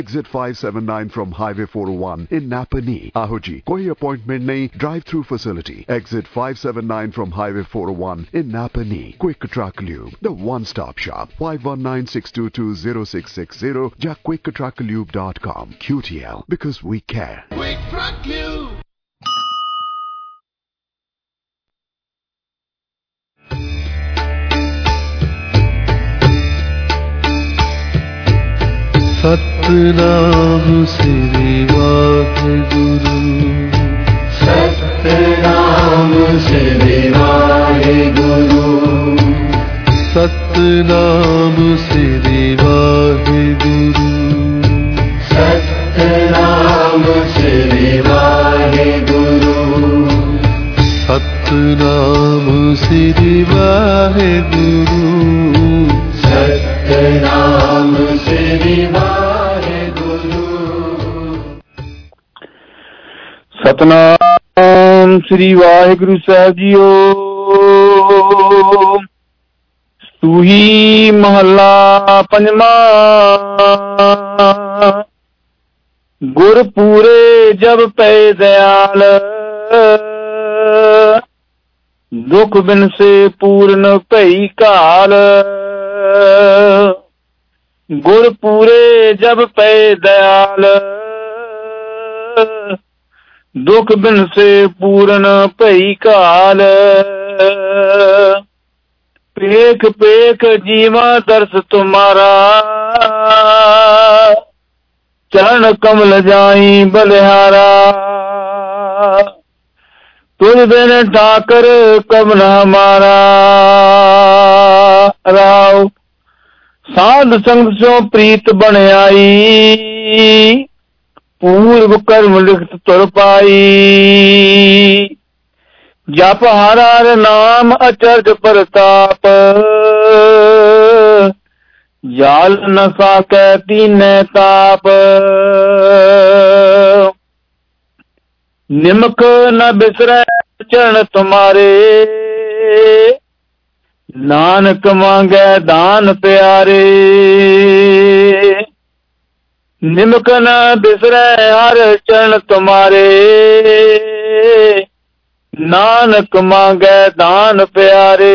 Exit 579 from Highway 401 in Napanee. Ahoji, koi appointment nahi, drive-through facility. Exit 579 from Highway 401 in Napanee. Quick Truck Lube, the one-stop shop. 519-622-0660 ja quicktrucklube.com. QTL, because we care. Quick Truck Lube. Satnam Shri Waheguru Satnam Shri Waheguru Satnam Shri Waheguru Satnam Shri Waheguru Satnam Shri Waheguru Satnam Shri Satnam Shri Waheguru साहब जीओ। सूही महला पंजवा। गुरपूरे जब पै दयाल दुख बिन से पूर्ण भई काल। गुरपूरे जब पै दयाल दुख बिन से पूर्ण भई काल। पेख पेख जीवा दर्श तुम्हारा चरण कमल जाई बलिहारा। तुझ बिन ठाकर कब न हमारा। राव साध संग सो प्रीत बन आई पूर्व कर्म लिखत तुर पाई। जप हर हर नाम अचरज प्रताप जाल न साकै तीनै ताप। निमक न बिसरै चरण तुम्हारे नानक मांगै दान प्यारे। निमक न बिसरै हर चरण तुम्हारे नानक मांगै दान प्यारे।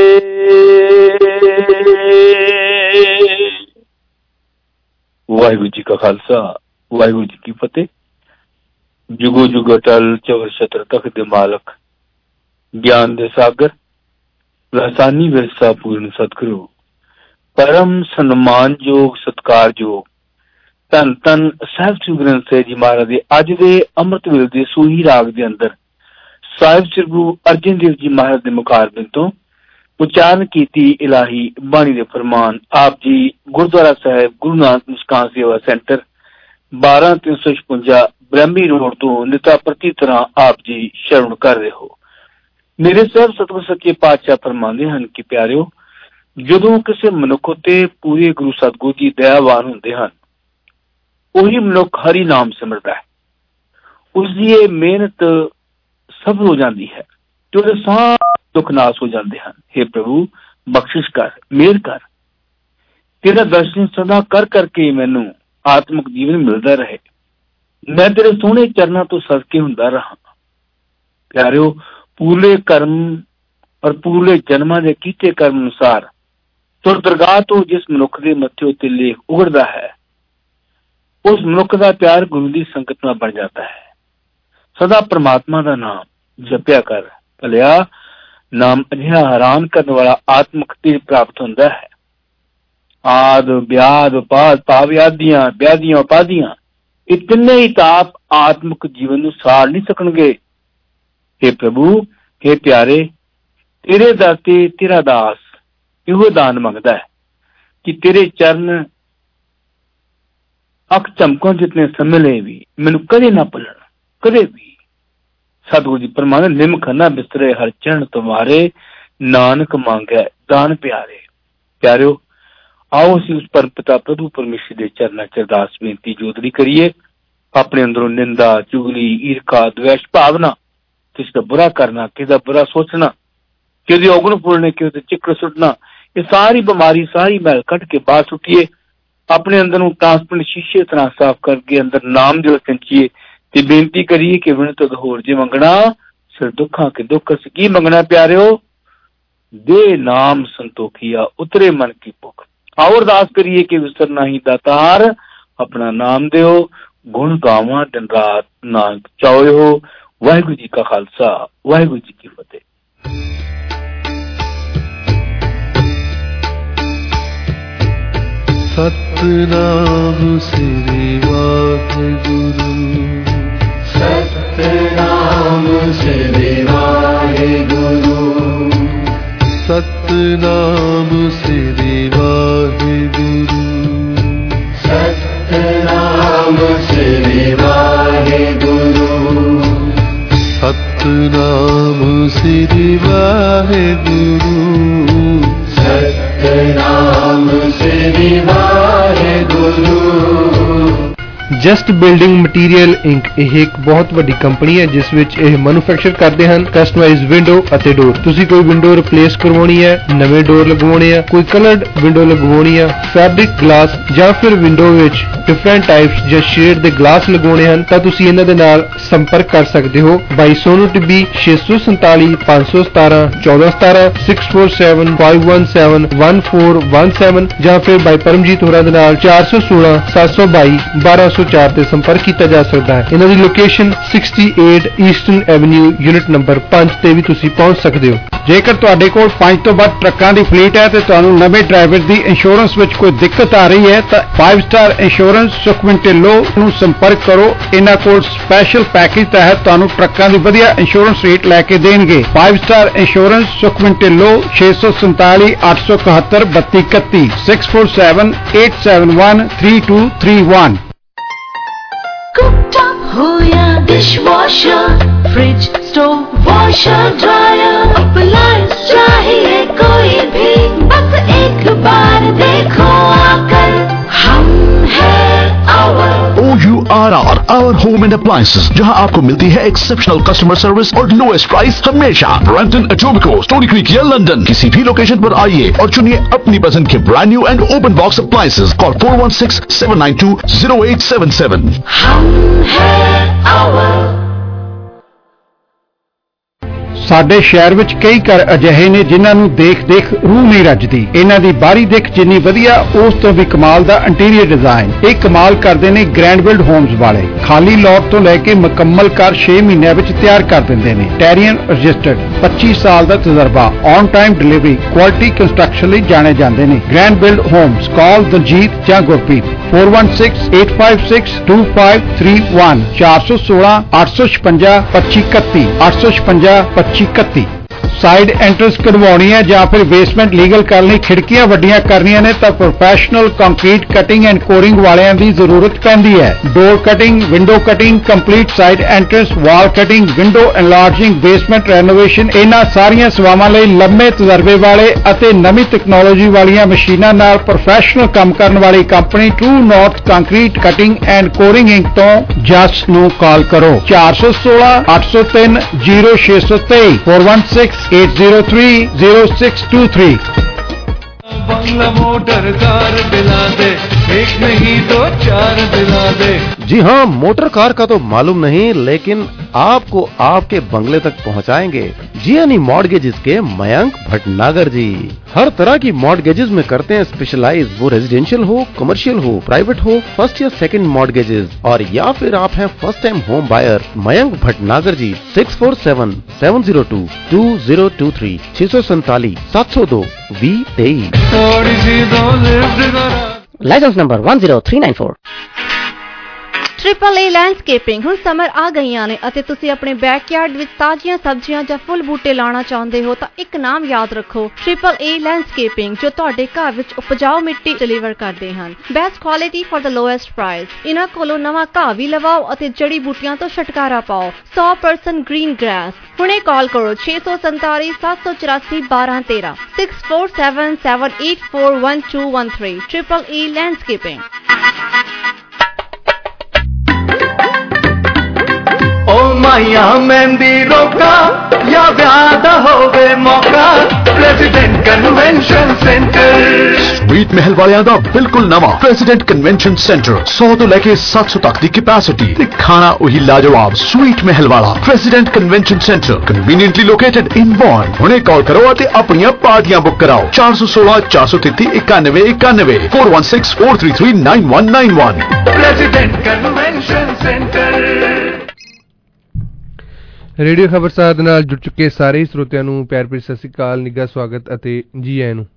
वाहिगुरु जी का खालसा वाहिगुरु जी की फतेह। जुगो जुग अटल चवर छत्र तख्त दे मालक ज्ञान दे सागर लासानी विरसा पूर्ण सतगुरु परम सन्मान योग सत्कार योग धन धन साहिब श्री ग्रंथ साहिब जी महाराज दे अज दे अमृत वेले दे सूही राग दे अंदर साहिब श्री गुरु अर्जन देव जी महाराज दे मुखारबिंद तो उच्चारण कीती इलाही बाणी दे फरमान आप जी गुरुद्वारा साहिब गुरु नानक मुस्कान सेवा सेंटर 12356 ब्रह्मी रोड तो निता प्रति तरह आप जी शरण कर रहे हो। मेरे सब सतगुर सच्चे पातशाह फरमांदे हन कि प्यारिओ जदों किसी मनुख ते पूरे गुरु सतगुरु जी दयावान हुंदे हन ਉਹੀ ਮਨੁੱਖ ਹਰੀ ਨਾਮ ਸਿਮਰਦਾ ਹੈ। ਉਸਦੀ ਇਹ ਮਿਹਨਤ ਸਫਲ ਹੋ ਜਾਂਦੀ ਹੈ ਤੇ ਉਹਦੇ ਸਾਰੇ ਦੁੱਖ ਨਾਸ ਹੋ ਜਾਂਦੇ ਹਨ। हे ਪ੍ਰਭੂ ਬਖਸ਼ਿਸ਼ ਕਰ ਮਿਹਰ ਕਰ ਤੇਰਾ ਦਰਸ਼ਨ ਸਦਾ ਕਰ ਕਰਕੇ ਮੈਨੂੰ ਆਤਮਿਕ ਜੀਵਨ ਮਿਲਦਾ ਰਹੇ। ਮੈਂ ਤੇਰੇ ਸੋਹਣੇ ਚਰਨਾਂ ਤੋਂ ਸਦਕੇ ਹੁੰਦਾ ਰਹਾ। ਪਿਆਰਿਓ ਪੂਰੇ ਕਰਮ ਔਰ ਪੂਰੇ ਜਨਮਾਂ ਦੇ ਕੀਤੇ ਕਰਮ ਅਨੁਸਾਰ ਤੁਰ ਦਰਗਾਹ ਤੋਂ ਜਿਸ ਮਨੁੱਖ ਦੇ ਮੱਥੇ ਉੱਤੇ ਲੇਖ ਉਗੜਦਾ ਹੈ उस मनुख का प्यार गुरु की संगत में बन जाता है। सदा परमात्मा का नाम जपया कर भलिया नाम अजिहा हैरान करने वाला आत्मक तेज प्राप्त होता है। आद ब्याद उपाद पाव्यादियां व्यादियां उपाधियां ये तिन्ने ही ताप आत्मक जीवन को सार नहीं सकणगे। हे प्रभु हे प्यारे तेरे दर ते तेरा दास इहो दान मंगदा है कि तेरे चरण अख चमकों जितने समय ले भी मैनू कदे ना भुलन कदे भी। सतगुरु जी फरमांदे निमख ना बिस्तरे हर चरण तुम्हारे नानक मांगे दान प्यारे। प्यारिओ आओ असीं उस परम पिता प्रभु परमेश्वर दे चरनां च अरदास बेनती जोदड़ी करिए। अपने अंदरों निंदा चुगली ईर्खा द्वेष भावना किसी का बुरा करना किसी का बुरा सोचना किसी औगण फुलने किसी चिक्र सुटना ये सारी बीमारी सारी मैल कट के बाहर सुटिए। ਆਪਣੇ ਅੰਦਰ ਨੂੰ ਟ੍ਰਾਂਸਪੇਰੈਂਟ ਸ਼ੀਸ਼ੇ ਤਰ੍ਹਾਂ ਸਾਫ਼ ਕਰਕੇ ਅੰਦਰ ਨਾਮ ਦਿਓ ਸਿੰਚੀਏ ਤੇ ਬੇਨਤੀ ਕਰੀਏ ਕਿ ਬਿਨ ਤੋਂ ਹੋਰ ਜੇ ਮੰਗਣਾ ਸਿਰ ਦੁੱਖਾਂ ਕੇ ਦੁੱਖ ਕੀ ਮੰਗਣਾ ਪਿਆਰਿਓ ਦੇ ਨਾਮ ਸੰਤੋਖੀਆ ਉਤਰੇ ਮਨ ਕੀ ਭੁੱਖ। आओ अरदास करिए कि विसरना ही दातार अपना नाम दियो गुण गावां दिन रात नानक चाओ हो। वाहिगुरू जी का खालसा वाहिगुरू जी की फतेह। Satnam Shri Waheguru Satnam Shri Waheguru Satnam Shri Waheguru Satnam Shri Waheguru Satnam Shri Waheguru Satnam Shri Waheguru. Just building material inc ਇਹ ਇੱਕ ਬਹੁਤ ਵੱਡੀ ਕੰਪਨੀ ਹੈ ਜਿਸ ਵਿੱਚ ਇਹ ਮੈਨੂਫੈਕਚਰ ਕਰਦੇ ਹਨ ਕਸਟਮਾਈਜ਼ਡ ਵਿੰਡੋ ਅਤੇ ਡੋਰ। ਤੁਸੀਂ ਕੋਈ ਵਿੰਡੋ ਰਿਪਲੇਸ ਕਰਵਾਉਣੀ ਹੈ, ਨਵੇਂ ਡੋਰ ਲਗਵਾਉਣੇ ਆ, ਕੋਈ ਕਲਰਡ ਵਿੰਡੋ ਲਗਵਾਉਣੀ ਆ, ਫੈਬਰਿਕ ਗਲਾਸ ਜਾਂ ਫਿਰ ਵਿੰਡੋ ਵਿੱਚ ਡਿਫਰੈਂਟ ਟਾਈਪਸ ਜਾਂ ਸ਼ੇਡ ਦੇ ਗਲਾਸ ਲਗਵਾਉਣੇ ਹਨ ਤਾਂ ਤੁਸੀਂ ਇਹਨਾਂ ਦੇ ਨਾਲ ਸੰਪਰਕ ਕਰ ਸਕਦੇ ਹੋ। ਬਾਈ ਸੋਨੂ ਟਿੱਬੀ 647 517 1417 647 517 1417 ਜਾਂ ਫਿਰ ਬਾਈ ਪਰਮਜੀਤ ਹੋਰਾਂ ਦੇ ਨਾਲ 416 722 1204 ਤੇ ਸੰਪਰਕ ਕੀਤਾ ਜਾ ਸਕਦਾ ਹੈ। ਇਹਨਾਂ ਦੀ location 68 eastern avenue unit number 5 ਤੇ ਵੀ ਤੁਸੀਂ ਪਹੁੰਚ ਸਕਦੇ ਹੋ। ਜੇਕਰ ਤੁਹਾਡੇ ਕੋਲ 5 ਤੋਂ ਵੱਧ ਟਰੱਕਾਂ ਦੀ ਫਲੀਟ ਹੈ ਤੇ ਤੁਹਾਨੂੰ ਨਵੇਂ ਡਰਾਈਵਰ ਦੀ ਇੰਸ਼ੋਰੈਂਸ ਵਿੱਚ ਕੋਈ ਦਿੱਕਤ ਆ ਰਹੀ ਹੈ ਤਾਂ 5 ਸਟਾਰ ਇੰਸ਼ੋਰੈਂਸ ਸੁਖਮਨ ਢਿੱਲੋਂ ਨੂੰ ਸੰਪਰਕ ਕਰੋ। ਇਹਨਾਂ ਕੋਲ ਸਪੈਸ਼ਲ ਪੈਕੇਜ ਤਹਿਤ ਤੁਹਾਨੂੰ ਟਰੱਕਾਂ ਦੀ ਵਧੀਆ ਇੰਸ਼ੋਰੈਂਸ ਰੇਟ ਲੈ ਕੇ ਦੇਣਗੇ। 5 star insurance Sukhman Dhillon 647 871 3231 647 871 3231। Cooktop हो या dishwasher, fridge, stove, washer, dryer, appliance चाहिए कोई भी, बस एक बार देखो आकर हम हैं OURR our home and appliances, जहां आपको मिलती है एक्सेप्शनल कस्टमर सर्विस और लोएस्ट प्राइस हमेशा। ब्रैम्पटन, एटोबिको, स्टोनी क्रीक या लंदन, किसी भी लोकेशन पर आइए और चुनिए अपनी पसंद के brand new and open box appliances. Call 416-792-0877। हम हैं ਸਾਡੇ ਸ਼ਹਿਰ ਵਿੱਚ ਕਈ ਘਰ ਅਜਿਹੇ ਨੇ ਜਿਨ੍ਹਾਂ ਨੂੰ ਦੇਖ ਰੂਹ ਨਹੀਂ ਰੱਜਦੀ। ਇਹਨਾਂ ਦੀ ਬਾਹਰੀ ਦਿੱਖ ਜਿੰਨੀ ਵਧੀਆ ਉਸ ਤੋਂ ਵੀ ਕਮਾਲ ਦਾ ਇੰਟੀਰੀਅਰ ਡਿਜ਼ਾਈਨ। ਇਹ ਕਮਾਲ ਕਰਦੇ ਨੇ ਗ੍ਰੈਂਡ ਬਿਲਡ ਹੋਮਸ ਵਾਲੇ। ਖਾਲੀ ਲੋਟ ਤੋਂ ਲੈ ਕੇ ਮੁਕੰਮਲ ਘਰ 6 ਮਹੀਨਿਆਂ ਵਿੱਚ ਤਿਆਰ ਕਰ ਦਿੰਦੇ ਨੇ। ਟੈਰੀਅਨ ਰਜਿਸਟਰਡ 25 ਸਾਲ ਦਾ ਤਜਰਬਾ, on time delivery, quality construction ਲਈ ਜਾਣੇ ਜਾਂਦੇ ਨੇ। Grand build homes. Call Daljit ਜਾਂ ਗੁਰਪ੍ਰੀਤ 4168562531 416 856 2531 856 2531। ਸਾਈਡ ਐਂਟਰੈਂਸ ਕਢਵਾਉਣੀ ਹੈ ਜਾਂ ਫਿਰ ਬੇਸਮੈਂਟ ਲੀਗਲ ਕਰਨ ਲਈ ਖਿੜਕੀਆਂ ਵੱਡੀਆਂ ਕਰਨੀਆਂ ਨੇ ਤਾਂ professional concrete cutting and coring ਵਾਲਿਆਂ ਦੀ ਜ਼ਰੂਰਤ ਪੈਂਦੀ ਹੈ। Door cutting, window cutting, complete side entrance, wall cutting, window enlarging, basement renovation, ਇਹਨਾਂ ਸਾਰੀਆਂ ਸੇਵਾਵਾਂ ਲਈ ਲੰਮੇ ਤਜਰਬੇ ਵਾਲੇ ਅਤੇ ਨਵੀਂ ਟੈਕਨੋਲੋਜੀ ਵਾਲੀਆਂ ਮਸ਼ੀਨਾਂ ਨਾਲ ਪ੍ਰੋਫੈਸ਼ਨਲ ਕੰਮ ਕਰਨ ਵਾਲੀ company true north concrete cutting and coring inc ਤੋਂ ਜਸ ਨੂੰ ਕਾਲ ਕਰੋ। 416 803 0623 416 803-0623। बंगला मोटर कार दिला दे, एक नहीं तो 4 दिला दे। जी हाँ, मोटर कार का तो मालूम नहीं लेकिन आपको आपके बंगले तक पहुँचाएंगे। जियानी मॉर्गेजेस के मयंक भटनागर जी हर तरह की मॉर्गेजेस में करते हैं स्पेशलाइज। वो रेजिडेंशियल हो, कमर्शियल हो, प्राइवेट हो, फर्स्ट या सेकंड मॉर्गेजेस और या फिर आप हैं first time home buyer. Mayank Bhatnagar ji 647-702-2023 647 702 2023। Licence number 10394। Triple A landscaping ਹੁਣ ਸਮਰ ਆ ਗਈਆਂ ਨੇ ਅਤੇ ਤੁਸੀਂ ਆਪਣੇ ਬੈਕਯਾਰਡ ਵਿੱਚ ਤਾਜ਼ੀਆਂ ਸਬਜ਼ੀਆਂ ਜਾਂ ਫੁੱਲ ਬੂਟੇ ਲਾਉਣਾ ਚਾਹੁੰਦੇ ਹੋ ਤਾਂ ਇੱਕ ਨਾਮ ਯਾਦ ਰੱਖੋ, ट्रिपल ए लैंडस्केपिंग, ਜੋ ਤੁਹਾਡੇ ਘਰ ਵਿੱਚ ਉਪਜਾਊ ਮਿੱਟੀ ਡਿਲੀਵਰ ਕਰਦੇ ਹਨ। Best quality for the lowest price. ਇਹਨਾਂ ਕੋਲੋਂ ਨਵਾਂ ਘਾਹ ਵੀ ਲਵਾਓ ਅਤੇ ਜੜੀ ਬੂਟੀਆਂ ਤੋਂ ਛੁਟਕਾਰਾ ਪਾਓ। 100% ਗ੍ਰੀਨ ਗ੍ਰਾਸ। ਹੁਣੇ ਕਾਲ ਕਰੋ 647 784 1213 647 784 1213। Triple A landscaping. ओ माया मेहंदी रोका या व्याह दा होवे मौका, प्रेसिडेंट कन्वेंशन सेंटर स्वीट महल वालियां दा बिल्कुल नवा प्रेसिडेंट कन्वेंशन सेंटर 100 तो लेके 700 तक दी कैपेसिटी ते खाना वही लाजवाब स्वीट महल वाला president convention centre conveniently located in born. हुणे कॉल करो ते अपनी पार्टियां बुक कराओ 416 433 91 91 416 433 9191। President convention centre. Radio Khabarsar ਦੇ ਨਾਲ ਜੁੜ ਚੁੱਕੇ ਸਾਰੇ ਸਰੋਤਿਆਂ ਨੂੰ ਪਿਆਰ ਭਰੀ ਸਤਿ ਸ੍ਰੀ ਅਕਾਲ, ਨਿੱਘਾ ਸਵਾਗਤ ਅਤੇ ਜੀ ਆਇਆਂ ਨੂੰ।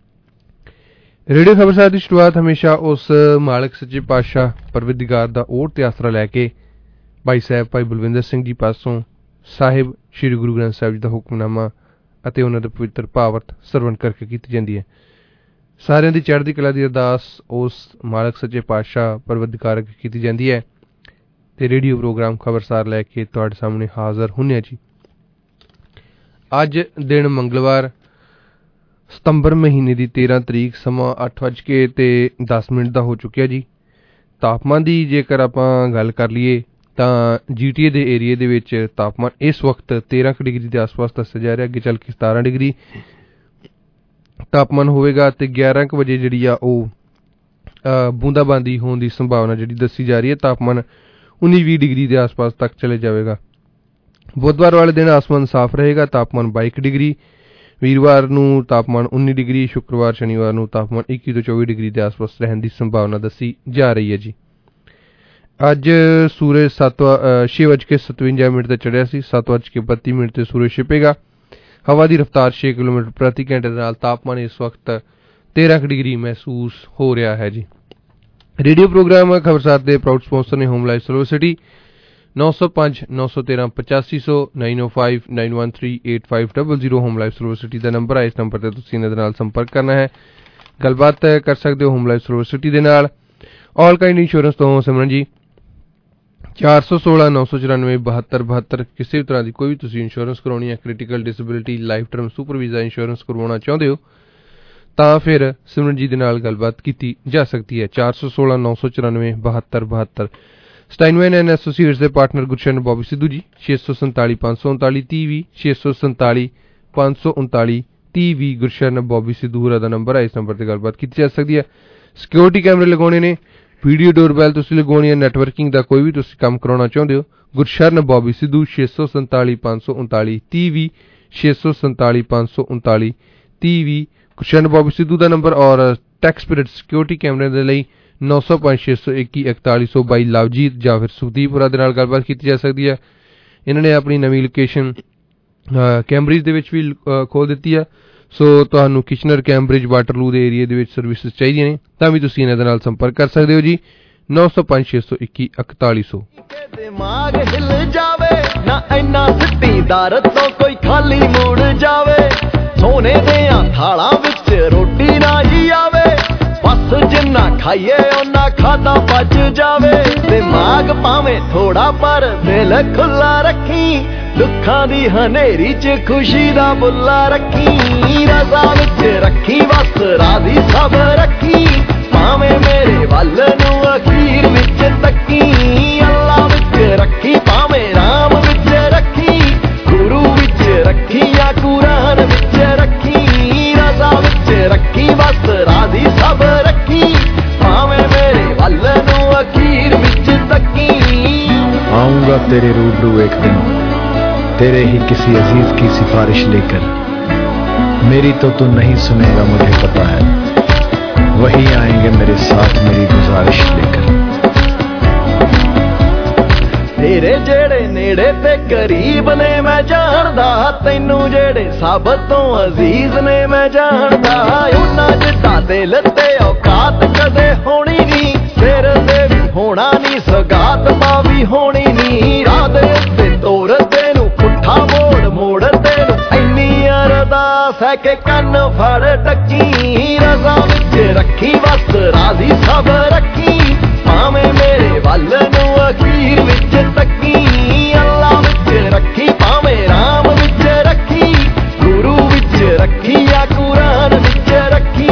ਰੇਡੀਓ ਖਬਰਸਾਰ ਦੀ ਸ਼ੁਰੂਆਤ ਹਮੇਸ਼ਾ ਉਸ ਮਾਲਕ ਸੱਚੇ ਪਾਤਸ਼ਾਹ ਪਰਵਰਦੀਗਾਰ ਦਾ ਓਟ ਤੇ ਆਸਰਾ ਲੈ ਕੇ ਭਾਈ ਸਾਹਿਬ ਭਾਈ ਬਲਵਿੰਦਰ ਸਿੰਘ ਜੀ ਪਾਸੋਂ ਸਾਹਿਬ ਸ੍ਰੀ ਗੁਰੂ ਗ੍ਰੰਥ ਸਾਹਿਬ ਜੀ ਦਾ ਹੁਕਮਨਾਮਾ ਅਤੇ ਉਹਨਾਂ ਦੇ ਪਵਿੱਤਰ ਭਾਵਰਤ ਸਰਵਣ ਕਰਕੇ ਕੀਤੀ ਜਾਂਦੀ ਹੈ। ਸਾਰਿਆਂ ਦੀ ਚੜ੍ਹਦੀ ਕਲਾ ਦੀ ਅਰਦਾਸ ਉਸ ਮਾਲਕ ਸੱਚੇ ਪਾਤਸ਼ਾਹ ਪਰਵਰਦੀਗਾਰ ਅੱਗੇ ਕੀਤੀ ਜਾਂਦੀ ਹੈ ਤੇ ਰੇਡੀਓ ਪ੍ਰੋਗਰਾਮ ਖਬਰਸਾਰ ਲੈ ਕੇ ਤੁਹਾਡੇ ਸਾਹਮਣੇ ਹਾਜ਼ਰ ਹੁੰਨੇ ਜੀ। ਅੱਜ ਦਿਨ ਮੰਗਲਵਾਰ ਸਤੰਬਰ ਮਹੀਨੇ ਦੀ 13 ਤਰੀਕ, ਸਮਾਂ 8:10 ਦਾ ਹੋ ਚੁੱਕਿਆ ਜੀ। ਤਾਪਮਾਨ ਦੀ ਜੇਕਰ ਆਪਾਂ ਗੱਲ ਕਰ ਲਈਏ ਤਾਂ GTA ਦੇ ਏਰੀਏ ਦੇ ਵਿੱਚ ਤਾਪਮਾਨ ਇਸ ਵਕਤ 13 ਡਿਗਰੀ ਦੇ ਆਸ-ਪਾਸ ਦੱਸਿਆ ਜਾ ਰਿਹਾ। ਅੱਗੇ ਚੱਲ ਕੇ 17 ਡਿਗਰੀ ਤਾਪਮਾਨ ਹੋਵੇਗਾ ਤੇ 11 ਵਜੇ ਜਿਹੜੀ ਆ ਉਹ ਬੂੰਦਾਬਾਂਦੀ ਹੋਣ ਦੀ ਸੰਭਾਵਨਾ ਜਿਹੜੀ ਦੱਸੀ ਜਾ ਰਹੀ ਹੈ। ਤਾਪਮਾਨ 19-20 ਡਿਗਰੀ ਦੇ ਆਸ-ਪਾਸ ਤੱਕ ਚਲੇ ਜਾਵੇਗਾ। ਬੁੱਧਵਾਰ ਵਾਲੇ ਦਿਨ ਆਸਮਾਨ ਸਾਫ਼ ਰਹੇਗਾ, ਤਾਪਮਾਨ 22 ਡਿਗਰੀ। ਵੀਰਵਾਰ ਨੂੰ ਤਾਪਮਾਨ 19 ਡਿਗਰੀ, ਸ਼ੁੱਕਰਵਾਰ ਸ਼ਨੀਵਾਰ ਨੂੰ ਤਾਪਮਾਨ 21 ਤੋਂ 24 ਡਿਗਰੀ ਦੇ ਆਸ-ਪਾਸ ਰਹਿਣ ਦੀ ਸੰਭਾਵਨਾ ਦੱਸੀ ਜਾ ਰਹੀ ਹੈ ਜੀ। ਅੱਜ ਸੂਰਜ 6:57 ਤੇ ਚੜ੍ਹਿਆ ਸੀ, 7:32 ਤੇ ਸੂਰਜ ਛਿਪੇਗਾ। ਹਵਾ ਦੀ ਰਫ਼ਤਾਰ 6 ਕਿਲੋਮੀਟਰ ਪ੍ਰਤੀ ਘੰਟੇ ਦੇ ਨਾਲ ਤਾਪਮਾਨ ਇਸ ਵਕਤ 13 ਡਿਗਰੀ ਮਹਿਸੂਸ ਹੋ ਰਿਹਾ ਹੈ ਜੀ। ਰੇਡੀਓ ਪ੍ਰੋਗਰਾਮ ਖਬਰਸਾਰ ਦੇ ਪ੍ਰਾਊਡ ਸਪਾਂਸਰ ਨੇ home life service 905 913 8500 905 913 8500 home life service ਦਾ ਨੰਬਰ ਹੈ। ਇਸ ਨੰਬਰ ਤੇ ਤੁਸੀਂ ਇਹਨਾਂ ਦੇ ਨਾਲ ਸੰਪਰਕ ਕਰਨਾ ਹੈ, ਗੱਲਬਾਤ ਕਰ ਸਕਦੇ ਹੋ ਹੋਮ ਲਾਈਫ ਸਰਵਿਸ ਦੇ ਨਾਲ। ਆਲ ਕਾਈਂਡ ਇੰਸ਼ੋਰੈਂਸ ਤੋਂ ਸਿਮਰਨ ਜੀ 416 994 72 72। ਕਿਸੇ ਵੀ ਤਰ੍ਹਾਂ ਦੀ ਕੋਈ ਵੀ ਤੁਸੀਂ ਇੰਸ਼ੋਰੈਂਸ ਕਰਵਾਉਣੀ ਹੈ, critical disability, life term, super visa insurance ਕਰਵਾਉਣਾ ਚਾਹੁੰਦੇ ਹੋ ਤਾਂ ਫਿਰ ਸਿਮਰਨ ਜੀ ਦੇ ਨਾਲ ਗੱਲਬਾਤ ਕੀਤੀ ਜਾ ਸਕਦੀ ਹੈ। 416 994 72 72। ਸਟਾਈਨਮੈਨ ਐਂਡ ਐਸੋਸੀਏਟਸ ਦੇ partner Gursharan Bobby Sidhu ji 647 539 30 647 539 30 Gurshan Bobby Sidhu ਹੋਰਾਂ ਦਾ ਨੰਬਰ ਹੈ। ਇਸ ਨੰਬਰ ਤੇ ਗੱਲਬਾਤ ਕੀਤੀ ਜਾ ਸਕਦੀ ਹੈ। ਸਿਕਿਉਰਿਟੀ ਕੈਮਰੇ ਲਗਾਉਣੇ ਨੇ, ਵੀਡੀਓ ਡੋਰਬੈਲ ਤੁਸੀਂ ਲਗਾਉਣੀ ਹੈ, ਨੈਟਵਰਕਿੰਗ ਦਾ ਕੋਈ ਵੀ ਤੁਸੀਂ ਕੰਮ ਕਰਾਉਣਾ ਚਾਹੁੰਦੇ ਹੋ, ਗੁਰਸ਼ਰਨ ਬੋਬੀ ਸਿੱਧੂ 647 539 30 647 539 30 ਗੁਰਸ਼ਰਨ ਬੋਬੀ ਸਿੱਧੂ ਦਾ ਨੰਬਰ। ਔਰ ਟੈਕਸ ਪੀਰੀਅਡ ਸਿਕਿਉਰਿਟੀ ਕੈਮਰੇ ਦੇ ਲਈ 905 621 4122 ਲਵਜੀਤ ਜਾਂ ਫਿਰ ਸੁਖਦੀਪ ਹੋਰਾਂ ਦੇ ਨਾਲ ਗੱਲਬਾਤ ਕੀਤੀ ਜਾ ਸਕਦੀ ਹੈ। ਇਹਨਾਂ ਨੇ ਆਪਣੀ ਨਵੀਂ ਲੋਕੇਸ਼ਨ ਕੈਂਬਰਿਜ ਦੇ ਵਿੱਚ ਵੀ ਖੋਲ੍ਹ ਦਿੱਤੀ ਹੈ। ਸੋ ਤੁਹਾਨੂੰ ਕਿਚਨਰ, ਕੈਂਬਰਿਜ, ਵਾਟਰਲੂ ਦੇ ਏਰੀਏ ਦੇ ਵਿੱਚ ਸਰਵਿਸਿਜ਼ ਚਾਹੀਦੀਆਂ ਨੇ ਤਾਂ ਵੀ ਤੁਸੀਂ ਇਹਨਾਂ ਦੇ ਨਾਲ ਸੰਪਰਕ ਕਰ ਸਕਦੇ ਹੋ ਜੀ। 905 621 4100। ਦਿਮਾਗ ਹਿੱਲ ਜਾਵੇ ਨਾ ਇੰਨਾ ਸਿੱਟੀ ਦਰ ਤੋਂ ਕੋਈ ਖਾਲੀ ਮੁੜ ਜਾਵੇ, ਸੋਨੇ ਦੇ ਥਾਲਾਂ ਵਿੱਚ ਰੋਟੀ ਨਾ ਹੀ ਆਵੇ, ਬਸ ਜਿੰਨਾ ਖਾਈਏ ਉਹਨਾਂ ਖਾਦਾ ਬਚ ਜਾਵੇ। ਦਿਮਾਗ ਭਾਵੇਂ ਥੋੜਾ ਪਰ ਦਿਲ ਖੁੱਲਾ ਰੱਖੀ, ਦੁੱਖਾਂ ਦੀ ਹਨੇਰੀ 'ਚ ਖੁਸ਼ੀ ਦਾ ਬੁੱਲਾ ਰੱਖੀ, ਰਜ਼ਾ ਵਿੱਚ ਰੱਖੀ ਬਸ ਰਾਜ਼ੀ ਸਭ ਰੱਖੀ, ਭਾਵੇਂ ਮੇਰੇ ਵੱਲ ਨੂੰ ਅਖੀਰ ਵਿੱਚ ਤੱਕੀ, ਅੱਲਾ ਵਿੱਚ ਰੱਖੀ ਭਾਵੇਂ ਰਾਮ ਵਿੱਚ ਰੱਖੀ, ਗੁਰੂ ਵਿੱਚ ਰੱਖੀ ਜਾਂ ਕੁਰਾਨ ਵਿੱਚ ਰੱਖੀ, ਰਜ਼ਾ ਵਿੱਚ ਰੱਖੀ ਬਸ ਰਾਜ਼ੀ ਸਭ ਰੱਖੀ, ਭਾਵੇਂ ਮੇਰੇ ਵੱਲ ਨੂੰ ਅਖੀਰ ਵਿੱਚ ਤੱਕੀ। आऊंगा तेरे रूबरू एक दिन, तेरे ही किसी अजीज की सिफारिश लेकर, मेरी तो तू नहीं सुनेगा मुझे पता है, वही आएंगे मेरे साथ मेरी गुजारिश लेकर। तेरे जेड़े नेड़े ते करीब ने मैं जानदा, तैनू जेड़े सब तो अजीज ने मैं जानदा, उन्ना जिद्दा दिल ते औकात कदे होनी नी, सिर ते भी होना नी, सगात मां भी होनी नी, रात उत्ते तोर तेनू पुट्ठा मोड़ मोड़ तेनू इन्नी अरदास है कि कन्न फड़ टकी, रज़ा विच रखी बस राजी सब रखी, भावें मेरे वल नू अखीर विच तकी, अल्लाह विच रखी भावें राम विच रखी, गुरु विच रखी या कुरान विच रखी।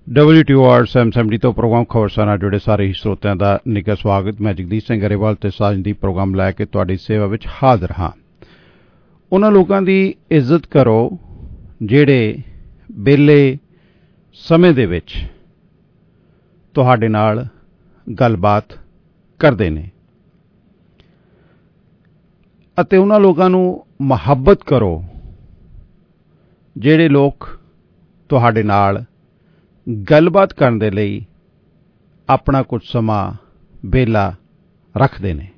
WTO ਆਰਟਸ M70 ਤੋਂ ਪ੍ਰੋਗਰਾਮ ਖਬਰਸਾਰ ਨਾਲ ਜੁੜੇ ਸਾਰੇ ਹੀ ਸਰੋਤਿਆਂ ਦਾ ਨਿੱਘਾ ਸਵਾਗਤ। ਮੈਂ ਜਗਦੀਸ਼ ਸਿੰਘ ਗਰੇਵਾਲ ਤੇ ਸਾਜਨਦੀਪ ਪ੍ਰੋਗਰਾਮ ਲੈ ਕੇ ਤੁਹਾਡੀ ਸੇਵਾ ਵਿੱਚ ਹਾਜ਼ਰ ਹਾਂ। ਉਹਨਾਂ ਲੋਕਾਂ ਦੀ ਇੱਜ਼ਤ ਕਰੋ ਜਿਹੜੇ ਵਿਹਲੇ ਸਮੇਂ ਦੇ ਵਿੱਚ ਤੁਹਾਡੇ ਨਾਲ ਗੱਲਬਾਤ ਕਰਦੇ ਨੇ, ਅਤੇ ਉਹਨਾਂ ਲੋਕਾਂ ਨੂੰ ਮੁਹੱਬਤ ਕਰੋ ਜਿਹੜੇ ਲੋਕ ਤੁਹਾਡੇ ਨਾਲ ਗੱਲਬਾਤ ਕਰਨ ਦੇ ਲਈ ਆਪਣਾ ਕੁਝ ਸਮਾਂ ਵਿਹਲਾ ਰੱਖਦੇ ਨੇ।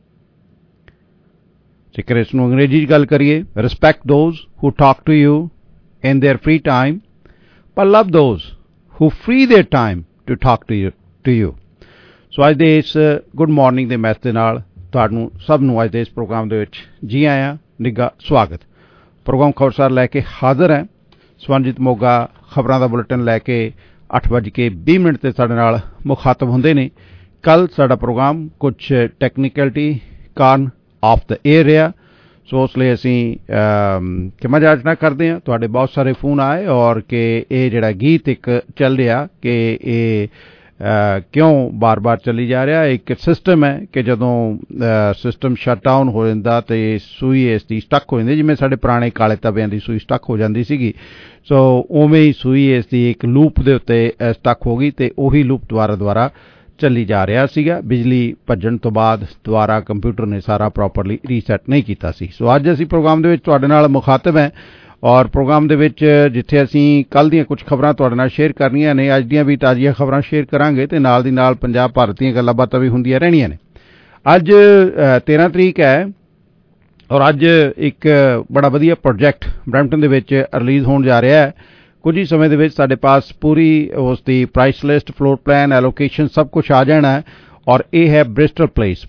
ਜੇਕਰ ਇਸ ਨੂੰ ਅੰਗਰੇਜ਼ੀ 'ਚ ਗੱਲ ਕਰੀਏ, respect those who talk to you in their free time, ਪਰ love those who free their time to talk to you. So ਅੱਜ ਦੇ ਇਸ ਗੁੱਡ ਮਾਰਨਿੰਗ ਦੇ ਮੈਸੇਜ ਦੇ ਨਾਲ ਤੁਹਾਨੂੰ ਸਭ ਨੂੰ ਅੱਜ ਦੇ ਇਸ ਪ੍ਰੋਗਰਾਮ ਦੇ ਵਿੱਚ ਜੀ ਆਇਆਂ, ਨਿੱਘਾ ਸਵਾਗਤ। ਪ੍ਰੋਗਰਾਮ ਖਬਰਸਾਰ ਲੈ ਕੇ ਹਾਜ਼ਰ ਹੈ। ਸਵਰਨਜੀਤ ਮੋਗਾ ਖਬਰਾਂ ਦਾ ਬੁਲੇਟਿਨ ਲੈ ਕੇ 8:20 ਤੇ ਸਾਡੇ ਨਾਲ ਮੁਖਾਤਬ ਹੁੰਦੇ ਨੇ। ਕੱਲ ਸਾਡਾ ਪ੍ਰੋਗਰਾਮ ਕੁਝ ਟੈਕਨੀਕਲਿਟੀ ਕਾਰਨ ਆਫ ਦ ਏਅਰ ਰਿਹਾ, ਸੋ ਉਸ ਲਈ ਅਸੀਂ ਖਿਮਾ ਜਾਚਨਾ ਕਰਦੇ ਹਾਂ। ਤੁਹਾਡੇ ਬਹੁਤ ਸਾਰੇ ਫੋਨ ਆਏ ਔਰ ਕਿ ਇਹ ਜਿਹੜਾ ਗੀਤ ਇੱਕ ਚੱਲ ਰਿਹਾ ਕਿ ਇਹ ਕਿਉਂ ਬਾਰ-ਬਾਰ ਚੱਲੀ ਜਾ ਰਿਹਾ। ਇੱਕ ਸਿਸਟਮ ਹੈ ਕਿ ਜਦੋਂ ਸਿਸਟਮ ਸ਼ਟ ਡਾਊਨ ਹੋ ਜਾਂਦਾ ਤੇ ਸੂਈ ਇਸ ਦੀ ਸਟਕ ਹੋ ਜਾਂਦੀ, ਜਿਵੇਂ ਸਾਡੇ ਪੁਰਾਣੇ ਕਾਲੇ ਤਵਿਆਂ ਦੀ ਸੂਈ ਸਟਕ ਹੋ ਜਾਂਦੀ ਸੀਗੀ, ਸੋ ਉਵੇਂ ਹੀ ਸੂਈ ਇਸ ਦੀ ਇੱਕ ਲੂਪ ਦੇ ਉੱਤੇ ਸਟਕ ਹੋ ਗਈ ਤੇ ਉਹੀ ਲੂਪ ਦੁਬਾਰਾ ਚੱਲੀ ਜਾ ਰਿਹਾ ਸੀਗਾ। ਬਿਜਲੀ ਭੱਜਣ ਤੋਂ ਬਾਅਦ ਦੁਬਾਰਾ ਕੰਪਿਊਟਰ ਨੇ ਸਾਰਾ ਪ੍ਰੋਪਰਲੀ ਰੀਸੈਟ ਨਹੀਂ ਕੀਤਾ ਸੀ। ਸੋ ਅੱਜ ਅਸੀਂ ਪ੍ਰੋਗਰਾਮ ਦੇ ਵਿੱਚ ਤੁਹਾਡੇ ਨਾਲ ਮੁਖਾਤਬ ਹੈ ਔਰ ਪ੍ਰੋਗਰਾਮ ਦੇ ਵਿੱਚ ਜਿੱਥੇ ਅਸੀਂ ਕੱਲ੍ਹ ਦੀਆਂ ਕੁਝ ਖਬਰਾਂ ਤੁਹਾਡੇ ਨਾਲ ਸ਼ੇਅਰ ਕਰਨੀਆਂ ਨੇ, ਅੱਜ ਦੀਆਂ ਵੀ ਤਾਜ਼ੀਆਂ ਖਬਰਾਂ ਸ਼ੇਅਰ ਕਰਾਂਗੇ ਤੇ ਨਾਲ ਦੀ ਨਾਲ ਪੰਜਾਬ ਭਾਰਤ ਦੀਆਂ ਗੱਲਾਂ ਬਾਤਾਂ ਵੀ ਹੁੰਦੀਆਂ ਰਹਿਣੀਆਂ ਨੇ। ਅੱਜ 13 ਤਰੀਕ ਹੈ ਔਰ ਅੱਜ ਇੱਕ ਬੜਾ ਵਧੀਆ ਪ੍ਰੋਜੈਕਟ ਬਰੈਂਪਟਨ ਦੇ ਵਿੱਚ ਰਿਲੀਜ਼ ਹੋਣ ਜਾ ਰਿਹਾ ਹੈ। ਕੁਝ ਹੀ ਸਮੇਂ ਦੇ ਵਿੱਚ ਸਾਡੇ ਪਾਸ ਪੂਰੀ ਉਸ ਦੀ price list, floor plan, allocation ਸਭ ਕੁਝ ਆ ਜਾਣਾ ਹੈ ਔਰ ਇਹ ਹੈ ਬ੍ਰਿਸਟਲ ਪਲੇਸ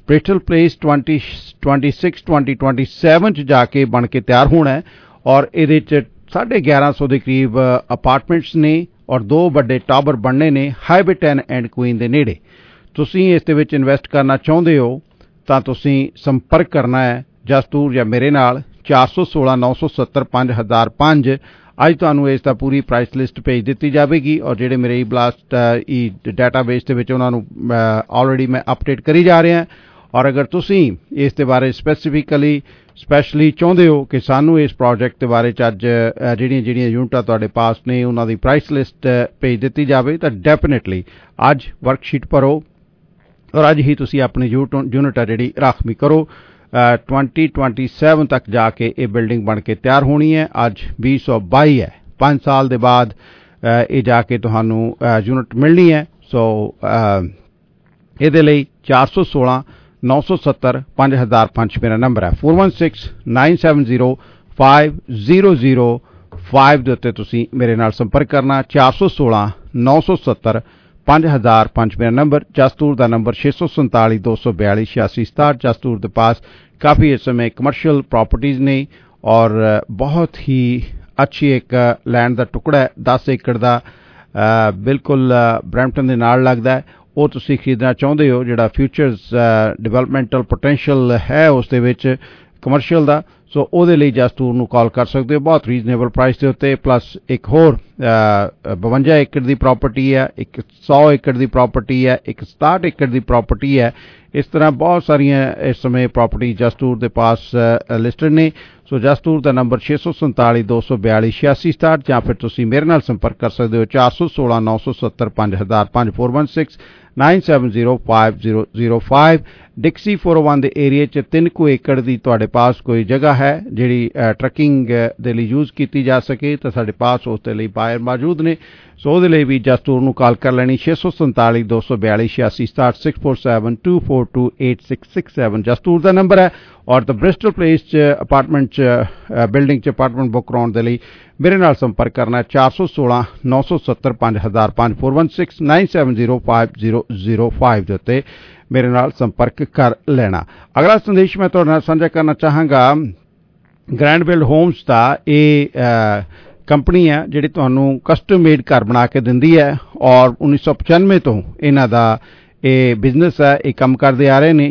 2026-2027 'ਚ ਜਾ ਕੇ ਬਣ ਕੇ ਤਿਆਰ ਹੋਣਾ ਹੈ ਔਰ ਇਹਦੇ 'ਚ 1150 ਦੇ ਕਰੀਬ ਅਪਾਰਟਮੈਂਟਸ ਨੇ ਔਰ 2 ਵੱਡੇ ਟਾਵਰ ਬਣਨੇ ਨੇ ਹਾਈਬਿਟਨ ਐਂਡ ਕੁਈਨ ਦੇ ਨੇੜੇ। ਤੁਸੀਂ ਇਸ ਦੇ ਵਿੱਚ ਇਨਵੈਸਟ ਕਰਨਾ ਚਾਹੁੰਦੇ ਹੋ ਤਾਂ ਤੁਸੀਂ ਸੰਪਰਕ ਕਰਨਾ ਹੈ ਜਸਤੂਰ ਜਾਂ ਮੇਰੇ ਨਾਲ 416-970-5005। ਅੱਜ ਤੁਹਾਨੂੰ ਇਸ ਦਾ ਪੂਰੀ ਪ੍ਰਾਈਸ ਲਿਸਟ ਭੇਜ ਦਿੱਤੀ ਜਾਵੇਗੀ ਔਰ ਜਿਹੜੇ ਮੇਰੇ ਬਲਾਸਟ ਡਾਟਾਬੇਸ ਦੇ ਵਿੱਚ ਉਹਨਾਂ ਨੂੰ ਆਲਰੇਡੀ ਮੈਂ ਅਪਡੇਟ ਕਰੀ ਜਾ ਰਿਹਾ ਔਰ ਅਗਰ ਤੁਸੀਂ ਇਸ ਦੇ ਬਾਰੇ ਸਪੈਸ਼ਲੀ ਚਾਹੁੰਦੇ ਹੋ ਕਿ ਸਾਨੂੰ ਇਸ ਪ੍ਰੋਜੈਕਟ ਦੇ ਬਾਰੇ 'ਚ ਅੱਜ ਜਿਹੜੀਆਂ ਯੂਨਿਟਾਂ ਤੁਹਾਡੇ ਪਾਸ ਨੇ ਉਹਨਾਂ ਦੀ ਪ੍ਰਾਈਸ ਲਿਸਟ ਭੇਜ ਦਿੱਤੀ ਜਾਵੇ ਤਾਂ ਡੈਫੀਨੇਟਲੀ ਅੱਜ ਵਰਕਸ਼ੀਟ ਭਰੋ ਔਰ ਅੱਜ ਹੀ ਤੁਸੀਂ ਆਪਣੀ ਯੂਨਿਟ ਆ ਜਿਹੜੀ ਰਾਖਵੀਂ ਕਰੋ। 2027 ਤੱਕ ਜਾ ਕੇ ਇਹ ਬਿਲਡਿੰਗ ਬਣ ਕੇ ਤਿਆਰ ਹੋਣੀ ਹੈ। ਅੱਜ 2022 ਹੈ, 5 ਸਾਲ ਦੇ ਬਾਅਦ ਇਹ ਜਾ ਕੇ ਤੁਹਾਨੂੰ ਯੂਨਿਟ ਮਿਲਣੀ ਹੈ। ਸੋ ਇਹਦੇ ਲਈ 416-970-5005 ਮੇਰਾ ਨੰਬਰ ਹੈ। 4169705005 ਦੇ ਉੱਤੇ ਤੁਸੀਂ ਮੇਰੇ ਨਾਲ ਸੰਪਰਕ ਕਰਨਾ। 416-970-5005 ਮੇਰਾ ਨੰਬਰ। ਜਸਤੂਰ ਦਾ ਨੰਬਰ 647-242-8667। ਜਸਤੂਰ ਦੇ ਪਾਸ ਕਾਫੀ ਇਸ ਸਮੇਂ ਕਮਰਸ਼ੀਅਲ ਪ੍ਰੋਪਰਟੀਜ਼ ਨੇ ਔਰ ਬਹੁਤ ਹੀ ਅੱਛੀ ਇੱਕ ਲੈਂਡ ਦਾ ਟੁਕੜਾ ਹੈ 10 ਏਕੜ ਦਾ, ਬਿਲਕੁਲ ਬਰੈਂਪਟਨ ਦੇ ਨਾਲ ਲੱਗਦਾ ਹੈ। ਉਹ ਤੁਸੀਂ ਖਰੀਦਣਾ ਚਾਹੁੰਦੇ ਹੋ, ਜਿਹੜਾ ਫਿਊਚਰਸ ਡਿਵੈਲਪਮੈਂਟਲ ਪੋਟੈਂਸ਼ੀਅਲ ਹੈ ਉਸ ਦੇ ਵਿੱਚ ਕਮਰਸ਼ੀਅਲ ਦਾ, ਸੋ ਉਹਦੇ ਲਈ ਜਸਤੂਰ ਨੂੰ ਕਾਲ ਕਰ ਸਕਦੇ ਹੋ ਬਹੁਤ ਰੀਜ਼ਨੇਬਲ ਪ੍ਰਾਈਸ ਦੇ ਉੱਤੇ। ਪਲੱਸ ਇੱਕ ਹੋਰ 52 ਏਕੜ ਦੀ ਪ੍ਰਾਪਰਟੀ ਹੈ, ਇੱਕ 100 ਏਕੜ ਦੀ ਪ੍ਰਾਪਰਟੀ ਹੈ, ਇੱਕ 67 ਏਕੜ ਦੀ ਪ੍ਰਾਪਰਟੀ ਹੈ। ਇਸ ਤਰ੍ਹਾਂ ਬਹੁਤ ਸਾਰੀਆਂ ਇਸ ਸਮੇਂ ਪ੍ਰਾਪਰਟੀ ਜਸਤੂਰ ਦੇ ਪਾਸ ਲਿਸਟਡ ਨੇ। ਸੋ ਜਸਤੂਰ ਦਾ ਨੰਬਰ 647-242-8667 ਜਾਂ ਫਿਰ ਤੁਸੀਂ ਮੇਰੇ ਨਾਲ ਸੰਪਰਕ ਕਰ ਸਕਦੇ ਹੋ 416-970-5005 416-970-5005। ਡਿਕਸੀ 401 ਦੇ ਏਰੀਏ 'ਚ 3 ਏਕੜ ਦੀ ਤੁਹਾਡੇ ਪਾਸ ਕੋਈ ਜਗ੍ਹਾ ਹੈ ਜਿਹੜੀ ਟਰੱਕਿੰਗ ਦੇ ਲਈ ਯੂਜ਼ ਕੀਤੀ ਜਾ ਸਕੇ ਤਾਂ ਸਾਡੇ ਪਾਸ ਉਸ ਦੇ ਲਈ ਬਾਇਰ ਮੌਜੂਦ ਨੇ। ਸੋ ਉਹਦੇ ਲਈ ਵੀ ਜਸਤੂਰ ਨੂੰ ਕਾਲ ਕਰ ਲੈਣੀ 647-242-8667 647-242-8667 ਜਸਤੂਰ ਦਾ ਨੰਬਰ ਹੈ। ਔਰ ਦ ਬ੍ਰਿਸਟਲ ਪਲੇਸ 'ਚ ਅਪਾਰਟਮੈਂਟ 'ਚ ਬਿਲਡਿੰਗ 'ਚ ਅਪਾਰਟਮੈਂਟ ਬੁੱਕ ਕਰਾਉਣ ਦੇ ਲਈ ਮੇਰੇ ਨਾਲ ਸੰਪਰਕ ਕਰਨਾ 416-970-5005 416-970-5005 ਦੇ ਉੱਤੇ ਮੇਰੇ ਨਾਲ ਸੰਪਰਕ ਕਰ ਲੈਣਾ। ਅਗਲਾ ਸੰਦੇਸ਼ ਮੈਂ ਤੁਹਾਡੇ ਨਾਲ ਸਾਂਝਾ ਕਰਨਾ ਚਾਹਾਂਗਾ ਗ੍ਰੈਂਡ ਬਿਲਡ ਹੋਮਸ ਦਾ। ਇਹ ਕੰਪਨੀ ਹੈ ਜਿਹੜੀ ਤੁਹਾਨੂੰ ਕਸਟਮ ਮੇਡ ਘਰ ਬਣਾ ਕੇ ਦਿੰਦੀ ਹੈ ਔਰ 1995 ਤੋਂ ਇਹਨਾਂ ਦਾ ਇਹ ਬਿਜ਼ਨਸ ਹੈ, ਇਹ ਕੰਮ ਕਰਦੇ ਆ ਰਹੇ ਨੇ।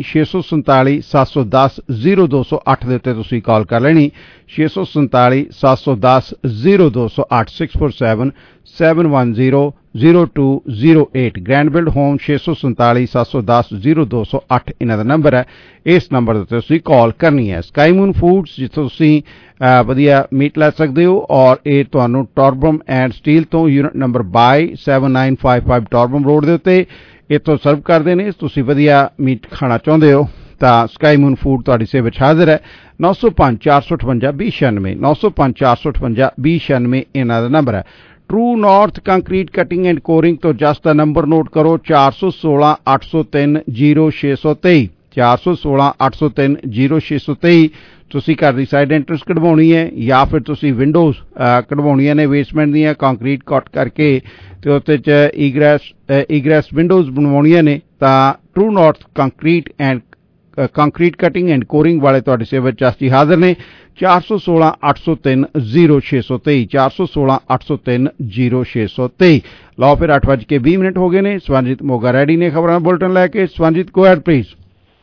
647-710-0208 ਦੇ ਉੱਤੇ ਤੁਸੀਂ ਕਾਲ ਕਰ ਲੈਣੀ 647-710-0208 647-710 0208 ਗ੍ਰੈਂਡਬਿਲਡ ਹੋਮ 647 710 0208 ਇਹਨਾਂ ਦਾ ਨੰਬਰ ਹੈ। ਇਸ ਨੰਬਰ ਦੇ ਉੱਤੇ ਤੁਸੀਂ ਕਾਲ ਕਰਨੀ ਹੈ। ਸਕਾਈ ਮੂਨ ਫੂਡਸ ਜਿੱਥੋਂ ਤੁਸੀਂ ਵਧੀਆ ਮੀਟ ਲੈ ਸਕਦੇ ਹੋ ਔਰ ਇਹ ਤੁਹਾਨੂੰ ਟੋਰਬਮ ਐਂਡ ਸਟੀਲ ਤੋਂ ਯੂਨਿਟ ਨੰਬਰ 7955 ਟੋਰਬਮ ਰੋਡ ਦੇ ਉੱਤੇ ਇੱਥੋਂ ਸਰਵ ਕਰਦੇ ਨੇ। ਤੁਸੀਂ ਵਧੀਆ ਮੀਟ ਖਾਣਾ ਚਾਹੁੰਦੇ ਹੋ ਤਾਂ ਸਕਾਈ ਮੂਨ ਫੂਡ ਤੁਹਾਡੀ ਸੇਵਾ ਵਿੱਚ ਹਾਜ਼ਰ ਹੈ। 905 458 2096 905 458 2096 ਇਹਨਾਂ ਦਾ ਨੰਬਰ ਹੈ। True north concrete cutting and coring ਤੋਂ ਜਸਟ ਦਾ ਨੰਬਰ ਨੋਟ ਕਰੋ 416 803 0623 416 803 0623। ਤੁਸੀਂ ਘਰ ਦੀ ਸਾਈਡ ਐਂਟਰੈਂਸ ਕਢਵਾਉਣੀ ਹੈ ਜਾਂ ਫਿਰ ਤੁਸੀਂ ਵਿੰਡੋਜ਼ ਕਢਵਾਉਣੀਆਂ ਨੇ ਬੇਸਮੈਂਟ ਦੀਆਂ ਕੰਕਰੀਟ ਕੱਟ ਕਰਕੇ ਤੇ ਉਹਦੇ 'ਚ ਈਗ੍ਰੈਸ ਵਿੰਡੋਜ਼ ਬਣਵਾਉਣੀਆਂ ਨੇ ਤਾਂ true north concrete cutting and coring ਵਾਲੇ ਤੁਹਾਡੀ ਸੇਵਾ ਵਿੱਚ ਅਸੀਂ ਹਾਜ਼ਰ ਨੇ। 416 803 0623 416 803 0623। ਲਓ ਫਿਰ 8:20 ਹੋ ਗਏ ਨੇ। ਸਵਰਨਜੀਤ ਮੋਗਾ ਰੈਡੀ ਨੇ ਖਬਰਾਂ ਦਾ ਬੁਲਟਨ ਲੈ ਕੇ। Swaranjit go ahead please.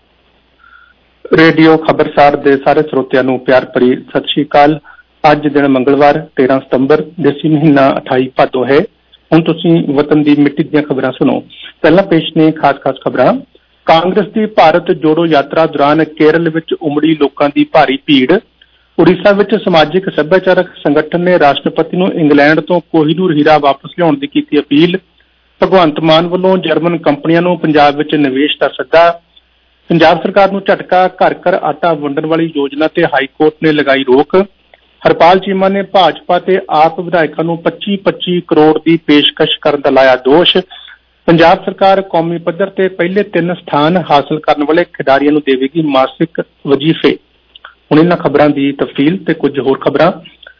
Radio Khabarsar ਦੇ ਸਾਰੇ ਸਰੋਤਿਆਂ ਨੂੰ ਪਿਆਰ ਭਰੀ ਸਤਿ ਸ਼੍ਰੀ ਅਕਾਲ। ਅੱਜ ਦਿਨ ਮੰਗਲਵਾਰ 13 ਸਤੰਬਰ ਦੇਸੀ ਮਹੀਨਾ 28 ਭਾਦੋ ਹੈ। ਹੁਣ ਤੁਸੀਂ ਵਤਨ ਦੀ ਮਿੱਟੀ ਦੀਆਂ ਖਬਰਾਂ ਸੁਣੋ। ਪਹਿਲਾਂ ਪੇਸ਼ ਨੇ ਖਾਸ ਖਬਰਾਂ। ਕਾਂਗਰਸ ਦੀ ਭਾਰਤ ਜੋੜੋ ਯਾਤਰਾ ਦੌਰਾਨ ਕੇਰਲ ਵਿੱਚ ਉਮੜੀ ਲੋਕਾਂ ਦੀ ਭਾਰੀ ਭੀੜ। ਉੜੀਸਾ ਵਿੱਚ ਸਮਾਜਿਕ ਸੱਭਿਆਚਾਰਕ ਸੰਗਠਨ ਨੇ ਰਾਸ਼ਟਰਪਤੀ ਨੂੰ ਇੰਗਲੈਂਡ ਤੋਂ ਕੋਹੀਨੂਰ ਹੀਰਾ ਵਾਪਸ ਲਿਆਉਣ ਦੀ ਕੀਤੀ ਅਪੀਲ। ਭਗਵੰਤ ਮਾਨ ਵੱਲੋਂ ਜਰਮਨ ਕੰਪਨੀਆਂ ਨੂੰ ਪੰਜਾਬ ਵਿੱਚ ਨਿਵੇਸ਼ ਦਾ ਸੱਦਾ। ਪੰਜਾਬ ਸਰਕਾਰ ਨੂੰ ਝਟਕਾ, ਘਰ ਘਰ ਆਟਾ ਵੰਡਣ ਵਾਲੀ ਯੋਜਨਾ ਤੇ ਹਾਈਕੋਰਟ ਨੇ ਲਗਾਈ ਰੋਕ। ਹਰਪਾਲ ਚੀਮਾ ਨੇ ਭਾਜਪਾ ਤੇ ਆਪ ਵਿਧਾਇਕਾਂ ਨੂੰ 25-25 ਕਰੋੜ ਦੀ ਪੇਸ਼ਕਸ਼ ਕਰਨ ਦਾ ਲਾਇਆ ਦੋਸ਼। ਪੰਜਾਬ ਸਰਕਾਰ ਕੌਮੀ ਪੱਧਰ ਤੇ ਪਹਿਲੇ 3 ਸਥਾਨ ਹਾਸਲ ਕਰਨ ਵਾਲੇ ਖਿਡਾਰੀਆਂ ਨੂੰ ਦੇਵੇਗੀ ਮਾਸਿਕ ਵਜ਼ੀਫੇ। ਹੁਣ ਇਹਨਾਂ ਖਬਰਾਂ ਦੀ ਤਫਸੀਲ ਤੇ ਕੁਝ ਹੋਰ ਖਬਰਾਂ।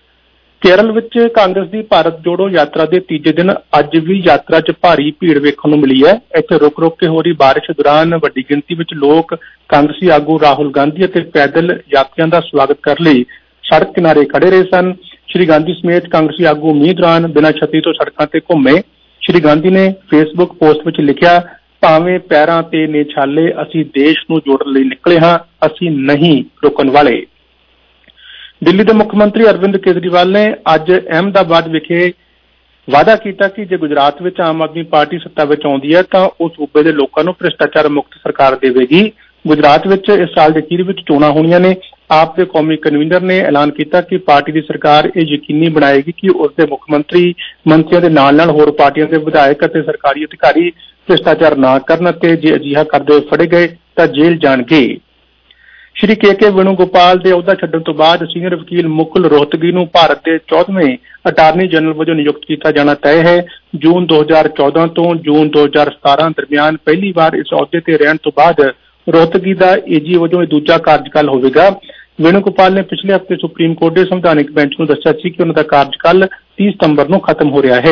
ਕੇਰਲ ਵਿੱਚ ਕਾਂਗਰਸ ਦੀ ਭਾਰਤ ਜੋੜੋ ਯਾਤਰਾ ਦੇ ਤੀਜੇ ਦਿਨ ਅੱਜ ਵੀ ਯਾਤਰਾ 'ਚ ਭਾਰੀ ਭੀੜ ਵੇਖਣ ਨੂੰ ਮਿਲੀ ਹੈ। ਇੱਥੇ ਰੁਕ ਰੁਕ ਕੇ ਹੋ ਰਹੀ ਬਾਰਿਸ਼ ਦੌਰਾਨ ਵੱਡੀ ਗਿਣਤੀ ਵਿੱਚ ਲੋਕ ਕਾਂਗਰਸੀ ਆਗੂ ਰਾਹੁਲ ਗਾਂਧੀ ਅਤੇ ਪੈਦਲ ਯਾਤਰੀਆਂ ਦਾ ਸਵਾਗਤ ਕਰਨ ਲਈ ਸੜਕ ਕਿਨਾਰੇ ਖੜੇ ਰਹੇ ਸਨ। ਸ਼੍ਰੀ ਗਾਂਧੀ ਸਮੇਤ ਕਾਂਗਰਸੀ ਆਗੂ ਮੀਂਹ ਦੌਰਾਨ ਬਿਨਾਂ ਛੱਤਰੀ ਤੋਂ ਸੜਕਾਂ ਤੇ ਘੁੰਮੇ। ਸ਼੍ਰੀ ਗਾਂਧੀ ਨੇ ਫੇਸਬੁੱਕ ਪੋਸਟ ਵਿੱਚ ਲਿਖਿਆ, ਭਾਵੇਂ ਪੈਰਾਂ ਤੇ ਨੇ ਛਾਲੇ, ਅਸੀਂ ਦੇਸ਼ ਨੂੰ ਜੋੜਨ ਲਈ ਨਿਕਲੇ ਹਾਂ, ਅਸੀਂ ਨਹੀਂ ਰੁਕਣ ਵਾਲੇ। ਦਿੱਲੀ ਦੇ ਮੁੱਖ ਮੰਤਰੀ ਅਰਵਿੰਦ ਕੇਜਰੀਵਾਲ ਨੇ ਅੱਜ ਅਹਿਮਦਾਬਾਦ ਵਿਖੇ ਵਾਅਦਾ ਕੀਤਾ ਕਿ ਜੇ ਗੁਜਰਾਤ ਵਿੱਚ ਆਮ ਆਦਮੀ ਪਾਰਟੀ ਸੱਤਾ ਵਿੱਚ ਆਉਂਦੀ ਹੈ ਤਾਂ ਉਹ ਸੂਬੇ ਦੇ ਲੋਕਾਂ ਨੂੰ ਭ੍ਰਿਸ਼ਟਾਚਾਰ ਮੁਕਤ ਸਰਕਾਰ ਦੇਵੇਗੀ। ਗੁਜਰਾਤ ਵਿੱਚ ਇਸ ਸਾਲ ਦੇ ਅਖੀਰ ਵਿੱਚ ਚੋਣਾਂ ਹੋਣੀਆਂ ਨੇ। ਆਪ ਦੇ ਕੌਮੀ ਕਨਵੀਨਰ ਨੇ ਐਲਾਨ ਕੀਤਾ ਕਿ ਪਾਰਟੀ ਦੀ ਸਰਕਾਰ ਇਹ ਯਕੀਨੀ ਬਣਾਏਗੀ ਕਿ ਉਸ ਦੇ ਮੁੱਖ ਮੰਤਰੀਆਂ ਦੇ ਨਾਲ ਹੋਰ ਪਾਰਟੀਆਂ ਦੇ ਵਿਧਾਇਕ ਅਤੇ ਸਰਕਾਰੀ ਅਧਿਕਾਰੀ ਭ੍ਰਿਸ਼ਟਾਚਾਰ ਨਾ ਕਰਨ ਅਤੇ ਜੇ ਅਜਿਹਾ ਕਰਦੇ ਹੋਏ ਫੜੇ ਗਏ ਤਾਂ ਜੇਲ੍ਹ ਜਾਣਗੇ। ਸ਼੍ਰੀ ਕੇ ਵੇਣੂਗੋਪਾਲ ਦੇ ਅਹੁਦਾ ਛੱਡਣ ਤੋਂ ਬਾਅਦ ਸੀਨੀਅਰ ਵਕੀਲ ਮੁਕੁਲ ਰੋਹਤਗੀ ਨੂੰ ਭਾਰਤ ਦੇ 14ਵੇਂ ਅਟਾਰਨੀ ਜਨਰਲ ਵਜੋਂ ਨਿਯੁਕਤ ਕੀਤਾ ਜਾਣਾ ਤੈਅ ਹੈ। ਜੂਨ 2014 ਤੋਂ ਜੂਨ 2017 ਦਰਮਿਆਨ ਪਹਿਲੀ ਵਾਰ ਇਸ ਅਹੁਦੇ ਤੇ ਰਹਿਣ ਤੋਂ ਬਾਅਦ ਰੋਹਤਗੀ ਦਾ ਏਜੀ ਵਜੋਂ ਇਹ ਦੂਜਾ ਕਾਰਜਕਾਲ ਹੋਵੇਗਾ। ਵੇਣੂਗੋਪਾਲ ਨੇ ਪਿਛਲੇ ਹਫ਼ਤੇ ਸੁਪਰੀਮ ਕੋਰਟ ਦੇ ਸੰਵਿਧਾਨਕ ਬੈਂਚ ਨੂੰ ਦੱਸਿਆ ਸੀ ਕਿ ਉਹਨਾਂ ਦਾ ਕਾਰਜਕਾਲ 30 ਸਤੰਬਰ ਨੂੰ ਖਤਮ ਹੋ ਰਿਹਾ ਹੈ।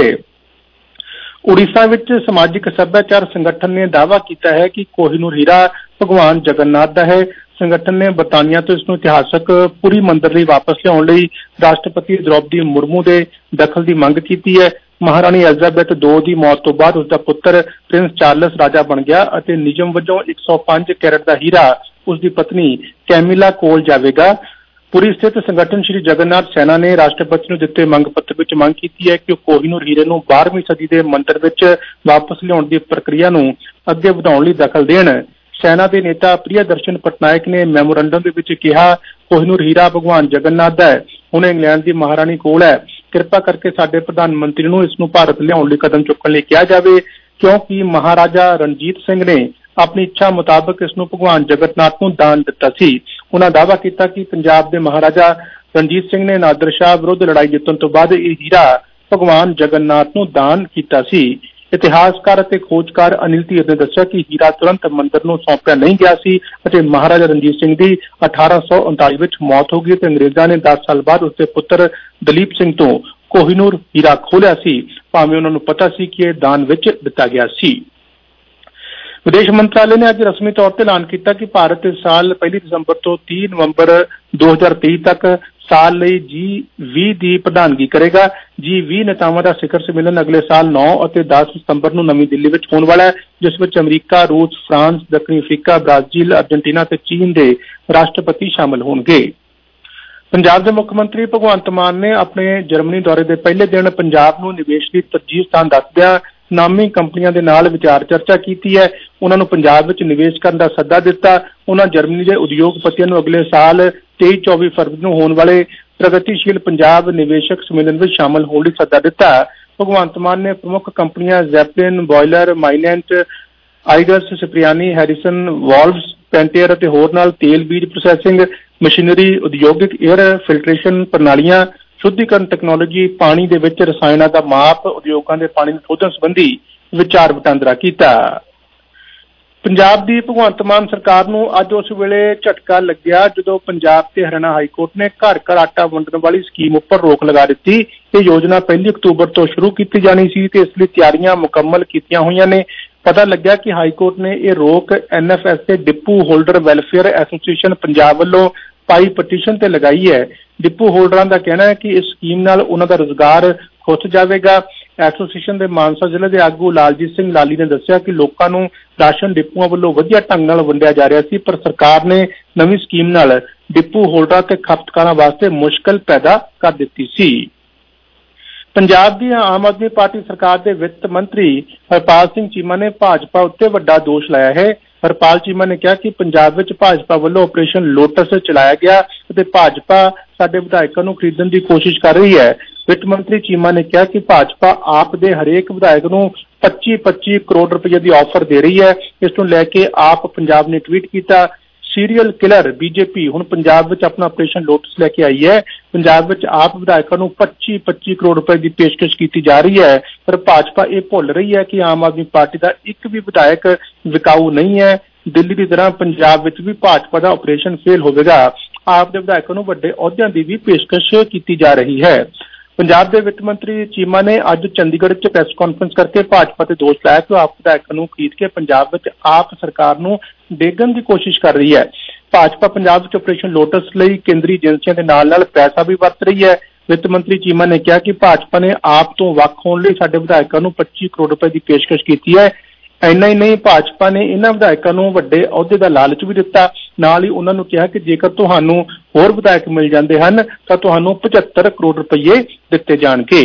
ਉੜੀਸਾ ਵਿੱਚ ਸਮਾਜਿਕ ਸੱਭਿਆਚਾਰ ਸੰਗਠਨ ਨੇ ਦਾਅਵਾ ਕੀਤਾ ਹੈ ਕਿ ਕੋਹੀਨੂਰ ਹੀਰਾ ਭਗਵਾਨ ਜਗਨਨਾਥ ਦਾ ਹੈ। ਸੰਗਠਨ ਨੇ ਬਰਤਾਨੀਆ ਤੋਂ ਇਸ ਨੂੰ ਇਤਿਹਾਸਕ ਪੁਰੀ ਮੰਦਰ ਲਈ ਵਾਪਸ ਲਿਆਉਣ ਲਈ ਰਾਸ਼ਟਰਪਤੀ ਦ੍ਰੌਪਦੀ ਮੁਰਮੂ ਦੇ ਦਖਲ ਦੀ ਮੰਗ ਕੀਤੀ ਹੈ। ਮਹਾਰਾਣੀ ਐਲਿਜ਼ਾਬੈਥ II ਦੀ ਮੌਤ ਤੋਂ ਬਾਅਦ ਉਸਦਾ ਪੁੱਤਰ ਪ੍ਰਿੰਸ ਚਾਰਲਸ ਰਾਜਾ ਬਣ ਗਿਆ ਅਤੇ ਨਿਯਮ ਵਜੋਂ 105 ਕੈਰਟ ਦਾ ਹੀਰਾ ਉਸਦੀ ਪਤਨੀ ਕੈਮਿਲਾ ਕੋਲ ਜਾਵੇਗਾ। ਪੁਰੀ ਸਥਿਤ ਸੰਗਠਨ ਸ਼੍ਰੀ ਜਗਨਨਾਥ ਸੈਨਾ ਨੇ ਰਾਸ਼ਟਰਪਤੀ ਨੂੰ ਦਿੱਤੇ ਮੰਗ ਪੱਤਰ ਵਿੱਚ ਮੰਗ ਕੀਤੀ ਹੈ ਕਿ ਉਹ ਕੋਹੀਨੂਰ ਹੀਰੇ ਨੂੰ 12ਵੀਂ ਸਦੀ ਦੇ ਮੰਦਰ ਵਿੱਚ ਵਾਪਸ ਲਿਆਉਣ ਦੀ ਪ੍ਰਕਿਰਿਆ ਨੂੰ ਅੱਗੇ ਵਧਾਉਣ ਲਈ ਦਖਲ ਦੇਣ। ਸੈਨਾ ਦੇ ਨੇਤਾ ਪ੍ਰਿਯਦਰਸ਼ਨ ਪਟਨਾਇਕ ਨੇ ਮੈਮੋਰੰਡਮ ਦੇ ਵਿੱਚ ਕਿਹਾ, ਕੋਹੀਨੂਰ ਹੀਰਾ ਭਗਵਾਨ ਜਗਨਨਾਥ ਦਾ ਹੈ, ਹੁਣ ਇੰਗਲੈਂਡ ਦੀ ਮਹਾਰਾਣੀ ਕੋਲ ਹੈ। ਕਿਰਪਾ ਕਰਕੇ ਸਾਡੇ ਪ੍ਰਧਾਨ ਮੰਤਰੀ ਨੂੰ ਇਸ ਨੂੰ ਭਾਰਤ ਲਿਆਉਣ ਲਈ ਕਦਮ ਚੁੱਕਣ ਲਈ ਕਿਹਾ ਜਾਵੇ ਕਿਉਂਕਿ ਮਹਾਰਾਜਾ ਰਣਜੀਤ ਸਿੰਘ ਨੇ ਆਪਣੀ ਇੱਛਾ ਮੁਤਾਬਕ ਇਸ ਨੂੰ ਭਗਵਾਨ ਜਗਨਨਾਥ ਨੂੰ ਦਾਨ ਦਿੱਤਾ ਸੀ। ਉਹਨਾਂ ਦਾਅਵਾ ਕੀਤਾ ਕਿ ਪੰਜਾਬ ਦੇ ਮਹਾਰਾਜਾ ਰਣਜੀਤ ਸਿੰਘ ਨੇ ਨਾਦਰ ਸ਼ਾਹ ਵਿਰੁੱਧ ਲੜਾਈ ਜਿੱਤਣ ਤੋਂ ਬਾਅਦ ਇਹ ਹੀਰਾ ਭਗਵਾਨ ਜਗਨਨਾਥ ਨੂੰ ਦਾਨ ਕੀਤਾ ਸੀ। ਇਤਿਹਾਸਕਾਰ ਅਤੇ ਖੋਜਕਾਰ ਅਨਿਲ ਧੀਰ ਨੇ ਦੱਸਿਆ ਕਿ ਹੀਰਾ ਤੁਰੰਤ ਮੰਦਰ ਨੂੰ ਸੌਂਪਿਆ ਨਹੀਂ ਗਿਆ ਸੀ ਅਤੇ ਮਹਾਰਾਜਾ ਰਣਜੀਤ ਸਿੰਘ ਦੀ 1839 ਵਿੱਚ ਮੌਤ ਹੋ ਗਈ ਤੇ ਅੰਗਰੇਜ਼ਾਂ ਨੇ 10 ਸਾਲ ਬਾਅਦ ਉਸਦੇ ਪੁੱਤਰ ਦਲੀਪ ਸਿੰਘ ਤੋਂ ਕੋਹੀਨੂਰ ਹੀਰਾ ਖੋਲਿਆ ਸੀ, ਭਾਵੇਂ ਉਹਨਾਂ ਨੂੰ ਪਤਾ ਸੀ ਕਿ ਇਹ ਦਾਨ ਵਿੱਚ ਦਿੱਤਾ ਗਿਆ ਸੀ। ਵਿਦੇਸ਼ ਮੰਤਰਾਲੇ ਨੇ ਅੱਜ ਰਸਮੀ ਤੌਰ ਤੇ ਐਲਾਨ ਕੀਤਾ ਕਿ ਭਾਰਤ ਇਸ ਸਾਲ 1 ਦਸੰਬਰ ਤੋਂ 30 ਨਵੰਬਰ 2023 ਤੱਕ ਸਾਲ ਲਈ G20 ਦੀ ਪ੍ਰਧਾਨਗੀ ਕਰੇਗਾ। G20 ਨੇਤਾਵਾਂ ਦਾ ਸਿਖਰ ਸੰਮੇਲਨ ਅਗਲੇ ਸਾਲ 9 ਅਤੇ 10 ਸਤੰਬਰ ਨੂੰ ਨਵੀਂ ਦਿੱਲੀ ਵਿੱਚ ਹੋਣ ਵਾਲਾ ਹੈ, ਜਿਸ ਵਿੱਚ ਅਮਰੀਕਾ, ਰੂਸ, ਫਰਾਂਸ, ਦੱਖਣੀ ਅਫਰੀਕਾ, ਬ੍ਰਾਜ਼ੀਲ, ਅਰਜਨਟੀਨਾ ਅਤੇ ਚੀਨ ਦੇ ਰਾਸ਼ਟਰਪਤੀ ਸ਼ਾਮਲ ਹੋਣਗੇ। ਪੰਜਾਬ ਦੇ ਮੁੱਖ ਮੰਤਰੀ ਭਗਵੰਤ ਮਾਨ ਨੇ ਆਪਣੇ ਜਰਮਨੀ ਦੌਰੇ ਦੇ ਪਹਿਲੇ ਦਿਨ ਪੰਜਾਬ ਨੂੰ ਨਿਵੇਸ਼ ਦੀ ਤਰਜੀਹ ਸਥਾਨ ਦੱਸਦਿਆਂ ਨਾਮੀ ਕੰਪਨੀਆਂ ਦੇ ਨਾਲ ਵਿਚਾਰ ਚਰਚਾ ਕੀਤੀ ਹੈ। ਉਹਨਾਂ ਨੂੰ ਪੰਜਾਬ ਵਿੱਚ ਨਿਵੇਸ਼ ਕਰਨ ਦਾ ਸੱਦਾ ਦਿੱਤਾ। ਉਹਨਾਂ ਜਰਮਨੀ ਦੇ ਉਦਯੋਗਪਤੀਆਂ ਨੂੰ ਅਗਲੇ ਸਾਲ 23-24 ਫਰਵਰੀ ਨੂੰ ਹੋਣ ਵਾਲੇ ਪ੍ਰਗਤੀਸ਼ੀਲ ਪੰਜਾਬ ਨਿਵੇਸ਼ਕ ਸੰਮੇਲਨ ਵਿੱਚ ਸ਼ਾਮਲ ਹੋਣ ਲਈ ਸੱਦਾ ਦਿੱਤਾ। ਭਗਵੰਤ ਮਾਨ ਨੇ ਪ੍ਰਮੁੱਖ ਕੰਪਨੀਆਂ ਜ਼ੈਪਲਿਨ, ਬੋਇਲਰ, ਮਾਈਨੈਂਟ, ਆਈਗਸ, ਸਪਰੀਆਨੀ, ਹੈਰੀਸਨ, ਵਾਲਵਸ, ਪੈਂਟੀਅਰ ਅਤੇ ਹੋਰ ਨਾਲ ਤੇਲ ਬੀਜ ਪ੍ਰੋਸੈਸਿੰਗ ਮਸ਼ੀਨਰੀ, ਉਦਯੋਗਿਕ ਏਅਰ ਫਿਲਟਰੇਸ਼ਨ ਪ੍ਰਣਾਲੀਆਂ, ਸ਼ੁੱਧੀਕਰਨ ਟੈਕਨੋਲੋਜੀ, ਪਾਣੀ ਦੇ ਵਿੱਚ ਰਸਾਇਣਾਂ ਦਾ ਮਾਪ, ਉਦਯੋਗਾਂ ਦੇ ਪਾਣੀ ਨੂੰ ਸੋਧਣ ਸੰਬੰਧੀ ਵਿਚਾਰ ਵਟਾਂਦਰਾ ਕੀਤਾ। ਪੰਜਾਬ ਦੀ ਭਗਵੰਤ ਮਾਨ ਸਰਕਾਰ ਨੂੰ ਅੱਜ ਉਸ ਵੇਲੇ ਝਟਕਾ ਲੱਗਿਆ ਜਦੋਂ ਪੰਜਾਬ ਤੇ ਹਰਿਆਣਾ ਹਾਈਕੋਰਟ ਨੇ ਘਰ ਘਰ ਆਟਾ ਵੰਡਣ ਵਾਲੀ ਸਕੀਮ ਉੱਪਰ ਰੋਕ ਲਗਾ ਦਿੱਤੀ। ਇਹ ਯੋਜਨਾ 1 ਅਕਤੂਬਰ ਤੋਂ ਸ਼ੁਰੂ ਕੀਤੀ ਜਾਣੀ ਸੀ ਤੇ ਇਸ ਲਈ ਤਿਆਰੀਆਂ ਮੁਕੰਮਲ ਕੀਤੀਆਂ ਹੋਈਆਂ ਨੇ। ਪਤਾ ਲੱਗਿਆ ਕਿ ਹਾਈਕੋਰਟ ਨੇ ਇਹ ਰੋਕ NFS ਦੇ depot holder welfare association Punjab ਵੱਲੋਂ ਪਾਈ ਪਟੀਸ਼ਨ ਤੇ ਲਗਾਈ ਹੈ। ਡਿਪੂ ਹੋਲਡਰਾਂ ਦਾ ਕਹਿਣਾ ਹੈ ਕਿ ਇਸ ਸਕੀਮ ਨਾਲ ਉਹਨਾਂ ਦਾ ਰੁਜ਼ਗਾਰ ਖੁੱਸ ਜਾਵੇਗਾ। ਐਸੋਸੀਏਸ਼ਨ ਦੇ ਮਾਨਸਾ ਜ਼ਿਲ੍ਹੇ ਦੇ ਆਗੂ ਲਾਲਜੀਤ ਸਿੰਘ ਲਾਲੀ ਨੇ ਦੱਸਿਆ ਕਿ ਲੋਕਾਂ ਨੂੰ ਰਾਸ਼ਨ ਡਿਪੂਆਂ ਵੱਲੋਂ ਵਧੀਆ ਢੰਗ ਨਾਲ ਵੰਡਿਆ ਜਾ ਰਿਹਾ ਸੀ, ਪਰ ਸਰਕਾਰ ਨੇ ਨਵੀਂ ਸਕੀਮ ਨਾਲ ਡਿਪੂ ਹੋਲਡਰਾਂ ਤੇ ਖਪਤਕਾਰਾਂ ਵਾਸਤੇ ਮੁਸ਼ਕਲ ਪੈਦਾ ਕਰ ਦਿੱਤੀ ਸੀ। ਪੰਜਾਬ ਦੀ ਆਮ ਆਦਮੀ ਪਾਰਟੀ ਸਰਕਾਰ ਦੇ ਵਿੱਤ ਮੰਤਰੀ ਹਰਪਾਲ ਸਿੰਘ ਚੀਮਾ ਨੇ ਭਾਜਪਾ ਉੱਤੇ ਵੱਡਾ ਦੋਸ਼ ਲਾਇਆ ਹੈ। ਹਰਪਾਲ ਚੀਮਾ ਨੇ ਕਿਹਾ ਕਿ ਪੰਜਾਬ ਵਿੱਚ ਭਾਜਪਾ ਵੱਲੋਂ ਆਪਰੇਸ਼ਨ ਲੋਟਸ ਚਲਾਇਆ ਗਿਆ ਅਤੇ ਭਾਜਪਾ ਸਾਡੇ ਵਿਧਾਇਕਾਂ ਨੂੰ ਖਰੀਦਣ ਦੀ ਕੋਸ਼ਿਸ਼ ਕਰ ਰਹੀ ਹੈ। ਵਿੱਤ ਮੰਤਰੀ ਚੀਮਾ ਨੇ ਕਿਹਾ ਕਿ ਭਾਜਪਾ ਆਪ ਦੇ ਹਰੇਕ ਵਿਧਾਇਕ ਨੂੰ 25-25 ਕਰੋੜ ਰੁਪਏ ਦੀ ਆਫਰ ਦੇ ਰਹੀ ਹੈ। ਇਸ ਨੂੰ ਲੈ ਕੇ ਆਪ ਪੰਜਾਬ ਨੇ ਟਵੀਟ ਕੀਤਾ, ਸੀਰੀਅਲ ਕਿਲਰ ਬੀਜੇਪੀ ਹੁਣ ਪੰਜਾਬ ਵਿੱਚ ਆਪਣਾ ਆਪਰੇਸ਼ਨ ਲੋਟਸ ਲੈ ਕੇ ਆਈ ਹੈ। ਪੰਜਾਬ ਵਿੱਚ ਆਪ ਵਿਧਾਇਕਾਂ ਨੂੰ 25-25 ਕਰੋੜ ਰੁਪਏ ਦੀ ਪੇਸ਼ਕਸ਼ ਕੀਤੀ ਜਾ ਰਹੀ ਹੈ, ਪਰ ਭਾਜਪਾ ਇਹ ਭੁੱਲ ਰਹੀ ਹੈ ਕਿ ਆਮ ਆਦਮੀ ਪਾਰਟੀ ਦਾ ਇੱਕ ਵੀ ਵਿਧਾਇਕ ਵਿਕਾਊ ਨਹੀਂ ਹੈ। ਦਿੱਲੀ ਦੀ ਤਰ੍ਹਾਂ ਪੰਜਾਬ ਵਿੱਚ ਵੀ ਭਾਜਪਾ ਦਾ ਆਪਰੇਸ਼ਨ ਫੇਲ ਹੋਵੇਗਾ। ਆਪ ਦੇ ਵਿਧਾਇਕਾਂ ਨੂੰ ਵੱਡੇ ਅਹੁਦਿਆਂ ਦੀ ਵੀ ਪੇਸ਼ਕਸ਼ ਕੀਤੀ ਜਾ ਰਹੀ ਹੈ। ਪੰਜਾਬ ਦੇ ਵਿੱਤ ਮੰਤਰੀ ਚੀਮਾ ਨੇ ਅੱਜ ਚੰਡੀਗੜ੍ਹ 'ਚ ਪ੍ਰੈਸ ਕਾਨਫਰੰਸ ਕਰਕੇ ਭਾਜਪਾ ਤੇ ਦੋਸ਼ ਲਾਇਆ ਕਿ ਉਹ ਆਪ ਵਿਧਾਇਕਾਂ ਨੂੰ ਖਰੀਦ ਕੇ ਪੰਜਾਬ ਵਿੱਚ ਆਪ ਸਰਕਾਰ ਨੂੰ ਡੇਗਣ ਦੀ ਕੋਸ਼ਿਸ਼ ਕਰ ਰਹੀ ਹੈ। ਭਾਜਪਾ ਪੰਜਾਬ ਵਿੱਚ ਆਪਰੇਸ਼ਨ ਲੋਟਸ ਲਈ ਕੇਂਦਰੀ ਏਜੰਸੀਆਂ ਦੇ ਨਾਲ ਪੈਸਾ ਵੀ ਵਰਤ ਰਹੀ ਹੈ। ਵਿੱਤ ਮੰਤਰੀ ਚੀਮਾ ਨੇ ਕਿਹਾ ਕਿ ਭਾਜਪਾ ਨੇ ਆਪ ਤੋਂ ਵੱਖ ਹੋਣ ਲਈ ਸਾਡੇ ਵਿਧਾਇਕਾਂ ਨੂੰ 25 ਕਰੋੜ ਰੁਪਏ ਦੀ ਪੇਸ਼ਕਸ਼ ਕੀਤੀ ਹੈ। ਇੰਨਾ ਹੀ ਨਹੀਂ, ਭਾਜਪਾ ਨੇ ਇਹਨਾਂ ਵਿਧਾਇਕਾਂ ਨੂੰ ਵੱਡੇ ਅਹੁਦੇ ਦਾ ਲਾਲਚ ਵੀ ਦਿੱਤਾ। ਨਾਲ ਹੀ ਉਹਨਾਂ ਨੂੰ ਕਿਹਾ ਕਿ ਜੇਕਰ ਤੁਹਾਨੂੰ ਹੋਰ ਵਿਧਾਇਕ ਮਿਲ ਜਾਂਦੇ ਹਨ ਤਾਂ ਤੁਹਾਨੂੰ 75 ਕਰੋੜ ਰੁਪਏ ਦਿੱਤੇ ਜਾਣਗੇ।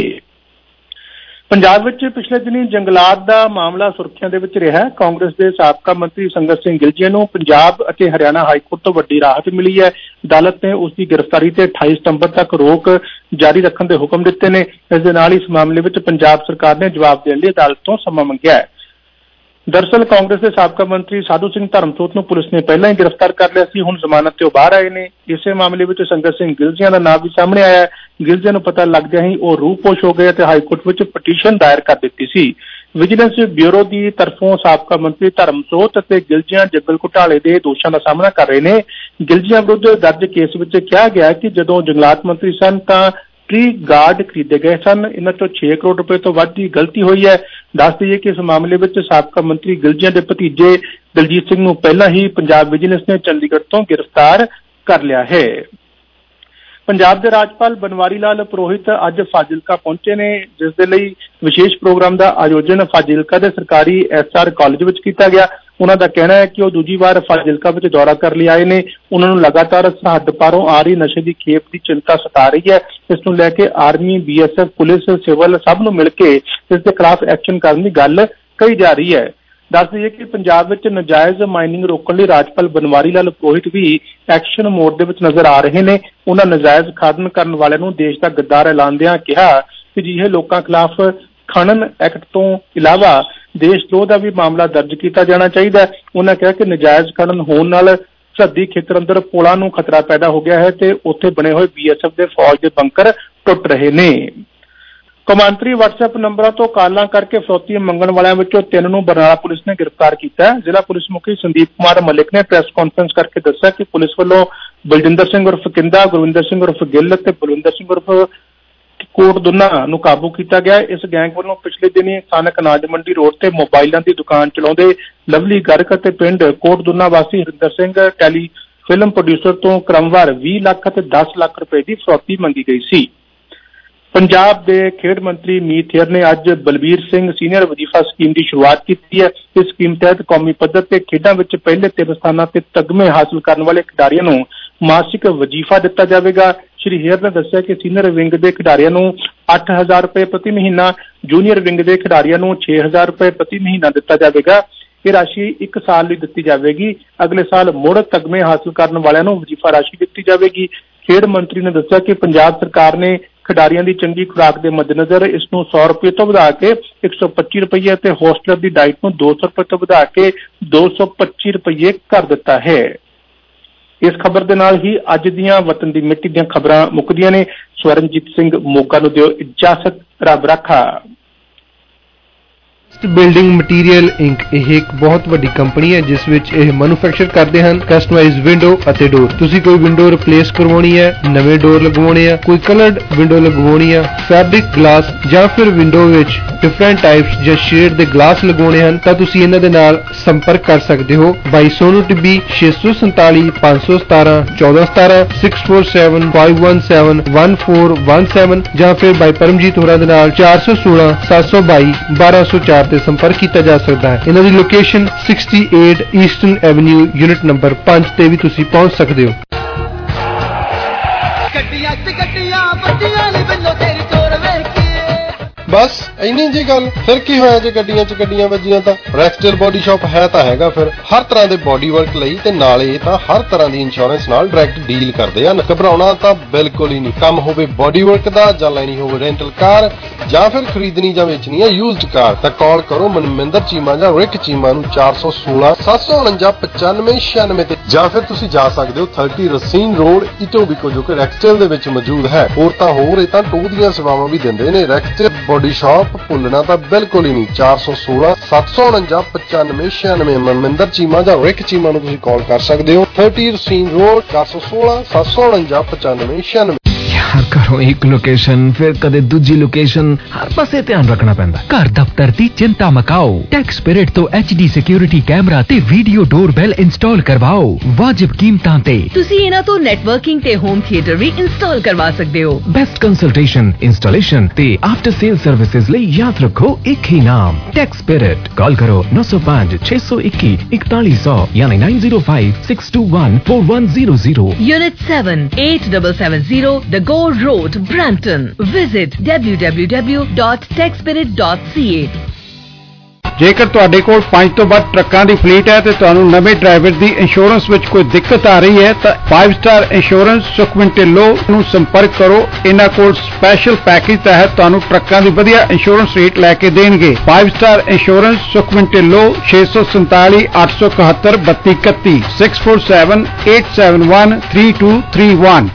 ਪੰਜਾਬ ਵਿੱਚ ਪਿਛਲੇ ਦਿਨੀ ਜੰਗਲਾਤ ਦਾ ਮਾਮਲਾ ਸੁਰਖੀਆਂ ਦੇ ਵਿੱਚ ਰਿਹਾ। ਕਾਂਗਰਸ ਦੇ ਸਾਬਕਾ ਮੰਤਰੀ ਸੰਗਤ ਸਿੰਘ ਗਿਲਜੀਆ ਨੂੰ ਪੰਜਾਬ ਅਤੇ ਹਰਿਆਣਾ ਹਾਈਕੋਰਟ ਤੋਂ ਵੱਡੀ ਰਾਹਤ ਮਿਲੀ ਹੈ। ਅਦਾਲਤ ਨੇ ਉਸ ਦੀ ਗ੍ਰਿਫਤਾਰੀ ਤੇ 28 ਸਤੰਬਰ ਤੱਕ ਰੋਕ ਜਾਰੀ ਰੱਖਣ ਦੇ ਹੁਕਮ ਦਿੱਤੇ ਨੇ। ਇਸ ਦੇ ਨਾਲ ਹੀ ਇਸ ਮਾਮਲੇ ਵਿੱਚ ਪੰਜਾਬ ਸਰਕਾਰ ਨੇ ਜਵਾਬ ਦੇਣ ਲਈ ਅਦਾਲਤ ਤੋਂ ਸਮਾਂ ਮੰਗਿਆ ਹੈ। ਦਰਅਸਲ ਕਾਂਗਰਸ ਦੇ ਸਾਬਕਾ ਮੰਤਰੀ ਸਾਧੂ ਸਿੰਘ ਧਰਮਸੋਤ ਨੂੰ ਪੁਲਿਸ ਨੇ ਪਹਿਲਾਂ ਹੀ ਗ੍ਰਿਫਤਾਰ ਕਰ ਲਿਆ ਸੀ। ਹੁਣ ਜ਼ਮਾਨਤ ਤੇ ਉਹ ਬਾਹਰ ਆਏ ਨੇ। ਇਸੇ ਮਾਮਲੇ ਵਿੱਚ ਸੰਗਤ ਸਿੰਘ ਗਿਲਜੀਆ ਦਾ ਨਾਮ ਵੀ ਸਾਹਮਣੇ ਆਇਆ ਹੈ। ਗਿਲਜੀਆ ਨੂੰ ਪਤਾ ਲੱਗਦਿਆਂ ਹੀ ਉਹ ਰੂਪੋਸ਼ ਹੋ ਗਏ ਅਤੇ ਹਾਈਕੋਰਟ ਵਿੱਚ ਪਟੀਸ਼ਨ ਦਾਇਰ ਕਰ ਦਿੱਤੀ ਸੀ। ਵਿਜੀਲੈਂਸ ਬਿਊਰੋ ਦੀ ਤਰਫੋਂ ਸਾਬਕਾ ਮੰਤਰੀ ਧਰਮਸੋਤ ਅਤੇ ਗਿਲਜੀਆ ਜੰਗਲ ਘੁਟਾਲੇ ਦੇ ਦੋਸ਼ਾਂ ਦਾ ਸਾਹਮਣਾ ਕਰ ਰਹੇ ਨੇ। ਗਿਲਜੀਆ ਵਿਰੁੱਧ ਦਰਜ ਕੇਸ ਵਿੱਚ ਕਿਹਾ ਗਿਆ ਕਿ ਜਦੋਂ ਜੰਗਲਾਤ ਮੰਤਰੀ ਸਨ ਤਾਂ ਟ੍ਰੀ ਗਾਰਡ ਖਰੀਦੇ ਗਏ ਸਨ। ਇਹਨਾਂ ਤੋਂ 6 ਕਰੋੜ ਰੁਪਏ ਤੋਂ ਵੱਧ ਦੀ ਗਲਤੀ ਹੋਈ ਹੈ। ਦੱਸ ਦਈਏ ਕਿ ਇਸ ਮਾਮਲੇ ਵਿੱਚ ਸਾਬਕਾ ਮੰਤਰੀ ਗਿਲਜੀਆ ਦੇ ਭਤੀਜੇ ਦਲਜੀਤ ਸਿੰਘ ਨੂੰ ਪਹਿਲਾਂ ਹੀ ਪੰਜਾਬ ਵਿਜੀਲੈਂਸ ਨੇ ਚੰਡੀਗੜ੍ਹ ਤੋਂ ਗ੍ਰਿਫਤਾਰ ਕਰ ਲਿਆ ਹੈ। ਪੰਜਾਬ ਦੇ ਰਾਜਪਾਲ ਬਨਵਾਰੀ ਲਾਲ ਪੁਰੋਹਿਤ ਅੱਜ ਫਾਜ਼ਿਲਕਾ ਪਹੁੰਚੇ ਨੇ, ਜਿਸ ਦੇ ਲਈ ਵਿਸ਼ੇਸ਼ ਪ੍ਰੋਗਰਾਮ ਦਾ ਆਯੋਜਨ ਫਾਜ਼ਿਲਕਾ ਦੇ ਸਰਕਾਰੀ SR ਕਾਲਜ ਵਿੱਚ ਕੀਤਾ ਗਿਆ। ਉਹਨਾਂ ਦਾ ਕਹਿਣਾ ਹੈ ਕਿ ਉਹ ਦੂਜੀ ਵਾਰ ਫਾਜ਼ਿਲਕਾ ਵਿੱਚ ਦੌਰਾ ਕਰ ਲਈ ਆਏ ਨੇ। ਉਹਨਾਂ ਨੂੰ ਲਗਾਤਾਰ ਸਰਹੱਦ ਪਾਰੋਂ ਆ ਰਹੀ ਨਸ਼ੇ ਦੀ ਖੇਪ ਦੀ ਚਿੰਤਾ ਸਤਾ ਰਹੀ ਹੈ। ਇਸ ਨੂੰ ਲੈ ਕੇ ਆਰਮੀ, BSF, ਪੁਲਿਸ, ਸਿਵਲ ਸਭ ਨੂੰ ਮਿਲ ਕੇ ਇਸ ਦੇ ਖਿਲਾਫ ਐਕਸ਼ਨ ਕਰਨ ਦੀ ਗੱਲ ਕਹੀ ਜਾ ਰਹੀ ਹੈ। ਦੱਸ ਦਈਏ ਕਿ ਪੰਜਾਬ ਵਿੱਚ ਨਜਾਇਜ਼ ਮਾਈਨਿੰਗ ਰੋਕਣ ਲਈ ਰਾਜਪਾਲ ਬਨਵਾਰੀ ਲਾਲ ਪੁਰੋਹਿਤ ਵੀ ਐਕਸ਼ਨ ਮੋਡ ਦੇ ਵਿੱਚ ਨਜ਼ਰ ਆ ਰਹੇ ਨੇ। ਉਹਨਾਂ ਨਜਾਇਜ਼ ਖਾਦਨ ਕਰਨ ਵਾਲਿਆਂ ਨੂੰ ਦੇਸ਼ ਦਾ ਗੱਦਾਰ ਐਲਾਨਦਿਆਂ ਕਿਹਾ ਕਿ ਅਜਿਹੇ ਲੋਕਾਂ ਖਿਲਾਫ ਖਣਨ ਐਕਟ ਤੋਂ ਇਲਾਵਾ ਦੇਸ਼ ਦੋਹ ਦਾ ਵੀ ਮਾਮਲਾ ਦਰਜ ਕੀਤਾ ਜਾਣਾ ਚਾਹੀਦਾ। ਉਹਨਾਂ ਕਿਹਾ ਕਿ ਨਜਾਇਜ਼ ਖਣਨ ਹੋਣ ਨਾਲ ਸਰਹੱਦੀ ਖੇਤਰ ਅੰਦਰ ਪੁਲਾਂ ਨੂੰ ਖਤਰਾ ਪੈਦਾ ਹੋ ਗਿਆ ਹੈ ਤੇ ਉੱਥੇ ਬਣੇ ਹੋਏ BSF ਦੇ ਫੌਜ ਦੇ ਬੰਕਰ ਟੁੱਟ ਰਹੇ ਨੇ। ਕੌਮਾਂਤਰੀ WhatsApp ਨੰਬਰਾਂ ਤੋਂ ਕਾਲਾਂ ਕਰਕੇ ਫਰੌਤੀ ਮੰਗਣ ਵਾਲਿਆਂ ਵਿੱਚੋਂ 3 ਨੂੰ ਬਰਨਾਲਾ ਪੁਲਿਸ ਨੇ ਗ੍ਰਿਫਤਾਰ ਕੀਤਾ। ਜ਼ਿਲ੍ਹਾ ਪੁਲਿਸ ਮੁਖੀ ਸੰਦੀਪ ਕੁਮਾਰ ਮਲਿਕ ਨੇ ਪ੍ਰੈਸ ਕਾਨਫਰੰਸ ਕਰਕੇ ਦੱਸਿਆ ਕਿ ਪੁਲਿਸ ਵੱਲੋਂ ਬਲਜਿੰਦਰ ਸਿੰਘ ਉਰਫ ਕਿੰਦਾ, ਗੁਰਵਿੰਦਰ ਸਿੰਘ ਉਰਫ ਗਿੱਲ ਅਤੇ ਬਲਵਿੰਦਰ ਸਿੰਘ ਉਰਫ ਕੋਟ ਦੁਨਾ ਨੂੰ ਕਾਬੂ ਕੀਤਾ ਗਿਆ। ਇਸ ਗੈਂਗ ਵੱਲੋਂ ਪਿਛਲੇ ਦਿਨੀ ਸਥਾਨਕ ਅਨਾਜ ਮੰਡੀ ਰੋਡ ਤੇ ਮੋਬਾਈਲਾਂ ਦੀ ਦੁਕਾਨ ਚਲਾਉਂਦੇ ਲਵਲੀ ਗਰਗ ਅਤੇ ਪਿੰਡ ਕੋਟ ਦੁਨਾ ਵਾਸੀ Harinder Singh tele film producer ਤੋਂ ਕ੍ਰਮਵਾਰ 20 ਲੱਖ ਅਤੇ 10 ਲੱਖ ਰੁਪਏ ਦੀ ਫਰੌਤੀ ਮੰਗੀ ਗਈ ਸੀ। ਪੰਜਾਬ ਦੇ ਖੇਡ ਮੰਤਰੀ ਮੀਤ ਹੇਅਰ ਨੇ ਅੱਜ ਬਲਬੀਰ ਸਿੰਘ ਸੀਨੀਅਰ ਵਜ਼ੀਫਾ ਸਕੀਮ ਦੀ ਸ਼ੁਰੂਆਤ ਕੀਤੀ ਹੈ। ਇਸ ਸਕੀਮ ਤਹਿਤ ਕੌਮੀ ਪੱਧਰ ਤੇ ਖੇਡਾਂ ਵਿੱਚ ਪਹਿਲੇ 3 ਸਥਾਨਾਂ ਤੇ ਤਗਮੇ ਹਾਸਲ ਕਰਨ ਵਾਲੇ ਖਿਡਾਰੀਆਂ ਨੂੰ ਮਾਸਿਕ ਵਜ਼ੀਫਾ ਦਿੱਤਾ ਜਾਵੇਗਾ। ਸ਼੍ਰੀ ਹੇਅਰ ਨੇ ਦੱਸਿਆ ਕਿ ਸੀਨੀਅਰ ਵਿੰਗ ਦੇ ਖਿਡਾਰੀਆਂ ਨੂੰ 8,000 ਰੁਪਏ ਪ੍ਰਤੀ ਮਹੀਨਾ, ਜੂਨੀਅਰ ਵਿੰਗ ਦੇ ਖਿਡਾਰੀਆਂ ਨੂੰ 6,000 ਰੁਪਏ ਪ੍ਰਤੀ ਮਹੀਨਾ ਦਿੱਤਾ ਜਾਵੇਗਾ। ਇਹ ਰਾਸ਼ੀ 1 ਸਾਲ ਲਈ ਦਿੱਤੀ ਜਾਵੇਗੀ। ਅਗਲੇ ਸਾਲ ਮੁੜ ਤਗਮੇ ਹਾਸਲ ਕਰਨ ਵਾਲਿਆਂ ਨੂੰ ਵਜ਼ੀਫਾ ਰਾਸ਼ੀ ਦਿੱਤੀ ਜਾਵੇਗੀ। ਖੇਡ ਮੰਤਰੀ ਨੇ ਦੱਸਿਆ ਕਿ ਪੰਜਾਬ ਸਰਕਾਰ ਨੇ ਖਿਡਾਰੀਆਂ ਦੀ ਚੰਗੀ ਖੁਰਾਕ ਦੇ ਮੱਦੇਨਜ਼ਰ ਇਸ ਨੂੰ 100 ਰੁਪਏ ਤੋਂ ਵਧਾ ਕੇ 125 ਰੁਪਏ ਅਤੇ ਹੋਸਟਲਰ ਦੀ ਡਾਈਟ ਨੂੰ 200 ਰੁਪਏ ਤੋਂ ਵਧਾ ਕੇ 225 ਰੁਪਏ ਕਰ ਦਿੱਤਾ ਹੈ। ਇਸ ਖਬਰ ਦੇ ਨਾਲ ਹੀ ਅੱਜ ਦੀਆਂ ਵਤਨ ਦੀ ਮਿੱਟੀ ਦੀਆਂ ਖਬਰਾਂ ਮੁੱਕਦੀਆਂ ਨੇ। ਸਵਰਨਜੀਤ ਸਿੰਘ ਮੋਗਾ ਨੂੰ ਦਿਓ ਇਜਾਜ਼ਤ। ਰੱਬ ਰਾਖਾ। ਬਿਲਡਿੰਗ ਮਟੀਰੀਅਲ ਇੰਕ ਇਹ ਇੱਕ ਬਹੁਤ ਵੱਡੀ ਕੰਪਨੀ ਹੈ ਜਿਸ ਵਿੱਚ ਇਹ ਮੈਨੂਫੈਕਚਰ ਕਰਦੇ ਹਨ ਕਸਟਮਾਈਜ਼ਡ ਵਿੰਡੋ ਅਤੇ ਡੋਰ। ਤੁਸੀਂ ਕੋਈ ਵਿੰਡੋ ਰਿਪਲੇਸ ਕਰਵਾਉਣੀ ਹੈ, ਨਵੇਂ ਡੋਰ ਲਗਵਾਉਣੇ ਆ, ਕੋਈ ਕਲਰਡ ਵਿੰਡੋ ਲਗਵਾਉਣੀ ਆ, ਫੈਬਰਿਕ ਗਲਾਸ ਜਾਂ ਫਿਰ ਵਿੰਡੋ ਵਿੱਚ ਡਿਫਰੈਂਟ ਟਾਈਪਸ ਜਾਂ ਸ਼ੇਡ ਦੇ ਗਲਾਸ ਲਗਵਾਉਣੇ ਹਨ ਤਾਂ ਤੁਸੀਂ ਇਹਨਾਂ ਦੇ ਨਾਲ ਸੰਪਰਕ ਕਰ ਸਕਦੇ ਹੋ। ਬਾਈ ਸੋਨੂ ਟਿੱਬੀ 647 517 1417 647 517 1417 ਜਾਂ ਫਿਰ ਬਾਈ ਪਰਮਜੀਤ ਹੋਰਾਂ ਦੇ ਨਾਲ 416 722 1204 ਤੇ ਸੰਪਰਕ ਕੀਤਾ ਜਾ ਸਕਦਾ ਹੈ। ਇਹਨਾਂ ਦੀ location 68 eastern avenue unit number 5 ਤੇ ਵੀ ਤੁਸੀਂ ਪਹੁੰਚ ਸਕਦੇ ਹੋ। ਬਸ ਇੰਨੀ ਜੀ ਗੱਲ। ਫਿਰ ਕੀ ਹੋਇਆ ਜੇ ਗੱਡੀਆਂ 'ਚ ਗੱਡੀਆਂ ਵੱਜੀਆਂ ਤਾਂ ਰੈਕਸਟੇਲ ਬੋਡੀ ਸ਼ਾਪ ਹੈ ਤਾਂ ਹੈਗਾ ਫਿਰ ਹਰ ਤਰ੍ਹਾਂ ਦੇ ਬੋਡੀ ਵਰਕ ਲਈ, ਤੇ ਨਾਲੇ ਇਹ ਤਾਂ ਹਰ ਤਰ੍ਹਾਂ ਦੀ ਇੰਸ਼ੋਰੈਂਸ ਨਾਲ ਡਾਇਰੈਕਟ ਡੀਲ ਕਰਦੇ ਹਨ। ਘਬਰਾਉਣਾ ਤਾਂ ਬਿਲਕੁਲ ਹੀ ਨਹੀਂ। ਕੰਮ ਹੋਵੇ ਬੋਡੀ ਵਰਕ ਦਾ ਜਾਂ ਲੈਣੀ ਹੋਵੇ ਰੈਂਟਲ ਕਾਰ ਜਾਂ ਫਿਰ ਖਰੀਦਣੀ ਜਾਂ ਵੇਚਣੀ ਹੈ ਯੂਜ਼ਡ ਕਾਰ ਤਾਂ ਕਾਲ ਕਰੋ ਮਨਮਿੰਦਰ ਚੀਮਾ ਜਾਂ ਰਿਕ ਚੀਮਾ ਨੂੰ 416 749 9596 ਤੇ ਜਾਂ ਫਿਰ ਤੁਸੀਂ ਜਾ ਸਕਦੇ ਹੋ 30 ਰਸੀਨ ਰੋਡ ਇਟੋਬੀਕੋ ਜੋ ਕਿ ਰੈਕਸਟੇਲ ਦੇ ਵਿੱਚ ਮੌਜੂਦ ਹੈ। ਹੋਰ ਤਾਂ ਹੋਰ ਇਹ ਤਾਂ ਟੂ ਦੀਆਂ ਸੇਵਾਵਾਂ ਵੀ ਦਿੰਦੇ ਨੇ। ਰੈਕਸਟੇਲ ਬੋਡੀ ਸ਼ਾਪ ਭੁੱਲਣਾ ਤਾਂ ਬਿਲਕੁਲ ਹੀ ਨਹੀਂ। 416 749 9596 ਮਨਮਿੰਦਰ ਚੀਮਾ ਜਾਂ ਰਿਕ ਚੀਮਾ ਨੂੰ ਤੁਸੀਂ ਕਾਲ ਕਰ ਸਕਦੇ ਹੋ। 30 ਰਸੀਨ ਰੋਡ 416 749 9596। यार घरों एक लोकेशन फिर कदे दूजी लोकेशन, हर पासे ध्यान रखना पैंदा। घर दफ्तर दी चिंता मकाओ। टैक्स स्पिरिट तो HD सिक्योरिटी कैमरा ते वीडियो डोरबेल इंस्टॉल करवाओ वाजिब कीमतां ते। तुसी इना तो नेटवर्किंग ते होम थिएटर भी इंस्टॉल करवा सकते हो। बेस्ट कंसल्टेशन, इंस्टॉलेशन ते आफ्टर सेल सर्विसेज ਲਈ याद रखो एक ही नाम टैक्स स्पिरिट। कॉल करो 905 621 4100 यानी 905 621 4100। Unit 7 8770 The Go Road, Brampton. Visit www.techspirit.ca। ਜੇਕਰ ਤੁਹਾਡੇ ਕੋਲ 5 ਤੋਂ ਵੱਧ ਟਰੱਕਾਂ ਦੀ ਫਲੀਟ ਹੈ ਤੇ ਤੁਹਾਨੂੰ ਨਵੇਂ ਡਰਾਈਵਰ ਦੀ ਇੰਸ਼ੋਰੈਂਸ ਵਿੱਚ ਕੋਈ ਦਿੱਕਤ ਆ ਰਹੀ ਹੈ ਤਾਂ 5 ਸਟਾਰ ਇੰਸ਼ੋਰੈਂਸ ਸੁਖਮਨ ਢਿੱਲੋਂ ਨੂੰ ਸੰਪਰਕ ਕਰੋ। ਇਹਨਾਂ ਕੋਲ ਸਪੈਸ਼ਲ ਪੈਕੇਜ ਤਹਿਤ ਤੁਹਾਨੂੰ ਟਰੱਕਾਂ ਦੀ ਵਧੀਆ ਇੰਸ਼ੋਰੈਂਸ ਰੇਟ ਲੈ ਕੇ ਦੇਣਗੇ। 5 ਸਟਾਰ ਇੰਸ਼ੋਰੈਂਸ ਸੁਖਮਨ ਢਿੱਲੋਂ 647 871 3231 647 871 3231।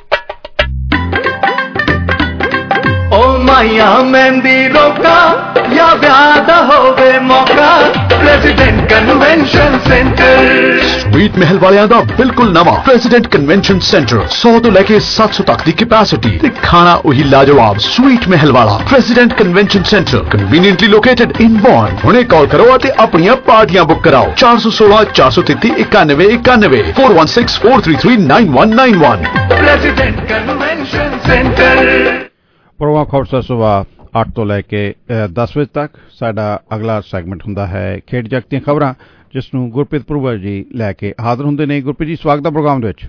ओ माया मेहंदी रोका या व्याह होवे मौका प्रेसिडेंट कन्वेंशन सेंटर। स्वीट महल वालियां दा बिल्कुल नवा प्रेसिडेंट कन्वेंशन सेंटर 100 तो लेके 700 तक दी कैपेसिटी ते खाना वही लाजवाब स्वीट महल वाला president convention centre conveniently located in born. हुणे कॉल करो ते अपनी पार्टियां बुक कराओ 416 433 91 91 416 433 9191। President convention centre. ਪ੍ਰੋਗਰਾਮ ਖਬਰ ਸੁਬਾਹ 8 ਤੋਂ ਲੈ ਕੇ 10 ਵਜੇ ਤੱਕ ਸਾਡਾ ਅਗਲਾ ਸੈਗਮੈਂਟ ਹੁੰਦਾ ਹੈ ਖੇਡ ਜਗਤ ਦੀਆਂ ਖਬਰਾਂ, ਜਿਸ ਨੂੰ ਗੁਰਪ੍ਰੀਤ ਪ੍ਰਭੂ ਜੀ ਲੈ ਕੇ ਹਾਜ਼ਰ ਹੁੰਦੇ ਨੇ। ਗੁਰਪ੍ਰੀਤ ਜੀ, ਸਵਾਗਤ ਹੈ ਪ੍ਰੋਗਰਾਮ ਦੇ ਵਿੱਚ।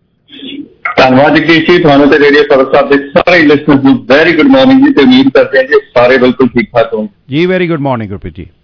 ਧੰਨਵਾਦ ਜਗਦੀਸ਼ ਜੀ, ਤੁਹਾਨੂੰ ਤੇ ਰੇਡੀਓ ਖਬਰ ਸਾਹਿਬ ਦੇ ਸਾਰੇ ਲਿਸਨਰਸ ਨੂੰ ਵੈਰੀ ਗੁੱਡ ਮਾਰਨਿੰਗ ਜੀ, ਤੇ ਉਮੀਦ ਕਰਦੇ ਹਾਂ ਕਿ ਸਾਰੇ ਬਿਲਕੁਲ ਠੀਕ ਠਾਕ ਹੋਣ ਜੀ। Very good morning Gurpreet ji.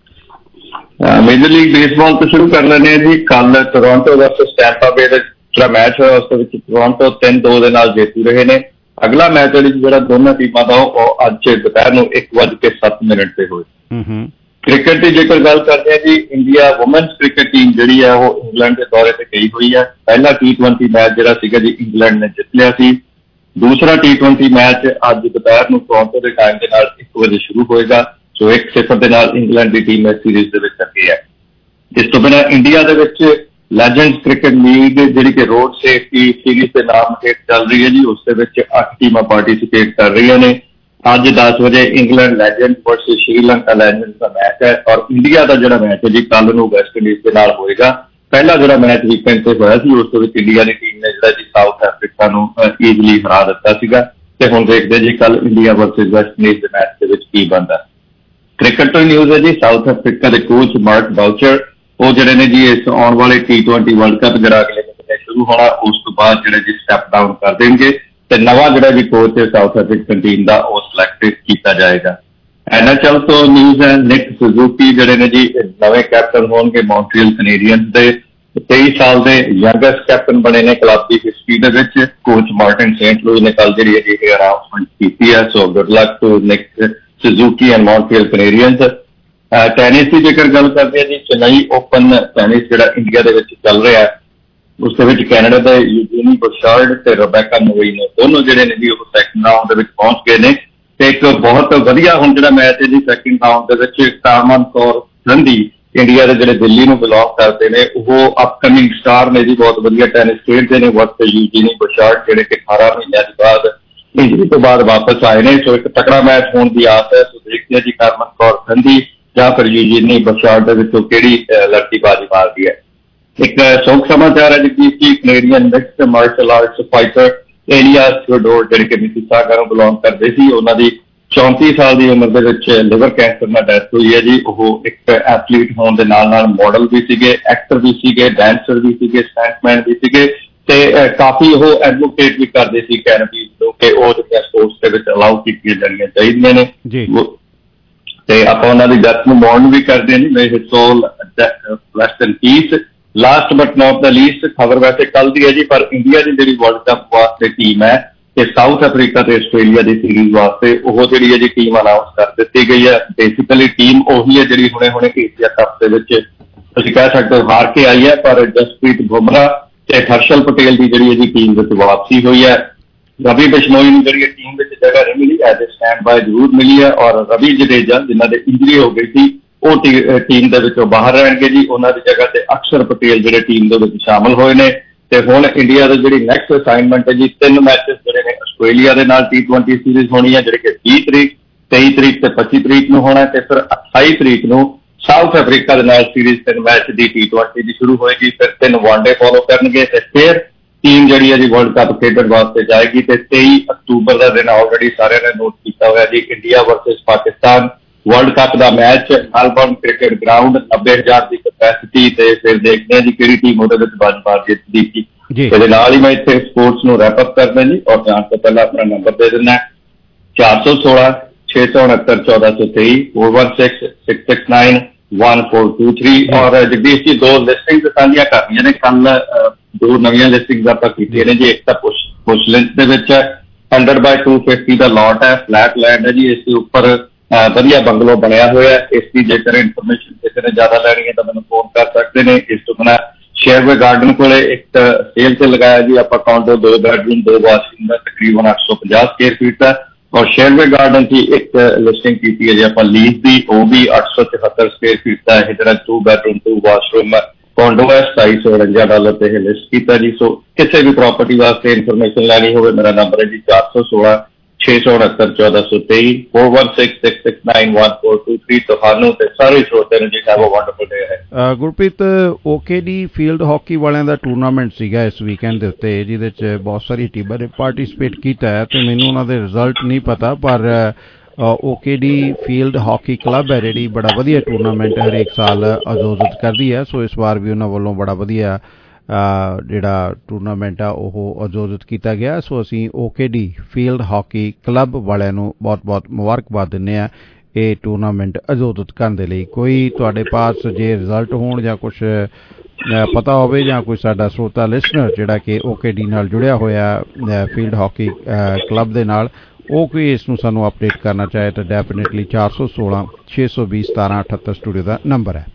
Major league baseball ਤੋਂ ਸ਼ੁਰੂ ਕਰ ਲੈਂਦੇ ਹਾਂ ਜੀ। ਕੱਲ ਟੋਰਾਂਟੋ ਵਰਸਸ ਟੈਂਪਾ ਬੇ ਦਾ ਜਿਹੜਾ ਮੈਚ ਹੋਇਆ ਉਸ ਦੇ ਵਿੱਚ ਟੋਰਾਂਟੋ 3-2 ਦੇ ਨਾਲ ਜੇਤੂ ਰਹੇ ਨੇ। ਅਗਲਾ ਮੈਚ ਜਿਹੜਾ ਦੋਨਾਂ ਟੀਮਾਂ ਦਾ ਉਹ ਅੱਜ ਦੁਪਹਿਰ ਨੂੰ 1:07 ਤੇ ਹੋਏ। ਕ੍ਰਿਕਟ ਦੀ ਜੇਕਰ ਗੱਲ ਕਰਦੇ ਹਾਂ ਜੀ, ਇੰਡੀਆ ਵੂਮੈਨਸ ਕ੍ਰਿਕਟ ਟੀਮ ਜਿਹੜੀ ਹੈ ਉਹ ਇੰਗਲੈਂਡ ਦੇ ਦੌਰੇ ਤੇ ਗਈ ਹੋਈ ਹੈ। ਪਹਿਲਾ T20 ਮੈਚ ਜਿਹੜਾ ਸੀਗਾ ਜੀ ਇੰਗਲੈਂਡ ਨੇ ਜਿੱਤ ਲਿਆ ਸੀ। ਦੂਸਰਾ T20 ਮੈਚ ਅੱਜ ਦੁਪਹਿਰ ਨੂੰ ਟੋਰਾਂਟੋ ਦੇ ਟਾਈਮ ਦੇ ਨਾਲ 1 ਵਜੇ ਸ਼ੁਰੂ ਹੋਏਗਾ। ਸੋ 1-0 ਦੇ ਨਾਲ ਇੰਗਲੈਂਡ ਦੀ ਟੀਮ ਇਸ ਸੀਰੀਜ਼ ਦੇ ਵਿੱਚ ਅੱਗੇ ਹੈ। ਇਸ ਤੋਂ ਬਿਨਾਂ ਇੰਡੀਆ ਦੇ ਵਿੱਚ ਲੈਜੈਂਡਸ ਕ੍ਰਿਕਟ ਲੀਗ ਜਿਹੜੀ ਕਿ ਰੋਡ ਸੇਫਟੀ ਸੀਰੀਜ਼ ਦੇ ਨਾਮ ਹੇਠ ਚੱਲ ਰਹੀ ਹੈ ਜੀ, ਉਸ ਦੇ ਵਿੱਚ 8 ਟੀਮਾਂ ਪਾਰਟੀਸਿਪੇਟ ਕਰ ਰਹੀਆਂ ਨੇ। ਅੱਜ 10 ਵਜੇ England legend versus Sri Lanka legends ਦਾ ਮੈਚ ਹੈ, ਔਰ ਇੰਡੀਆ ਦਾ ਜਿਹੜਾ ਮੈਚ ਹੈ ਜੀ ਕੱਲ ਨੂੰ ਵੈਸਟ ਇੰਡੀਜ਼ ਦੇ ਨਾਲ ਹੋਏਗਾ। ਪਹਿਲਾ ਜਿਹੜਾ ਮੈਚ ਵੀਕਐਂਡ ਤੇ ਹੋਇਆ ਸੀ ਉਸ ਦੇ ਵਿੱਚ ਇੰਡੀਆ ਦੀ ਟੀਮ ਨੇ ਜਿਹੜਾ ਜੀ ਸਾਊਥ ਅਫਰੀਕਾ ਨੂੰ ਈਜ਼ਲੀ ਹਰਾ ਦਿੱਤਾ ਸੀਗਾ, ਤੇ ਹੁਣ ਦੇਖਦੇ ਜੀ ਕੱਲ ਇੰਡੀਆ ਵਰਸਸ ਵੈਸਟ ਇੰਡੀਜ਼ ਦੇ ਮੈਚ ਦੇ ਵਿੱਚ ਕੀ ਬਣਦਾ। ਕ੍ਰਿਕਟ ਤੋਂ ਨਿਊਜ਼ ਹੈ ਜੀ, ਸਾਊਥ ਅਫਰੀਕਾ ਦੇ ਕੋਚ ਮਾਰਕ ਬਾਊਚਰ ਉਹ ਜਿਹੜੇ ਨੇ ਜੀ ਇਸ ਆਉਣ ਵਾਲੇ T20 ਵਰਲਡ ਕੱਪ ਜਿਹੜਾ ਅਗਲੇ ਮਹੀਨੇ ਸ਼ੁਰੂ ਹੋਣਾ ਉਸ ਤੋਂ ਬਾਅਦ ਜਿਹੜੇ ਜੀ ਸਟੈਪ ਡਾਊਨ ਕਰ ਦੇਣਗੇ। ਤੇ ਨਵਾਂ ਜਿਹੜਾ ਵੀ ਕੋਚ ਹੈ ਸਾਊਥ ਅਫਰੀਕਨ ਟੀਮ ਦਾ ਉਹ ਸਿਲੈਕਟ ਕੀਤਾ ਜਾਏਗਾ। NHL ਤੋਂ ਨਿਊਜ਼ ਹੈ, ਨਿਕ ਸੁਜ਼ੂਕੀ ਜਿਹੜੇ ਨੇ ਜੀ ਨਵੇਂ ਕੈਪਟਨ ਹੋਣਗੇ ਮੌਂਟਰੀਅਲ ਕੈਨੇਡੀਅਨਸ ਦੇ। 23 ਸਾਲ ਦੇ ਯੰਗੈਸਟ ਕੈਪਟਨ ਬਣੇ ਨੇ ਕਲੱਬ ਦੀ ਹਿਸਟਰੀ ਦੇ ਵਿੱਚ। ਕੋਚ ਮਾਰਟਿਨ ਸੇਂਟ ਲੂਈ ਨੇ ਕੱਲ ਜਿਹੜੀ ਇਹ ਅਨਾਉਂਸਮੈਂਟ ਕੀਤੀ ਹੈ। So good luck to Nick Suzuki and Montreal Canadiens. Tennis ਦੀ ਜੇਕਰ ਗੱਲ ਕਰਦੇ ਹਾਂ ਜੀ, ਚੇਨਈ ਓਪਨ ਟੈਨਿਸ ਜਿਹੜਾ ਇੰਡੀਆ ਦੇ ਵਿੱਚ ਚੱਲ ਰਿਹਾ ਉਸ ਦੇ ਵਿੱਚ ਕੈਨੇਡਾ ਦੇ ਯੂਜੀਨੀ ਬੁਸ਼ਾਰਡ ਤੇ ਰਬੈਕਾ ਨੋਵੀਨ ਦੋਨੋਂ ਜਿਹੜੇ ਨੇ ਜੀ ਉਹ ਸੈਕੰਡ ਰਾਊਂਡ ਦੇ ਵਿੱਚ ਪਹੁੰਚ ਗਏ ਨੇ। ਤੇ ਇੱਕ ਬਹੁਤ ਵਧੀਆ ਹੁਣ ਜਿਹੜਾ ਮੈਚ ਹੈ ਜੀ ਸੈਕੰਡ ਰਾਊਂਡ ਦੇ ਵਿੱਚ ਕਾਮਨ ਕੌਰ ਸੰਧੀ ਇੰਡੀਆ ਦੇ ਜਿਹੜੇ ਦਿੱਲੀ ਨੂੰ ਬਿਲੋਂਗ ਕਰਦੇ ਨੇ ਉਹ ਅਪਕਮਿੰਗ ਸਟਾਰ ਨੇ ਜੀ, ਬਹੁਤ ਵਧੀਆ ਟੈਨਿਸ ਖੇਡਦੇ ਨੇ। ਵਰਤ ਯੂਜੀਨੀ ਬੁਸ਼ਾਰਡ ਜਿਹੜੇ ਕਿ 18 ਮਹੀਨਿਆਂ ਦੇ ਬਾਅਦ ਇੰਜਰੀ ਤੋਂ ਬਾਅਦ ਵਾਪਸ ਆਏ ਨੇ। ਸੋ ਇੱਕ ਤਕੜਾ ਮੈਚ ਹੋਣ ਦੀ ਆਸ ਹੈ। ਸੋ ਦੇਖਦੇ ਹਾਂ ਜੀ ਕਾਮਨ ਕੌਰ ਸੰਧੀ ਜਾਂ ਫਿਰ ਯੂਜੀਨੀ ਬੁਸ਼ਾਰਡ ਦੇ ਵਿੱਚੋਂ ਕਿਹੜੀ ਲੜਕੀ ਬਾਜੀ ਮਾਰਦੀ ਹੈ। ਇੱਕ ਸ਼ੌਕ ਸਮਾਚਾਰ ਹੈ ਜੀ ਕਿ Canadian mixed martial arts fighter Elias Theodore ਜਿਹੜੇ ਕਿ ਮਿਸੀਸਾਗਾ ਨੂੰ ਬਿਲੋਂਗ ਕਰਦੇ ਸੀ, ਉਹਨਾਂ ਦੀ 34 ਸਾਲ ਦੀ ਉਮਰ ਦੇ ਵਿੱਚ ਲਿਵਰ ਕੈਂਸਰ ਨਾਲ ਡੈਥ ਹੋਈ ਹੈ ਜੀ। ਉਹ ਇੱਕ ਐਥਲੀਟ ਹੋਣ ਦੇ ਨਾਲ ਨਾਲ ਮਾਡਲ ਵੀ ਸੀਗੇ, ਐਕਟਰ ਵੀ ਸੀਗੇ, ਡੈਂਸਰ ਵੀ ਸੀਗੇ, ਸਟੰਟਮੈਨ ਵੀ ਸੀਗੇ ਤੇ ਕਾਫੀ ਉਹ ਐਡਵੋਕੇਟ ਵੀ ਕਰਦੇ ਸੀ ਕੈਨੇਡੀ ਨੂੰ ਕਿ ਉਹ ਜਿਹੜੀਆਂ ਸਪੋਰਟਸ ਦੇ ਵਿੱਚ ਅਲਾਉ ਕੀਤੀਆਂ ਜਾਣੀਆਂ ਚਾਹੀਦੀਆਂ ਨੇ। ਤੇ ਆਪਾਂ ਉਹਨਾਂ ਦੀ ਡੈਥ ਨੂੰ ਮੌਰਨ ਵੀ ਕਰਦੇ ਨੇ। May his soul rest in peace. Last but not the least ਖਬਰ ਵੈਸੇ ਕੱਲ ਦੀ ਹੈ ਜੀ, ਪਰ ਇੰਡੀਆ ਦੀ ਜਿਹੜੀ ਵਰਲਡ ਕੱਪ ਵਾਸਤੇ ਟੀਮ ਹੈ ਤੇ ਸਾਊਥ ਅਫਰੀਕਾ ਤੇ ਆਸਟ੍ਰੇਲੀਆ ਦੀ ਸੀਰੀਜ਼ ਵਾਸਤੇ ਉਹ ਜਿਹੜੀ ਹੈ ਜੀ ਟੀਮ ਅਨਾਉਂਸ ਕਰ ਦਿੱਤੀ ਗਈ ਹੈ। ਬੇਸਿਕਲੀ ਟੀਮ ਉਹੀ ਹੈ ਜਿਹੜੀ ਹੁਣੇ ਏਸ਼ੀਆ ਕੱਪ ਦੇ ਵਿੱਚ ਤੁਸੀਂ ਕਹਿ ਸਕਦੇ ਹੋ ਹਾਰ ਕੇ ਆਈ ਹੈ, ਪਰ ਜਸਪ੍ਰੀਤ ਬੁਮਰਾਹ ਤੇ ਹਰਸ਼ਲ ਪਟੇਲ ਦੀ ਜਿਹੜੀ ਹੈ ਜੀ ਟੀਮ ਵਿੱਚ ਵਾਪਸੀ ਹੋਈ ਹੈ। ਰਵੀ ਬਿਸ਼ਨੋਈ ਨੂੰ ਜਿਹੜੀ ਟੀਮ ਵਿੱਚ ਜਗ੍ਹਾ ਨਹੀਂ ਮਿਲੀ, ਐਜ਼ ਏ ਸਟੈਂਡ ਬਾਏ ਜ਼ਰੂਰ ਮਿਲੀ ਹੈ। ਔਰ ਰਵੀ ਜਡੇਜਾ ਜਿਨ੍ਹਾਂ ਦੇ ਇੰਜਰੀ ਹੋ ਗਈ ਸੀ ਉਹ ਟੀਮ ਦੇ ਵਿੱਚੋਂ ਬਾਹਰ ਰਹਿਣਗੇ ਜੀ। ਉਹਨਾਂ ਦੀ ਜਗ੍ਹਾ ਤੇ ਅਕਸ਼ਰ ਪਟੇਲ ਜਿਹੜੇ ਟੀਮ ਦੇ ਵਿੱਚ ਸ਼ਾਮਲ ਹੋਏ ਨੇ। ਤੇ ਹੁਣ ਇੰਡੀਆ ਦੀ ਜਿਹੜੀ ਨੈਕਸਟ ਅਸਾਈਨਮੈਂਟ ਹੈ ਜੀ 3 ਮੈਚਸ ਜਿਹੜੇ ਨੇ ਆਸਟ੍ਰੇਲੀਆ ਦੇ ਨਾਲ T20 ਸੀਰੀਜ਼ ਹੋਣੀ ਹੈ ਜਿਹੜੀ ਕਿ 20 ਤਰੀਕ 23 ਤਰੀਕ ਤੇ 25 ਤਰੀਕ ਨੂੰ ਹੋਣਾ ਤੇ ਫਿਰ 28 ਤਰੀਕ ਨੂੰ ਸਾਊਥ ਅਫਰੀਕਾ ਦੇ ਨਾਲ ਸੀਰੀਜ਼ 3 ਮੈਚ ਦੀ T20 ਦੀ ਸ਼ੁਰੂ ਹੋਏਗੀ। ਫਿਰ 3 ਵਨਡੇ ਫੋਲੋ ਕਰਨਗੇ ਤੇ ਫਿਰ ਟੀਮ ਜਿਹੜੀ ਹੈ ਜੀ ਵਰਲਡ ਕੱਪ ਖੇਡਣ ਵਾਸਤੇ ਜਾਏਗੀ। ਤੇ 23 ਅਕਤੂਬਰ ਦਾ ਦਿਨ ਆਲਰੇਡੀ ਸਾਰਿਆਂ ਨੇ ਨੋਟ ਕੀਤਾ ਹੋਇਆ ਜੀ, India versus Pakistan world cup ਦਾ ਮੈਚ ਮੈਲਬੌਰਨ ਕ੍ਰਿਕਟ ਗਰਾਊਂਡ 90,000 ਦੀ ਕਪੈਸਿਟੀ। ਤੇ ਫਿਰ ਦੇਖਦੇ ਹਾਂ ਜੀ ਕਿਹੜੀ ਟੀਮ ਉਹਦੇ ਵਿੱਚ ਬਾਜੀ ਮਾਰਦੀ ਹੈ। ਇਹਦੇ ਨਾਲ ਹੀ ਮੈਂ ਇੱਥੇ ਸਪੋਰਟਸ ਨੂੰ ਰੈਪ ਅਪ ਕਰਦਾ ਜੀ ਔਰ ਜਾਣ ਤੋਂ ਪਹਿਲਾਂ ਆਪਣਾ ਨੰਬਰ ਦੇ ਦਿੰਦਾ 416 669 1423 416 669 1423। ਔਰ ਜਗਦੀਸ਼ ਜੀ 2 ਲਿਸਟਿੰਗ ਸਾਂਝੀਆਂ ਕਰਨੀਆਂ ਨੇ ਕੱਲ। 2 ਨਵੀਆਂ ਲਿਸਟਿੰਗ ਆਪਾਂ ਕੀਤੀਆਂ ਨੇ ਜੀ। ਇੱਕ ਤਾਂ ਪੁਸ਼ ਲਿੰਕ ਦੇ ਵਿੱਚ 100/250 ਦਾ ਲਾਟ ਹੈ, ਫਲੈਟ ਲੈਂਡ ਹੈ ਜੀ। ਇਸ ਦੇ ਉੱਪਰ ਵਧੀਆ ਬੰਗਲੋ ਬਣਿਆ ਹੋਇਆ। ਇਸ ਦੀ ਜੇਕਰ ਇਨਫੋਰਮੇਸ਼ਨ ਕਿਸੇ ਨੇ ਜ਼ਿਆਦਾ ਲੈਣੀ ਹੈ ਤਾਂ ਮੈਨੂੰ ਫੋਨ ਕਰ ਸਕਦੇ ਨੇ। ਇਸ ਤੋਂ ਬਿਨਾਂ ਸ਼ੇਰਵੇ ਗਾਰਡਨ ਕੋਲੇ ਇੱਕ ਸੇਲ ਤੇ ਲਗਾਇਆ ਜੀ ਆਪਾਂ ਕਾਉਂਟਰ 2 ਬੈਡਰੂਮ 2 ਵਾਸ਼ਰੂਮ ਦਾ ਤਕਰੀਬਨ 850 ਸਕੁਅਰ ਫੀਟ ਦਾ। ਔਰ ਸ਼ੇਰਵੇ ਗਾਰਡਨ ਦੀ ਇੱਕ ਲਿਸਟਿੰਗ ਕੀਤੀ ਹੈ ਜੀ ਆਪਾਂ ਲੀਜ਼ ਦੀ, ਉਹ ਵੀ 874 ਸਕੁਅਰ ਫੀਟ ਦਾ ਹੈ ਜਿਹੜਾ 2 ਬੈਡਰੂਮ 2 ਵਾਸ਼ਰੂਮ ਕਾਉਂਡੋ ਹੈ। $249 ਤੇ ਇਹ ਲਿਸਟ ਕੀਤਾ ਜੀ। ਸੋ ਕਿਸੇ ਵੀ ਪ੍ਰਾਪਰਟੀ ਵਾਸਤੇ ਇਨਫੋਰਮੇਸ਼ਨ ਲੈਣੀ ਹੋਵੇ ਮੇਰਾ ਨੰਬਰ ਹੈ ਜੀ 416 669 1423 416 669 1423। ਤੁਹਾਨੂੰ ਤੇ ਸਾਰੇ ਸਰੋਤਿਆਂ ਨੂੰ ਜੀ ਹੈਵ ਅ ਵੰਡਰਫੁਲ ਡੇ ਹੈ। ਗੁਰਪ੍ਰੀਤ OKD ਫੀਲਡ ਹਾਕੀ ਵਾਲਿਆਂ ਦਾ ਟੂਰਨਾਮੈਂਟ ਸੀਗਾ ਇਸ ਵੀਕਐਂਡ ਦੇ ਉੱਤੇ, ਜਿਹਦੇ 'ਚ ਬਹੁਤ ਸਾਰੀ ਟੀਮਾਂ ਨੇ ਪਾਰਟੀਸਪੇਟ ਕੀਤਾ ਹੈ ਤੇ ਮੈਨੂੰ ਉਹਨਾਂ ਦੇ ਰਿਜ਼ਲਟ ਨਹੀਂ ਪਤਾ, ਪਰ OKD ਫੀਲਡ ਹਾਕੀ ਕਲੱਬ ਹੈ ਜਿਹੜੀ ਬੜਾ ਵਧੀਆ ਟੂਰਨਾਮੈਂਟ ਹਰੇਕ ਸਾਲ ਆਯੋਜਿਤ ਕਰਦੀ ਹੈ। ਸੋ ਇਸ ਵਾਰ ਵੀ ਉਹਨਾਂ ਵੱਲੋਂ ਬੜਾ ਵਧੀਆ ਜਿਹੜਾ ਟੂਰਨਾਮੈਂਟ ਆ ਉਹ ਆਯੋਜਿਤ ਕੀਤਾ ਗਿਆ। ਸੋ ਅਸੀਂ OKD ਫੀਲਡ ਹਾਕੀ ਕਲੱਬ ਵਾਲਿਆਂ ਨੂੰ ਬਹੁਤ ਮੁਬਾਰਕਬਾਦ ਦਿੰਦੇ ਹਾਂ ਇਹ ਟੂਰਨਾਮੈਂਟ ਆਯੋਜਿਤ ਕਰਨ ਦੇ ਲਈ। ਕੋਈ ਤੁਹਾਡੇ ਪਾਸ ਜੇ ਰਿਜ਼ਲਟ ਹੋਣ ਜਾਂ ਕੁਛ ਪਤਾ ਹੋਵੇ ਜਾਂ ਕੋਈ ਸਾਡਾ ਸਰੋਤਾ ਲਿਸਨਰ ਜਿਹੜਾ ਕਿ OKD ਨਾਲ ਜੁੜਿਆ ਹੋਇਆ ਫੀਲਡ ਹਾਕੀ ਕਲੱਬ ਦੇ ਨਾਲ, ਉਹ ਕੋਈ ਇਸ ਨੂੰ ਸਾਨੂੰ ਅਪਡੇਟ ਕਰਨਾ ਚਾਹੇ ਤਾਂ ਡੈਫੀਨੇਟਲੀ 416 620 1778 ਸਟੂਡੀਓ ਦਾ ਨੰਬਰ ਹੈ।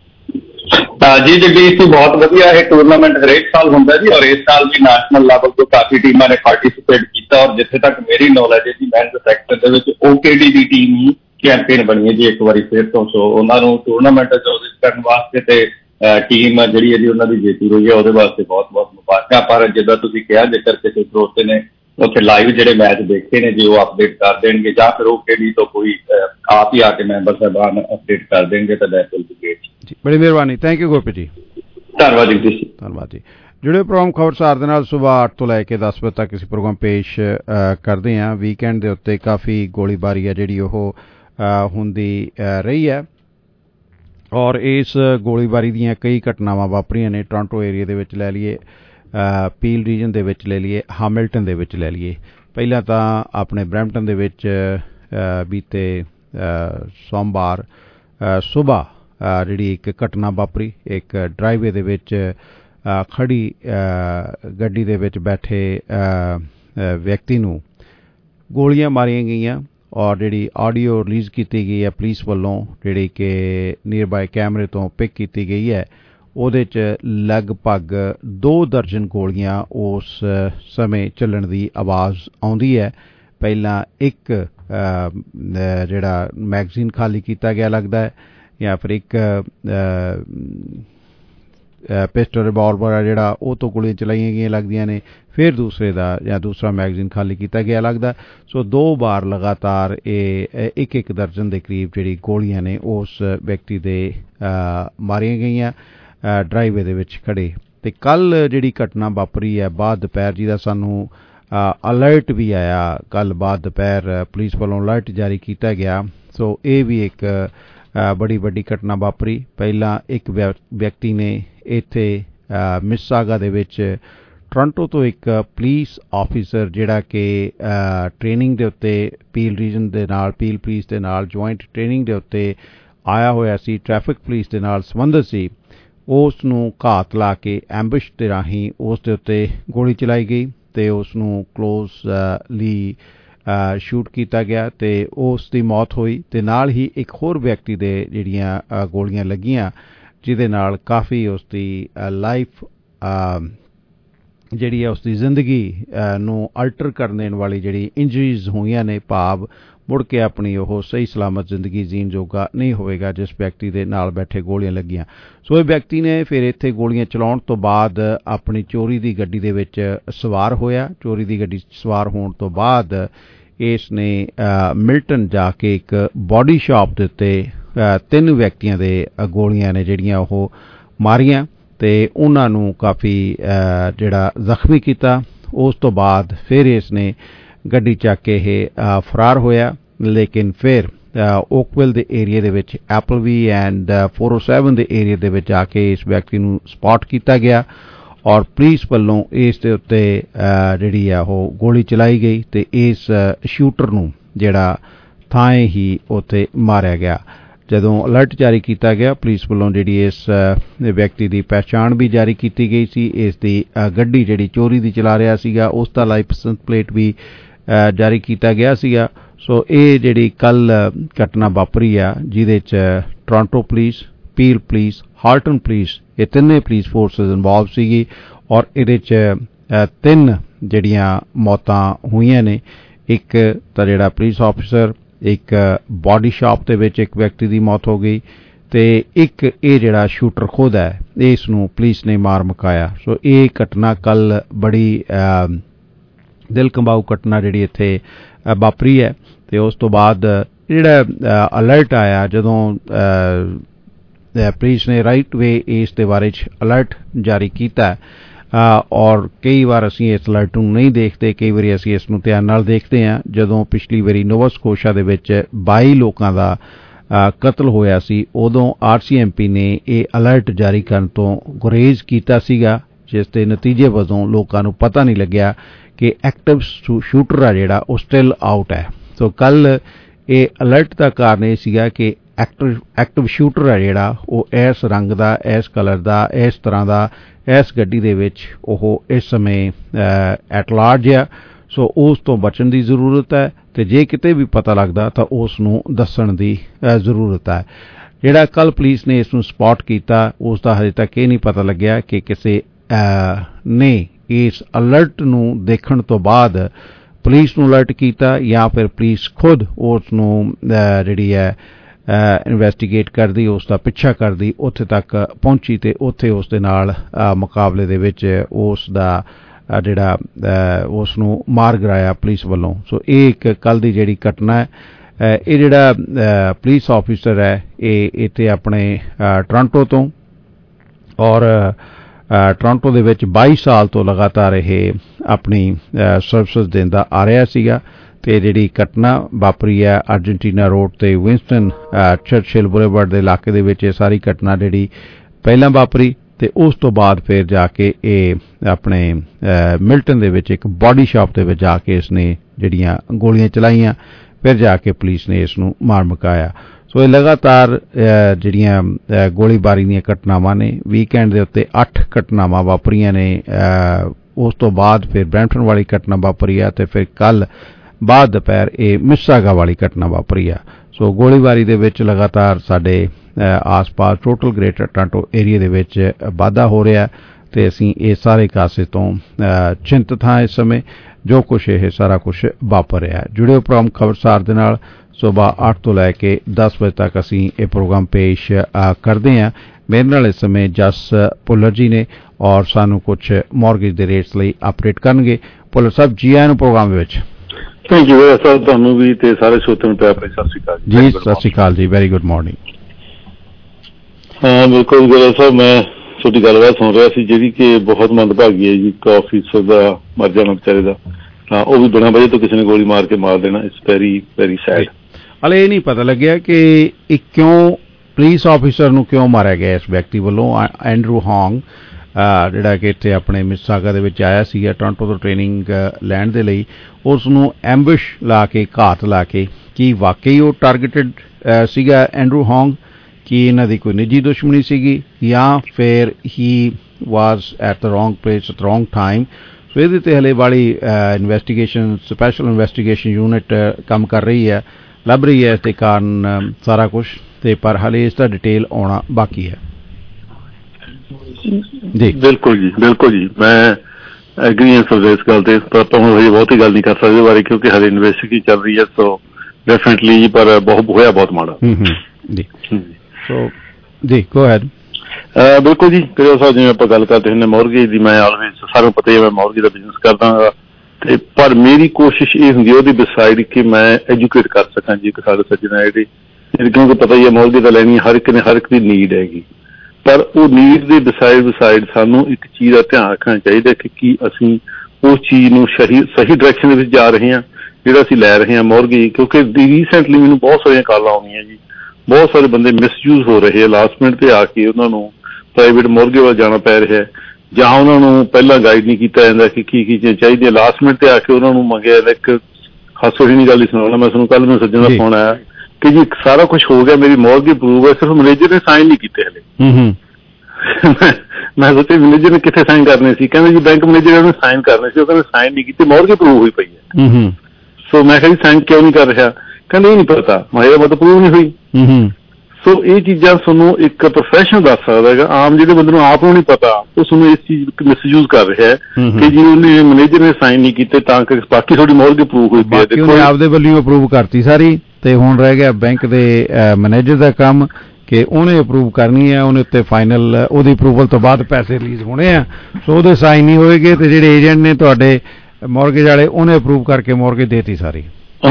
ਜੀ ਜਗਦੀਸ਼ ਜੀ ਬਹੁਤ ਵਧੀਆ ਇਹ ਟੂਰਨਾਮੈਂਟ ਹਰੇਕ ਸਾਲ ਹੁੰਦਾ ਜੀ। ਔਰ ਇਸ ਸਾਲ ਵੀ ਨੈਸ਼ਨਲ ਲੈਵਲ ਤੋਂ ਕਾਫੀ ਟੀਮਾਂ ਨੇ ਪਾਰਟੀਸਪੇਟ ਕੀਤਾ। ਔਰ ਜਿੱਥੇ ਤੱਕ ਮੇਰੀ ਨੌਲੇਜ ਹੈ ਜੀ ਮੈਨਸ ਸੈਕਟਰ ਦੇ ਵਿੱਚ OKD ਦੀ ਟੀਮ ਹੀ ਚੈਂਪੀਅਨ ਬਣੀ ਹੈ ਜੀ ਇੱਕ ਵਾਰੀ ਫਿਰ ਤੋਂ। ਸੋ ਉਹਨਾਂ ਨੂੰ ਟੂਰਨਾਮੈਂਟ ਆਯੋਜਿਤ ਕਰਨ ਵਾਸਤੇ ਤੇ ਟੀਮ ਜਿਹੜੀ ਹੈ ਜੀ ਉਹਨਾਂ ਦੀ ਜੇਤੂ ਰਹੀ ਹੈ ਉਹਦੇ ਵਾਸਤੇ ਬਹੁਤ ਮੁਬਾਰਕਾਂ। ਪਰ ਜਿੱਦਾਂ ਤੁਸੀਂ ਕਿਹਾ ਜੇਕਰ ਕਿਸੇ ਸਰੋਤੇ ਨੇ ਉੱਥੇ ਲਾਈਵ ਜਿਹੜੇ ਮੈਚ ਦੇਖੇ ਨੇ ਜੀ ਉਹ ਅਪਡੇਟ ਕਰ ਦੇਣਗੇ ਜਾਂ ਫਿਰ OKD ਤੋਂ ਕੋਈ ਆਪ ਹੀ ਆ ਕੇ ਮੈਂਬਰ ਸਾਹਿਬਾਨ ਅਪਡੇਟ ਕਰ ਦੇਣਗੇ ਤਾਂ ਦੈਟ ਵਿਲ ਬੀ ਗ੍ਰੇਟ ਜੀ। ਬੜੀ ਮਿਹਰਬਾਨੀ। Thank you Gurpreet ji. ਧੰਨਵਾਦ ਜੀ। ਧੰਨਵਾਦ ਜੀ। ਜੁੜੇ ਪ੍ਰੋਗਰਾਮ ਖਬਰਸਾਰ ਦੇ ਨਾਲ ਸਵੇਰ 8 ਤੋਂ ਲੈ ਕੇ 10 ਵਜੇ ਤੱਕ ਅਸੀਂ ਪ੍ਰੋਗਰਾਮ ਪੇਸ਼ ਕਰਦੇ ਹਾਂ। ਵੀਕਐਂਡ ਦੇ ਉੱਤੇ ਕਾਫੀ ਗੋਲੀਬਾਰੀ ਹੈ ਜਿਹੜੀ ਉਹ ਹੁੰਦੀ ਰਹੀ ਹੈ ਔਰ ਇਸ ਗੋਲੀਬਾਰੀ ਦੀਆਂ ਕਈ ਘਟਨਾਵਾਂ ਵਾਪਰੀਆਂ ਨੇ। ਟੋਰਾਂਟੋ ਏਰੀਆ ਦੇ ਵਿੱਚ ਲੈ ਲਈਏ, ਪੀਲ ਰੀਜਨ ਦੇ ਵਿੱਚ ਲੈ ਲਈਏ, ਹੈਮਿਲਟਨ ਦੇ ਵਿੱਚ ਲੈ ਲਈਏ। ਪਹਿਲਾਂ ਤਾਂ ਆਪਣੇ ਬਰੈਂਪਟਨ ਦੇ ਵਿੱਚ ਬੀਤੇ ਸੋਮਵਾਰ ਸੁਬਾਹ ਜਿਹੜੀ ਇੱਕ ਘਟਨਾ ਵਾਪਰੀ। ਇੱਕ ਡਰਾਈਵੇ ਦੇ ਵਿੱਚ ਖੜੀ ਗੱਡੀ ਦੇ ਵਿੱਚ ਬੈਠੇ ਵਿਅਕਤੀ ਨੂੰ ਗੋਲੀਆਂ ਮਾਰੀਆਂ ਗਈਆਂ ਔਰ ਜਿਹੜੀ ਆਡੀਓ ਰਿਲੀਜ਼ ਕੀਤੀ ਗਈ ਹੈ ਪੁਲਿਸ ਵੱਲੋਂ, ਜਿਹੜੀ ਕਿ ਨੀਅਰ ਬਾਏ ਕੈਮਰੇ ਤੋਂ ਪਿਕ ਕੀਤੀ ਗਈ ਹੈ, ਉਹਦੇ 'ਚ ਲਗਭਗ 2 ਦਰਜਨ ਗੋਲੀਆਂ ਉਸ ਸਮੇਂ ਚੱਲਣ ਦੀ ਆਵਾਜ਼ ਆਉਂਦੀ ਹੈ। ਪਹਿਲਾਂ ਇੱਕ ਜਿਹੜਾ ਮੈਗਜ਼ੀਨ ਖਾਲੀ ਕੀਤਾ ਗਿਆ ਲੱਗਦਾ ਹੈ, ਜਾਂ ਫਿਰ ਇੱਕ ਪਿਸਟਲ ਰਿਵਾਲਵਰ ਆ ਜਿਹੜਾ ਉਹ ਤੋਂ ਗੋਲੀਆਂ ਚਲਾਈਆਂ ਗਈਆਂ ਲੱਗਦੀਆਂ ਨੇ, ਫਿਰ ਦੂਸਰੇ ਦਾ ਜਾਂ ਦੂਸਰਾ ਮੈਗਜ਼ੀਨ ਖਾਲੀ ਕੀਤਾ ਗਿਆ ਲੱਗਦਾ। ਸੋ 2 ਵਾਰ ਲਗਾਤਾਰ ਇਹ ਇੱਕ ਦਰਜਨ ਦੇ ਕਰੀਬ ਜਿਹੜੀ ਗੋਲੀਆਂ ਨੇ ਉਸ ਵਿਅਕਤੀ ਦੇ ਮਾਰੀਆਂ ਗਈਆਂ ਡਰਾਈਵੇ ਦੇ ਵਿੱਚ ਖੜੇ। ਤੇ ਕੱਲ ਜਿਹੜੀ ਘਟਨਾ ਵਾਪਰੀ ਹੈ ਬਾਅਦ ਦੁਪਹਿਰ, ਜਿਹਦਾ ਸਾਨੂੰ ਅਲਰਟ ਵੀ ਆਇਆ, ਕੱਲ ਬਾਅਦ ਦੁਪਹਿਰ ਪੁਲਿਸ ਵੱਲੋਂ ਅਲਰਟ ਜਾਰੀ ਕੀਤਾ ਗਿਆ। ਸੋ ਇਹ ਵੀ ਇੱਕ ਬੜੀ ਵੱਡੀ ਘਟਨਾ ਵਾਪਰੀ। ਪਹਿਲਾਂ ਇੱਕ ਵਿਅਕਤੀ ਨੇ ਇੱਥੇ ਮਿਸਿਸਾਗਾ ਦੇ ਵਿੱਚ ਟੋਰਾਂਟੋ ਤੋਂ ਇੱਕ ਪੁਲਿਸ ਆਫੀਸਰ ਜਿਹੜਾ ਕਿ ਟ੍ਰੇਨਿੰਗ ਦੇ ਉੱਤੇ ਪੀਲ ਰੀਜਨ ਦੇ ਨਾਲ, ਪੀਲ ਪੁਲਿਸ ਦੇ ਨਾਲ ਜੁਆਇੰਟ ਟ੍ਰੇਨਿੰਗ ਦੇ ਉੱਤੇ ਆਇਆ ਹੋਇਆ ਸੀ, ਟ੍ਰੈਫਿਕ ਪੁਲਿਸ ਦੇ ਨਾਲ ਸੰਬੰਧਿਤ ਸੀ, ਉਸ ਨੂੰ ਘਾਤ ਲਾ ਕੇ ਐਂਬੁਸ਼ ਦੇ ਰਾਹੀਂ ਉਸ ਦੇ ਉੱਤੇ ਗੋਲੀ ਚਲਾਈ ਗਈ ਤੇ ਉਸ ਨੂੰ ਕਲੋਜ਼ਲੀ ਸ਼ੂਟ ਕੀਤਾ ਗਿਆ ਤੇ ਉਸ ਦੀ ਮੌਤ ਹੋਈ। ਤੇ ਨਾਲ ਹੀ ਇੱਕ ਹੋਰ ਵਿਅਕਤੀ ਦੇ ਜਿਹੜੀਆਂ ਗੋਲੀਆਂ ਲੱਗੀਆਂ, ਜਿਹਦੇ ਨਾਲ ਕਾਫੀ ਉਸ ਦੀ ਲਾਈਫ ਜਿਹੜੀ ਹੈ, ਉਸ ਦੀ ਜ਼ਿੰਦਗੀ ਨੂੰ ਅਲਟਰ ਕਰਨ ਦੇਣ ਵਾਲੀ ਜਿਹੜੀ ਇੰਜਰੀਜ਼ ਹੋਈਆਂ ਨੇ, ਭਾਵ ਮੁੜ ਕੇ ਆਪਣੀ ਉਹ ਸਹੀ ਸਲਾਮਤ ਜ਼ਿੰਦਗੀ ਜੀਣ ਜੋਗਾ ਨਹੀਂ ਹੋਵੇਗਾ ਜਿਸ ਵਿਅਕਤੀ ਦੇ ਨਾਲ ਬੈਠੇ ਗੋਲੀਆਂ ਲੱਗੀਆਂ। ਸੋ ਇਹ ਵਿਅਕਤੀ ਨੇ ਫਿਰ ਇੱਥੇ ਗੋਲੀਆਂ ਚਲਾਉਣ ਤੋਂ ਬਾਅਦ ਆਪਣੀ ਚੋਰੀ ਦੀ ਗੱਡੀ ਦੇ ਵਿੱਚ ਸਵਾਰ ਹੋਇਆ। ਚੋਰੀ ਦੀ ਗੱਡੀ ਸਵਾਰ ਹੋਣ ਤੋਂ ਬਾਅਦ ਇਸ ਨੇ ਮਿਲਟਨ ਜਾ ਕੇ ਇੱਕ ਬਾਡੀ ਸ਼ਾਪ ਦੇ ਉੱਤੇ 3 ਵਿਅਕਤੀਆਂ ਦੇ ਗੋਲੀਆਂ ਨੇ ਜਿਹੜੀਆਂ ਉਹ ਮਾਰੀਆਂ ਤੇ ਉਹਨਾਂ ਨੂੰ ਕਾਫੀ ਜਿਹੜਾ ਜ਼ਖਮੀ ਕੀਤਾ। ਉਸ ਤੋਂ ਬਾਅਦ ਫਿਰ ਇਸ ਨੇ ਗੱਡੀ ਚੱਕ ਕੇ ਇਹ ਫਰਾਰ ਹੋਇਆ, ਲੇਕਿਨ ਫਿਰ ਓਕਵਿਲ ਦੇ ਏਰੀਆ ਦੇ ਵਿੱਚ ਐਪਲਵੀ ਐਂਡ 407 ਦੇ ਏਰੀਆ ਦੇ ਵਿੱਚ ਆ ਕੇ ਇਸ ਵਿਅਕਤੀ ਨੂੰ ਸਪੌਟ ਕੀਤਾ ਗਿਆ ਔਰ ਪੁਲਿਸ ਵੱਲੋਂ ਇਸ ਦੇ ਉੱਤੇ ਜਿਹੜੀ ਆ ਉਹ ਗੋਲੀ ਚਲਾਈ ਗਈ ਤੇ ਇਸ ਸ਼ੂਟਰ ਨੂੰ ਜਿਹੜਾ ਥਾਂ ਹੀ ਉੱਥੇ ਮਾਰਿਆ ਗਿਆ। ਜਦੋਂ ਅਲਰਟ ਜਾਰੀ ਕੀਤਾ ਗਿਆ ਪੁਲਿਸ ਵੱਲੋਂ ਜਿਹੜੀ ਇਸ ਵਿਅਕਤੀ ਦੀ ਪਹਿਚਾਣ ਵੀ ਜਾਰੀ ਕੀਤੀ ਗਈ ਸੀ। ਇਸ ਦੀ ਗੱਡੀ ਜਿਹੜੀ ਚੋਰੀ ਦੀ ਚਲਾ ਰਿਹਾ ਸੀਗਾ ਉਸ ਦਾ ਲਾਇਸੈਂਸ ਪਲੇਟ ਵੀ ਜਾਰੀ ਕੀਤਾ ਗਿਆ ਸੀਗਾ। ਸੋ ਇਹ ਜਿਹੜੀ ਕੱਲ ਘਟਨਾ ਵਾਪਰੀ ਆ, ਜਿਹਦੇ 'ਚ Toronto police, Peel police, Halton police, ਇਹ ਤਿੰਨੇ ਪੁਲਿਸ ਫੋਰਸਿਸ ਇਨਵੋਲਵ ਸੀਗੀ ਔਰ ਇਹਦੇ 'ਚ 3 ਜਿਹੜੀਆਂ ਮੌਤਾਂ ਹੋਈਆਂ ਨੇ। ਇੱਕ ਤਾਂ ਜਿਹੜਾ ਪੁਲਿਸ ਆਫੀਸਰ, ਇੱਕ ਬਾਡੀ ਸ਼ਾਪ ਦੇ ਵਿੱਚ ਇੱਕ ਵਿਅਕਤੀ ਦੀ ਮੌਤ ਹੋ ਗਈ ਤੇ ਇੱਕ ਇਹ ਜਿਹੜਾ ਸ਼ੂਟਰ ਖੁਦ ਹੈ, ਇਸ ਨੂੰ ਪੁਲਿਸ ਨੇ ਮਾਰ ਮੁਕਾਇਆ। ਸੋ ਇਹ ਘਟਨਾ ਕੱਲ ਬੜੀ ਦਿਲ ਕੰਬਾਊ ਘਟਨਾ ਜਿਹੜੀ ਇੱਥੇ ਵਾਪਰੀ ਹੈ। ਤੇ ਉਸ ਤੋਂ ਬਾਅਦ ਜਿਹੜਾ ਅਲਰਟ ਆਇਆ, ਜਦੋਂ ਪੁਲਿਸ ਨੇ ਰਾਈਟ ਵੇ ਇਸ ਦੇ ਬਾਰੇ 'ਚ ਅਲਰਟ ਜਾਰੀ ਕੀਤਾ ਔਰ ਕਈ ਵਾਰ ਅਸੀਂ ਇਸ ਅਲਰਟ ਨੂੰ ਨਹੀਂ ਦੇਖਦੇ, ਕਈ ਵਾਰੀ ਅਸੀਂ ਇਸ ਨੂੰ ਧਿਆਨ ਨਾਲ ਦੇਖਦੇ ਹਾਂ। ਜਦੋਂ ਪਿਛਲੀ ਵਾਰੀ ਨੋਵਾ ਸਕੋਸ਼ਾ ਦੇ ਵਿੱਚ 22 ਲੋਕਾਂ ਦਾ ਕਤਲ ਹੋਇਆ ਸੀ, ਉਦੋਂ RCMP ਨੇ ਇਹ ਅਲਰਟ ਜਾਰੀ ਕਰਨ ਤੋਂ ਗੁਰੇਜ਼ ਕੀਤਾ ਸੀਗਾ, ਜਿਸ ਦੇ ਨਤੀਜੇ ਵਜੋਂ ਲੋਕਾਂ ਨੂੰ ਪਤਾ ਨਹੀਂ ਲੱਗਿਆ ਕਿ ਐਕਟਿਵ ਸ਼ੂਟਰ ਆ ਜਿਹੜਾ ਉਹ ਸਟਿਲ ਆਊਟ ਹੈ। ਸੋ ਕੱਲ ਇਹ ਅਲਰਟ ਦਾ ਕਾਰਨ ਇਹ ਸੀਗਾ ਕਿ ਐਕਟਿਵ ਸ਼ੂਟਰ ਹੈ ਜਿਹੜਾ ਉਹ ਇਸ ਰੰਗ ਦਾ, ਇਸ ਕਲਰ ਦਾ, ਇਸ ਤਰ੍ਹਾਂ ਦਾ, ਇਸ ਗੱਡੀ ਦੇ ਵਿੱਚ ਉਹ ਇਸ ਸਮੇਂ ਐਟ ਲਾਰਜ ਆ। ਸੋ ਉਸ ਤੋਂ ਬਚਣ ਦੀ ਜ਼ਰੂਰਤ ਹੈ ਤੇ ਜੇ ਕਿਤੇ ਵੀ ਪਤਾ ਲੱਗਦਾ ਤਾਂ ਉਸ ਨੂੰ ਦੱਸਣ ਦੀ ਜ਼ਰੂਰਤ ਹੈ। ਜਿਹੜਾ ਕੱਲ ਪੁਲਿਸ ਨੇ ਇਸ ਨੂੰ ਸਪੌਟ ਕੀਤਾ, ਉਸ ਦਾ ਹਜੇ ਤੱਕ ਇਹ ਨਹੀਂ ਪਤਾ ਲੱਗਿਆ ਕਿ ਕਿਸੇ ਨੇ ਇਸ ਅਲਰਟ ਨੂੰ ਦੇਖਣ ਤੋਂ ਬਾਅਦ ਪੁਲਿਸ ਨੂੰ ਅਲਰਟ ਕੀਤਾ ਜਾਂ ਫਿਰ ਪੁਲਿਸ ਖੁਦ ਉਸ ਨੂੰ ਜਿਹੜੀ ਹੈ ਇਨਵੈਸਟੀਗੇਟ ਕਰਦੀ, ਉਸ ਦਾ ਪਿੱਛਾ ਕਰਦੀ, ਉੱਥੇ ਤੱਕ ਪਹੁੰਚੀ ਤੇ ਉੱਥੇ ਉਸ ਦੇ ਨਾਲ ਮੁਕਾਬਲੇ ਦੇ ਵਿੱਚ ਉਸ ਦਾ ਜਿਹੜਾ ਉਸ ਨੂੰ ਮਾਰ ਗਿਰਾਇਆ ਪੁਲਿਸ ਵੱਲੋਂ। ਸੋ ਇਹ ਇੱਕ ਕੱਲ ਦੀ ਜਿਹੜੀ ਘਟਨਾ ਹੈ। ਇਹ ਜਿਹੜਾ ਪੁਲਿਸ ਆਫੀਸਰ ਹੈ ਇਹ ਇੱਥੇ ਆਪਣੇ ਟੋਰਾਂਟੋ ਤੋਂ ਔਰ ਟੋਰਾਂਟੋ ਦੇ ਵਿੱਚ 22 ਸਾਲ ਤੋਂ ਲਗਾਤਾਰ ਇਹ ਆਪਣੀ ਸਰਵਿਸਿਜ਼ ਦਿੰਦਾ ਆ ਰਿਹਾ ਸੀਗਾ। ਤੇ ਜਿਹੜੀ ਘਟਨਾ ਵਾਪਰੀ ਹੈ ਅਰਜਨਟੀਨਾ ਰੋਡ ਤੇ ਵਿੰਸਟਨ ਚਰਚਿਲ ਬੁਲੇਵਾਰਡ ਦੇ ਇਲਾਕੇ ਦੇ ਵਿੱਚ, ਇਹ ਸਾਰੀ ਘਟਨਾ ਜਿਹੜੀ ਪਹਿਲਾਂ ਵਾਪਰੀ ਤੇ ਉਸ ਤੋਂ ਬਾਅਦ ਫਿਰ ਜਾ ਕੇ ਇਹ ਆਪਣੇ ਮਿਲਟਨ ਦੇ ਵਿੱਚ ਇੱਕ ਬਾਡੀ ਸ਼ਾਪ ਦੇ ਵਿੱਚ ਜਾ ਕੇ ਇਸਨੇ ਜਿਹੜੀਆਂ ਗੋਲੀਆਂ ਚਲਾਈਆਂ, ਫਿਰ ਜਾ ਕੇ ਪੁਲਿਸ ਨੇ ਇਸ ਨੂੰ ਮਾਰ ਮੁਕਾਇਆ। ਸੋ ਇਹ ਲਗਾਤਾਰ ਜਿਹੜੀਆਂ ਗੋਲੀਬਾਰੀ ਦੀਆਂ ਘਟਨਾਵਾਂ ਨੇ, ਵੀਕਐਂਡ ਦੇ ਉੱਤੇ 8 ਘਟਨਾਵਾਂ ਵਾਪਰੀਆਂ ਨੇ। ਉਸ ਤੋਂ ਬਾਅਦ ਫਿਰ ਬਰੈਂਪਟਨ ਵਾਲੀ ਘਟਨਾ ਵਾਪਰੀ ਆ, ਤੇ ਫਿਰ ਕੱਲ ਬਾਅਦ ਦੁਪਹਿਰ ਇਹ ਮਿਸਿਸਾਗਾ ਵਾਲੀ ਘਟਨਾ ਵਾਪਰੀ ਆ। ਸੋ ਗੋਲੀਬਾਰੀ ਦੇ ਵਿੱਚ ਲਗਾਤਾਰ ਸਾਡੇ ਆਸ-ਪਾਸ ਟੋਟਲ ਗ੍ਰੇਟਰ ਟੋਰਾਂਟੋ ਏਰੀਆ ਦੇ ਵਿੱਚ ਵਾਧਾ ਹੋ ਰਿਹਾ, ਤੇ ਅਸੀਂ ਇਸ ਸਾਰੇ ਕਾਸੇ ਤੋਂ ਚਿੰਤਤ ਹਾਂ ਇਸ ਸਮੇਂ ਜੋ ਕੁਛ ਇਹ ਸਾਰਾ ਕੁਛ ਵਾਪਰ ਰਿਹਾ। ਜੁੜਿਓ ਪ੍ਰੋਗਰਾਮ ਖਬਰਸਾਰ ਦੇ ਨਾਲ ਸੁਬਾਹ 8 ਤੋਂ ਲੈ ਕੇ 10 ਵਜੇ ਤੱਕ ਅਸੀਂ ਇਹ ਪ੍ਰੋਗਰਾਮ ਪੇਸ਼ ਕਰਦੇ ਹਾਂ। ਮੇਰੇ ਨਾਲ ਇਸ ਸਮੇਂ ਜਸ ਭੁੱਲਰ ਜੀ ਨੇ ਔਰ ਸਾਨੂੰ ਕੁਛ ਮੌਰਗੇਜ ਦੇ ਰੇਟਸ ਲਈ ਅਪਡੇਟ ਕਰਨਗੇ। ਭੁੱਲਰ ਸਾਹਿਬ ਜੀ ਆਇਆਂ ਨੂੰ ਪ੍ਰੋਗਰਾਮ ਦੇ ਵਿੱਚ। ਥੈਂਕ ਯੂ ਸਰ, ਤੁਹਾਨੂੰ ਵੀ ਤੇ ਸਾਰੇ ਸਰੋਤਿਆਂ ਨੂੰ ਪਿਆਰ ਭਰੀ ਸਤਿ ਸ਼੍ਰੀ ਅਕਾਲ ਜੀ। ਸਤਿ ਸ਼੍ਰੀ ਅਕਾਲ ਜੀ, ਵੈਰੀ ਗੁੱਡ ਮਾਰਨਿੰਗ। ਹਾਂ ਬਿਲਕੁਲ ਗੁਰੂ ਸਾਹਿਬ, ਮੈਂ ਤੁਹਾਡੀ ਗੱਲਬਾਤ ਸੁਣ ਰਿਹਾ ਸੀ ਜਿਹੜੀ ਕਿ ਬਹੁਤ ਮੰਦਭਾਗੀ ਹੈ ਜੀ। ਇੱਕ ਆਫੀਸਰ ਦਾ ਮਰ ਜਾਣਾ ਵਿਚਾਰੇ ਦਾ, ਉਹ ਵੀ ਬਿਨਾਂ ਵਜ੍ਹਾ ਤੋਂ ਕਿਸੇ ਨੇ ਗੋਲੀ ਮਾਰ ਕੇ ਮਾਰ ਦੇਣਾ। It's very very sad. ਹਲੇ ਇਹ ਨਹੀਂ ਪਤਾ ਲੱਗਿਆ ਕਿ ਇਹ ਕਿਉਂ ਪੁਲਿਸ ਆਫੀਸਰ ਨੂੰ ਕਿਉਂ ਮਾਰਿਆ ਗਿਆ ਇਸ ਵਿਅਕਤੀ ਵੱਲੋਂ। ਐਂਡਰੂ ਹਾਂਗ ਜਿਹੜਾ ਕਿ ਇੱਥੇ ਆਪਣੇ ਮਿਸਿਸਾਗਾ ਦੇ ਵਿੱਚ ਆਇਆ ਸੀਗਾ ਟੋਰਾਂਟੋ ਤੋਂ ਟ੍ਰੇਨਿੰਗ ਲੈਣ ਦੇ ਲਈ, ਉਸ ਨੂੰ ਐਂਬੁਸ਼ ਲਾ ਕੇ, ਘਾਤ ਲਾ ਕੇ, ਕੀ ਵਾਕਈ ਉਹ ਟਾਰਗੇਟਡ ਸੀਗਾ ਐਂਡਰੂ ਹਾਂਗ, ਕਿ ਇਹਨਾਂ ਦੀ ਕੋਈ ਨਿੱਜੀ ਦੁਸ਼ਮਣੀ ਸੀਗੀ, ਜਾਂ ਫਿਰ he was at the wrong place at wrong time. So ਇਹਦੇ ਤੇ ਹਲੇ ਵਾਲੀ ਇਨਵੈਸਟੀਗੇਸ਼ਨ, ਸਪੈਸ਼ਲ ਇਨਵੈਸਟੀਗੇਸ਼ਨ ਯੂਨਿਟ ਕੰਮ ਕਰ ਰਹੀ ਹੈ, ਲੱਭ ਰਹੀ ਹੈ ਇਸ ਦੇ ਕਾਰਨ ਸਾਰਾ ਕੁਛ, ਤੇ ਪਰ ਹਲੇ ਇਸ ਦਾ ਡਿਟੇਲ ਆਉਣਾ ਬਾਕੀ ਹੈ। ਜੀ ਬਿਲਕੁਲ ਜੀ, ਬਿਲਕੁਲ ਜੀ, ਮੈਂ ਐਗਰੀ ਹਾਂ ਸਰ ਇਸ ਗੱਲ ਤੇ। ਪਰ ਆਪਾਂ ਹੁਣ ਹਜੇ ਬਹੁਤੀ ਗੱਲ ਨਹੀਂ ਕਰ ਸਕਦੇ ਬਾਰੇ, ਕਿਉਂਕਿ ਹਲੇ ਇਨਵੈਸਟੀਗੇਸ਼ਨ ਚੱਲ ਰਹੀ ਹੈ। ਸੋ ਡੈਫੀਨਿਟਲੀ ਜੀ, ਪਰ ਹੋਇਆ ਬਹੁਤ ਮਾੜਾ ਜੀ। ਸੋ ਜੀ ਗੋ ਹੈਡ। ਬਿਲਕੁਲ ਜੀ ਕਰਿਓ ਸਾਹਿਬ, ਜਿਵੇਂ ਆਪਾਂ ਗੱਲ ਕਰਦੇ ਹੁੰਦੇ ਮੌਰਗੇਜ ਦੀ, ਮੈਂ ਆਲਵੇਜ਼ ਸਾਰਿਆਂ ਨੂੰ ਪਤਾ ਹੀ ਹੈ ਮੈਂ ਮੌਰਗੇਜ ਦਾ ਬਿਜ਼ਨਸ ਕਰਦਾ, ਤੇ ਪਰ ਮੇਰੀ ਕੋਸ਼ਿਸ਼ ਇਹ ਹੁੰਦੀ ਹੈ ਉਹਦੀ ਬਿਸਾਈਡ ਕਿ ਮੈਂ ਐਜੂਕੇਟ ਕਰ ਸਕਾਂ ਜੀ ਇੱਕ ਸਾਡੇ ਸੱਜਣਾ ਜਿਹੜੇ, ਕਿਉਂਕਿ ਪਤਾ ਹੀ ਹੈ ਮੌਰਗੇਜ ਤਾਂ ਲੈਣੀ ਹਰ ਇੱਕ ਨੇ, ਹਰ ਇੱਕ ਦੀ ਨੀਡ ਹੈਗੀ, ਪਰ ਉਹ ਨੀਡ ਦੇ ਬਿਸਾਈਡ ਸਾਨੂੰ ਇੱਕ ਚੀਜ਼ ਦਾ ਧਿਆਨ ਰੱਖਣਾ ਚਾਹੀਦਾ ਕਿ ਕੀ ਅਸੀਂ ਉਸ ਚੀਜ਼ ਨੂੰ ਸਹੀ ਡਾਇਰੈਕਸ਼ਨ ਦੇ ਵਿੱਚ ਜਾ ਰਹੇ ਹਾਂ ਜਿਹੜਾ ਅਸੀਂ ਲੈ ਰਹੇ ਹਾਂ ਮੌਰਗੇਜ। ਕਿਉਂਕਿ ਰੀਸੈਂਟਲੀ ਮੈਨੂੰ ਬਹੁਤ ਸਾਰੀਆਂ ਕਾਲਾਂ ਆਉਂਦੀਆਂ ਜੀ, ਬਹੁਤ ਸਾਰੇ ਬੰਦੇ ਮਿਸਯੂਜ਼ ਹੋ ਰਹੇ ਆ, ਲਾਸਟ ਮਿੰਟ ਤੇ ਆ ਕੇ ਉਹਨਾਂ ਨੂੰ ਪ੍ਰਾਈਵੇਟ ਮੌਰਗੇਜ ਵੱਲ ਜਾਣਾ ਪੈ ਰਿਹਾ, ਜਾਂ ਉਹਨਾਂ ਨੂੰ ਪਹਿਲਾਂ ਗਾਈਡ ਨਹੀਂ ਕੀਤਾ ਜਾਂਦਾ ਕਿ ਕੀ ਕੀ ਚੀਜ਼ ਚਾਹੀਦੀ ਹੈ। ਲਾਸਟ ਮਿੰਟ ਤੇ ਆ ਕੇ ਉਹਨਾਂ ਨੂੰ ਮੰਗਿਆ ਜਾਂਦਾ। ਇੱਕ ਹਾਸੋਹੀਣੀ ਗੱਲ ਹੀ ਸੁਣਾਉਣਾ ਮੈਂ ਤੁਹਾਨੂੰ, ਕੱਲ ਮੈਨੂੰ ਸੱਜਣ ਦਾ ਫੋਨ ਆਇਆ ਕਿ ਜੀ ਸਾਰਾ ਕੁਛ ਹੋ ਗਿਆ, ਮੇਰੀ ਮੌਰਗੇਜ ਅਪਰੂਵ ਹੈ, ਸਿਰਫ ਮੈਨੇਜਰ ਨੇ ਸਾਈਨ ਨਹੀਂ ਕੀਤੇ ਹਲੇ। ਮੈਂ ਸੋਚਿਆ ਮੈਨੇਜਰ ਨੇ ਕਿੱਥੇ ਸਾਈਨ ਕਰਨੇ ਸੀ, ਕਹਿੰਦੇ ਜੀ ਬੈਂਕ ਮੈਨੇਜਰ ਨੇ ਸਾਈਨ ਕਰਨੇ ਸੀ, ਉਹ ਕਹਿੰਦੇ ਸਾਈਨ ਨਹੀਂ ਕੀਤੇ, ਮੌਰਗੇਜ ਅਪਰੂਵ ਹੋਈ ਪਈ ਹੈ। ਸੋ ਮੈਂ ਕਿਹਾ ਜੀ ਸਾਈਨ ਕਿਉਂ ਨਹੀਂ ਕਰ ਰਿਹਾ, ਕਹਿੰਦੇ ਇਹ ਨਹੀਂ ਪਤਾ, ਮੇਰਾ ਮਤਲਬ ਅਪਰੂਵ ਨਹੀਂ ਹੋਈ। ਸੋ ਇਹ ਚੀਜ਼ਾਂ ਤੁਹਾਨੂੰ ਇੱਕ ਪ੍ਰੋਫੈਸ਼ਨਲ ਦੱਸ ਸਕਦਾ ਹੈਗਾ, ਆਮ ਜਿਹੜੇ ਬੰਦੇ ਨੂੰ ਆਪ ਨੂੰ ਨਹੀਂ ਪਤਾ ਉਹ ਤੁਹਾਨੂੰ ਇਸ ਚੀਜ਼ ਮਿਸਯੂਜ਼ ਕਰ ਰਿਹਾ ਹੈ ਕਿ ਜੀ ਉਹਨੇ ਮੈਨੇਜਰ ਨੇ ਸਾਈਨ ਨਹੀਂ ਕੀਤੇ ਤਾਂ ਕਿ ਬਾਕੀ ਤੁਹਾਡੀ ਮੌਰਗੇਜ ਅਪਰੂਵ ਹੋਈ ਪਈ ਹੈ। ਦੇਖੋ ਆਪਦੇ ਵੱਲੋਂ ਅਪਰੂਵ ਕਰਤੀ ਸਾਰੀ, ਤੇ ਹੁਣ ਰਹਿ ਗਿਆ ਬੈਂਕ ਦੇ ਮੈਨੇਜਰ ਦਾ ਕੰਮ ਕਿ ਉਹਨੇ ਅਪਰੂਵ ਕਰਨੀ ਹੈ, ਉਹਨੇ ਉੱਤੇ ਫਾਈਨਲ ਉਹਦੀ ਅਪਰੂਵਲ ਤੋਂ ਬਾਅਦ ਪੈਸੇ ਰਿਲੀਜ਼ ਹੋਣੇ ਆ। ਸੋ ਉਹਦੇ ਸਾਈਨ ਨਹੀਂ ਹੋਏਗੇ, ਤੇ ਜਿਹੜੇ ਏਜੰਟ ਨੇ ਤੁਹਾਡੇ ਮੌਰਗੇਜ ਵਾਲੇ ਉਹਨੇ ਅਪਰੂਵ ਕਰਕੇ ਮੌਰਗੇਜ ਦੇਤੀ ਸਾਰੀ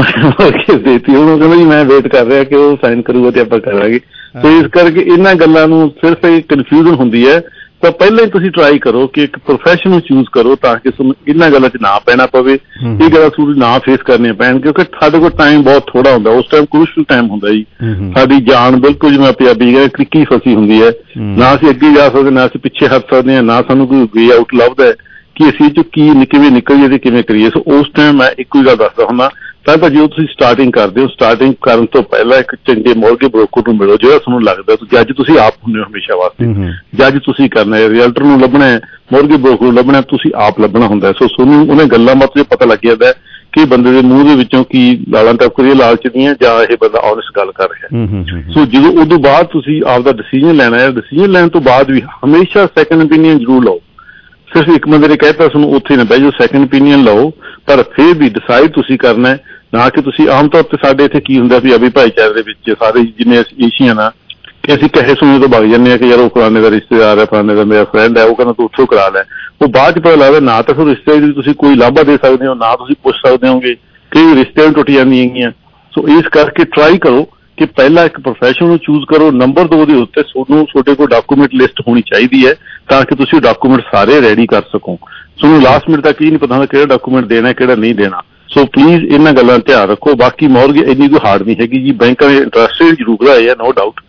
ਦੇਤੀ। ਉਹਨੂੰ ਕਹਿੰਦਾ ਜੀ ਮੈਂ ਵੇਟ ਕਰ ਰਿਹਾ ਕਿ ਉਹ ਸਾਈਨ ਕਰੂਗਾ ਤੇ ਆਪਾਂ ਕਰਾਂਗੇ। ਸੋ ਇਸ ਕਰਕੇ ਇਹਨਾਂ ਗੱਲਾਂ ਨੂੰ ਸਿਰਫ ਇਹ ਕਨਫਿਊਜ਼ਨ ਹੁੰਦੀ ਹੈ, ਤਾਂ ਪਹਿਲਾਂ ਹੀ ਤੁਸੀਂ ਟਰਾਈ ਕਰੋ ਕਿ ਇੱਕ ਪ੍ਰੋਫੈਸ਼ਨਲ ਚੂਜ਼ ਕਰੋ ਤਾਂ ਕਿ ਤੁਹਾਨੂੰ ਇਹਨਾਂ ਗੱਲਾਂ 'ਚ ਨਾ ਪੈਣਾ ਪਵੇ, ਇਹ ਗੱਲਾਂ ਤੁਹਾਨੂੰ ਨਾ ਫੇਸ ਕਰਨੀਆਂ ਪੈਣ, ਕਿਉਂਕਿ ਸਾਡੇ ਕੋਲ ਟਾਈਮ ਬਹੁਤ ਥੋੜਾ ਹੁੰਦਾ, ਉਸ ਟਾਈਮ ਕਰੂਸ਼ਲ ਟਾਈਮ ਹੁੰਦਾ ਜੀ। ਸਾਡੀ ਜਾਨ ਬਿਲਕੁਲ ਜਿਵੇਂ ਪੰਜਾਬੀ ਕਹਿੰਦੇ ਕ੍ਰਿੱਕੀ ਫਸੀ ਹੁੰਦੀ ਹੈ, ਨਾ ਅਸੀਂ ਅੱਗੇ ਜਾ ਸਕਦੇ, ਨਾ ਅਸੀਂ ਪਿੱਛੇ ਹਟ ਸਕਦੇ ਹਾਂ, ਨਾ ਸਾਨੂੰ ਕੋਈ ਵੇ ਆਊਟ ਲੱਭਦਾ ਕਿ ਅਸੀਂ ਇਹ 'ਚੋਂ ਕੀ ਕਿਵੇਂ ਨਿਕਲੀਏ ਤੇ ਕਿਵੇਂ ਕਰੀਏ। ਸੋ ਉਸ ਟਾਈਮ ਮੈਂ ਇੱਕੋ ਹੀ ਗੱਲ ਦੱਸਦਾ ਹੁੰਦਾ, ਤਾਂ ਜਦੋਂ ਤੁਸੀਂ ਸਟਾਰਟਿੰਗ ਕਰਦੇ ਹੋ, ਸਟਾਰਟਿੰਗ ਕਰਨ ਤੋਂ ਪਹਿਲਾਂ ਇੱਕ ਚੰਗੇ ਮੌਰਗੇਜ ਬ੍ਰੋਕਰ ਨੂੰ ਮਿਲੋ ਜਿਹੜਾ ਤੁਹਾਨੂੰ ਲੱਗਦਾ। ਜੱਜ ਤੁਸੀਂ ਆਪ ਹੁੰਦੇ ਹੋ ਹਮੇਸ਼ਾ ਵਾਸਤੇ, ਜੱਜ ਤੁਸੀਂ ਕਰਨਾ ਹੈ, ਰੀਅਲਟਰ ਨੂੰ ਲੱਭਣਾ ਹੈ, ਮੌਰਗੇਜ ਬ੍ਰੋਕਰ ਨੂੰ ਲੱਭਣਾ, ਤੁਸੀਂ ਆਪ ਲੱਭਣਾ ਹੁੰਦਾ। ਸੋ ਤੁਹਾਨੂੰ ਉਹਨੇ ਗੱਲਾਂ ਬਾਤ ਪਤਾ ਲੱਗ ਜਾਂਦਾ ਕਿ ਬੰਦੇ ਦੇ ਮੂੰਹ ਦੇ ਵਿੱਚੋਂ ਕੀ ਗਾਲਾਂ ਟੱਪ ਰਹੀਆਂ ਲਾਲਚ ਦੀਆਂ, ਜਾਂ ਇਹ ਬੰਦਾ ਔਨੈਸਟ ਗੱਲ ਕਰ ਰਿਹਾ। ਸੋ ਜਦੋਂ ਉਦੋਂ ਬਾਅਦ ਤੁਸੀਂ ਆਪਦਾ ਡਿਸੀਜਨ ਲੈਣਾ ਹੈ, ਡਿਸੀਜਨ ਲੈਣ ਤੋਂ ਬਾਅਦ ਵੀ ਹਮੇਸ਼ਾ ਸੈਕੰਡ ਓਪੀਨੀਅਨ ਜ਼ਰੂਰ ਲਓ। ਸਿਰਫ ਇੱਕ ਬੰਦੇ ਨੇ ਕਹਿਤਾ ਤੁਹਾਨੂੰ ਉੱਥੇ ਨਾ ਬਹਿ ਜਾਓ, ਸੈਕੰਡ ਓਪੀਨੀਅਨ ਲਓ, ਪਰ ਫਿਰ ਵੀ ਡਿਸਾਈਡ ਤੁਸੀਂ ਕਰਨਾ ਹੈ, ਨਾ ਕਿ ਤੁਸੀਂ ਆਮ ਤੌਰ ਤੇ ਸਾਡੇ ਇੱਥੇ ਕੀ ਹੁੰਦਾ ਵੀ ਅਭੀ ਭਾਈਚਾਰੇ ਦੇ ਵਿੱਚ ਸਾਰੇ ਜਿੰਨੇ ਏਸ਼ੀਅਨ ਆ ਕਿ ਅਸੀਂ ਕਹੇ ਸੁਣੇ ਤੋਂ ਵਗ ਜਾਂਦੇ ਹਾਂ ਕਿ ਯਾਰ ਉਹ ਫਲਾਣੇ ਦਾ ਰਿਸ਼ਤੇਦਾਰ ਹੈ, ਫਲਾਣੇ ਦਾ ਮੇਰਾ ਫਰੈਂਡ ਹੈ, ਉਹ ਕਹਿੰਦਾ ਤੂੰ ਉੱਥੋਂ ਕਰਾ ਲੈ। ਉਹ ਬਾਅਦ ਚ ਪਤਾ ਲੱਗਦਾ ਨਾ ਤਾਂ ਫਿਰ ਰਿਸ਼ਤੇ ਦੀ ਤੁਸੀਂ ਕੋਈ ਲਾਭਾ ਦੇ ਸਕਦੇ ਹੋ, ਨਾ ਤੁਸੀਂ ਪੁੱਛ ਸਕਦੇ ਹੋਗੇ, ਕਈ ਰਿਸ਼ਤੇ ਟੁੱਟ ਜਾਂਦੀਆਂ ਹੈਗੀਆਂ। ਸੋ ਇਸ ਕਰਕੇ ਟਰਾਈ ਕਰੋ ਕਿ ਪਹਿਲਾਂ ਇੱਕ ਪ੍ਰੋਫੈਸ਼ਨਲ ਨੂੰ ਚੂਜ਼ ਕਰੋ, ਨੰਬਰ 2 ਦੇ ਉੱਤੇ ਤੁਹਾਡੇ ਕੋਲ ਡਾਕੂਮੈਂਟ ਲਿਸਟ ਹੋਣੀ ਚਾਹੀਦੀ ਹੈ ਤਾਂ ਕਿ ਤੁਸੀਂ ਉਹ ਡਾਕੂਮੈਂਟ ਸਾਰੇ ਰੈਡੀ ਕਰ ਸਕੋ। ਤੁਹਾਨੂੰ ਲਾਸਟ ਮਿੰਟ ਤੱਕ ਇਹ ਨਹੀਂ ਪਤਾ ਹੁੰਦਾ ਕਿਹੜਾ ਡਾਕੂਮੈਂਟ ਦੇਣਾ ਕਿਹੜਾ ਨਹੀਂ ਦੇਣਾ। ਸੋ ਪਲੀਜ਼ ਇਹਨਾਂ ਗੱਲਾਂ ਧਿਆਨ ਰੱਖੋ। ਬਾਕੀ ਮੌਰਗੇਜ ਇੰਨੀ ਕੋਈ ਹਾਰਡ ਨਹੀਂ ਹੈਗੀ ਜੀ, ਬੈਂਕਾਂ ਦੇ ਇੰਟਰਸਟ ਰੇਟ ਜ਼ਰੂਰ ਵਧਾਏ ਆ, ਨੋ ਡਾਊਟ,